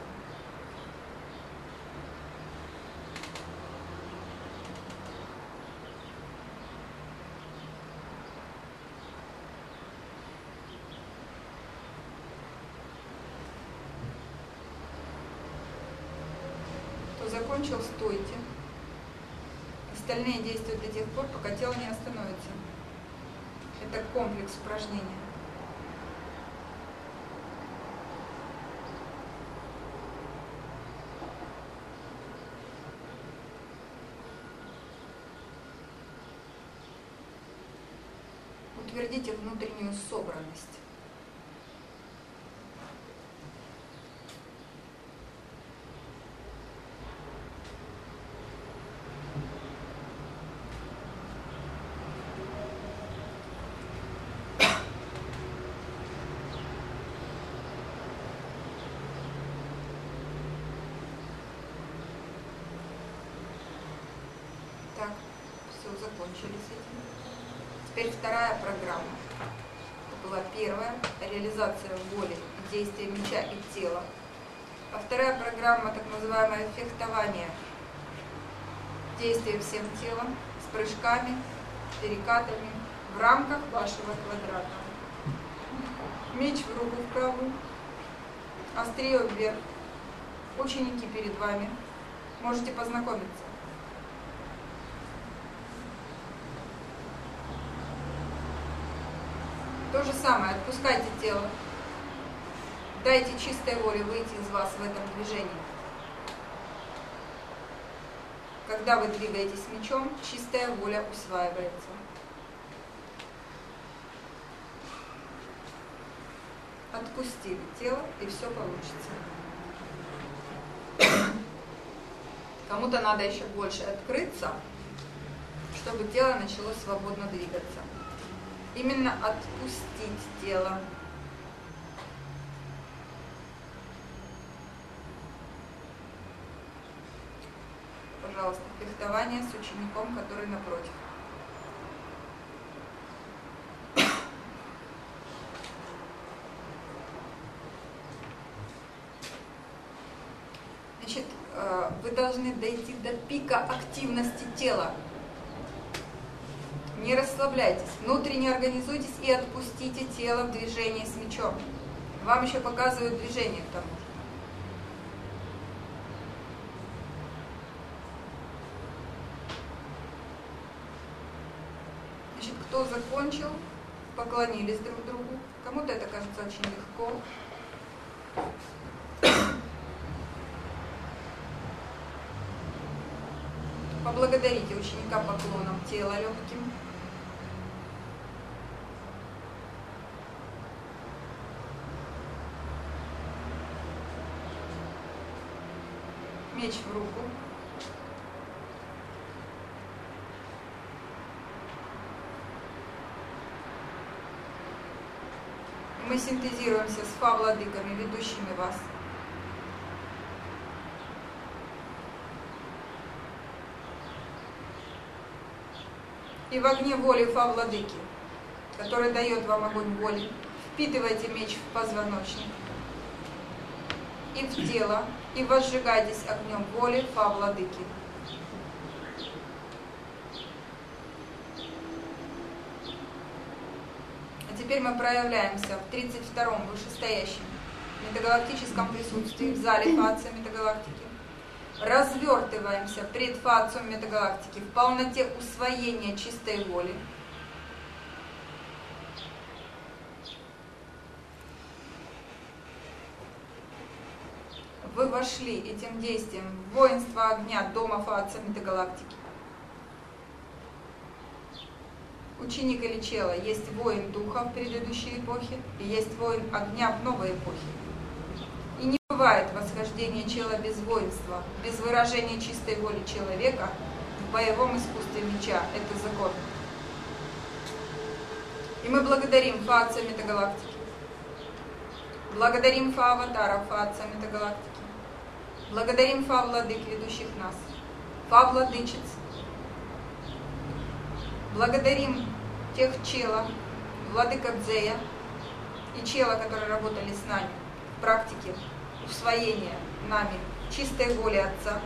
Кто закончил, стойте. Остальные действуют до тех пор, пока тело не остановится. Это комплекс упражнений. Утвердите внутреннюю собранность. Все, закончили с этим. Теперь вторая программа. Это была первая, реализация воли, действия меча и тела. А вторая программа, так называемое фехтование. Действие всем телом, с прыжками, перекатами, в рамках вашего квадрата. Меч в руку в правую, острие вверх. Ученики перед вами. Можете познакомиться. То же самое, отпускайте тело. Дайте чистой воле выйти из вас в этом движении. Когда вы двигаетесь мечом, чистая воля усваивается. Отпустили тело, и все получится. Кому-то надо еще больше открыться, чтобы тело начало свободно двигаться. Именно отпустить тело. Пожалуйста, фехтование с учеником, который напротив. Значит, вы должны дойти до пика активности тела. Не расслабляйтесь, внутренне организуйтесь и отпустите тело в движении с мечом. Вам еще показывают движение к тому же. Значит, кто закончил, поклонились друг другу. Кому-то это кажется очень легко. Поблагодарите ученика поклоном тела легким. Меч в руку. И мы синтезируемся с фа-владыками, ведущими вас. И в огне воли фа-владыки, который дает вам огонь воли, впитывайте меч в позвоночник и в тело, и возжигайтесь огнем воли фа-владыки. А теперь мы проявляемся в тридцать втором вышестоящем метагалактическом присутствии в зале Фация Метагалактики. Развертываемся пред фациум метагалактики в полноте усвоения чистой воли. Вы вошли этим действием в воинство огня дома Фация Метагалактики. Ученик или чело есть воин духа в предыдущей эпохе и есть воин огня в новой эпохе. И не бывает восхождения чела без воинства, без выражения чистой воли человека в боевом искусстве меча. Это закон. И мы благодарим Фация Метагалактики. Благодарим Фа-аватара Фация Метагалактики. Благодарим Фа-владык, ведущих нас. Фа-владычиц. Благодарим тех чела, владыка Дзея и чела, которые работали с нами в практике усвоения нами чистой воли Отца.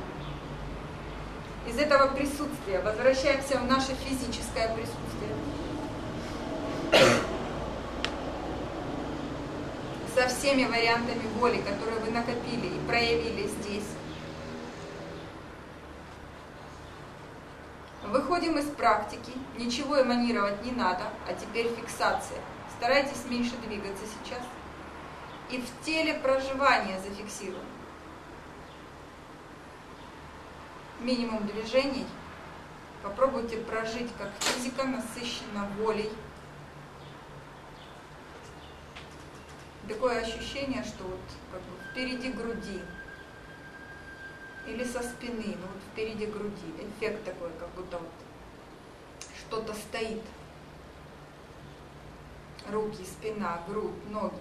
Из этого присутствия возвращаемся в наше физическое присутствие. Со всеми вариантами воли, которые вы накопили и проявили здесь. Выходим из практики, ничего эманировать не надо, а теперь фиксация. Старайтесь меньше двигаться сейчас. И в теле проживания зафиксируем. Минимум движений. Попробуйте прожить, как физика насыщена волей. Такое ощущение, что вот как бы впереди груди. Или со спины, ну вот впереди груди. Эффект такой, как будто вот что-то стоит. Руки, спина, грудь, ноги.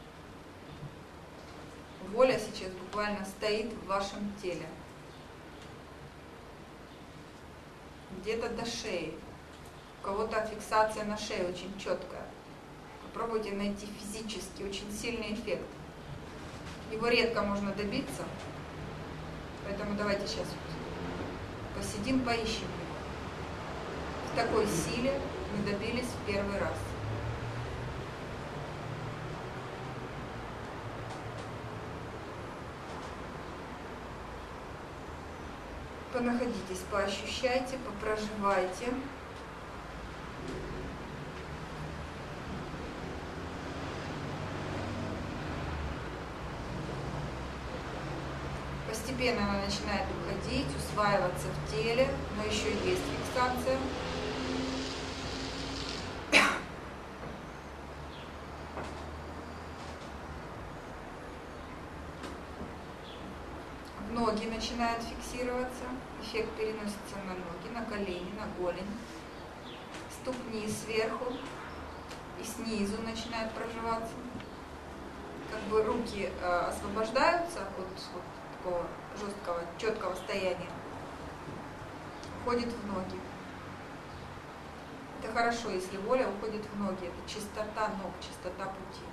Воля сейчас буквально стоит в вашем теле. где-то до шеи. У кого-то фиксация на шее очень четкая. Попробуйте найти физически очень сильный эффект. Его редко можно добиться, поэтому давайте сейчас вот посидим, поищем его. В такой силе мы добились в первый раз. Понаходитесь, поощущайте, попроживайте. Постепенно она начинает уходить, усваиваться в теле, но еще есть фиксация. Ноги начинают фиксироваться, эффект переносится на ноги, на колени, на голень, ступни сверху и снизу начинают проживаться. Как бы руки э, освобождаются от вот, такого жесткого, четкого стояния, уходит в ноги. Это хорошо, если воля уходит в ноги, это чистота ног, чистота пути.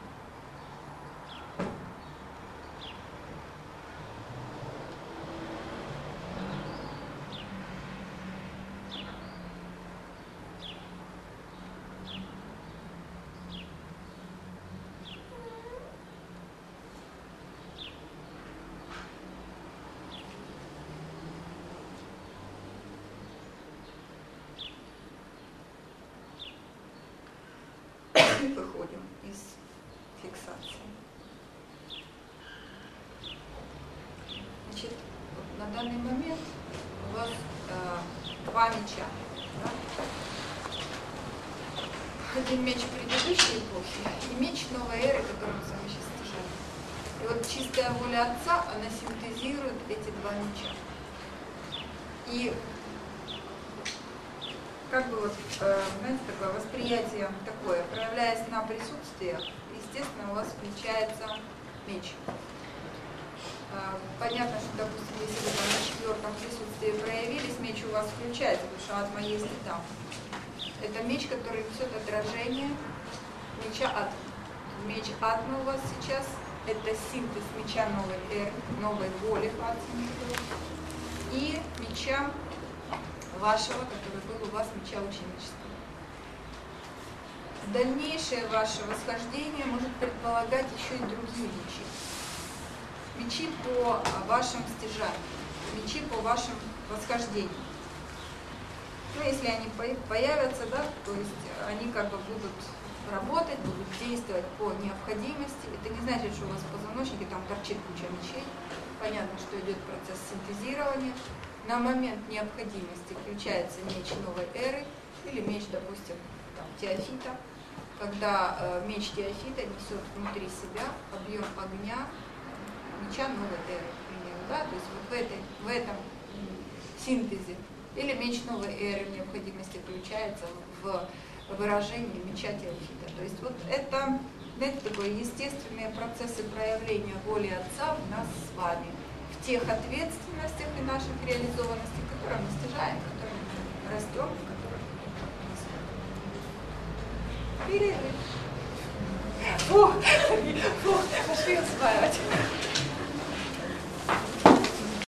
И выходим из фиксации. Значит, вот на данный момент у вас э, два меча. Да? Один меч предыдущей эпохи и меч новой эры, который мы с вами сейчас стяжали. И вот чистая воля Отца, она синтезирует эти два меча. И как бы вот, э, знаете, такое восприятие такое, проявляясь на присутствиях, естественно, у вас включается меч. Э, понятно, что, допустим, если вы там на четвертом присутствии проявились, меч у вас включается, потому что атма есть и там. Это меч, который несет отражение меча атма. Меч атма у вас сейчас – это синтез меча новой эры, новой воли и меча вашего, который был у вас меча ученичества. Дальнейшее ваше восхождение может предполагать еще и другие мечи. Мечи по вашим стяжаниям, мечи по вашим восхождениям. Ну, если они появятся, да, то есть они как бы будут работать, будут действовать по необходимости. Это не значит, что у вас в позвоночнике там торчит куча мечей. Понятно, что идет процесс синтезирования. На момент необходимости включается меч новой эры или меч, допустим, там, Теофита, когда э, меч Теофита несет внутри себя объем огня меча новой эры, к примеру, да? То есть вот в, этой, в этом синтезе или меч новой эры в необходимости включается в выражение меча Теофита. То есть вот это, знаете, такое естественные процессы проявления воли Отца в нас с вами. В тех ответственностях и наших реализованностях, которые мы стяжаем, которые мы растем, которые мы перерыв. Фу, фу, пошли усваивать.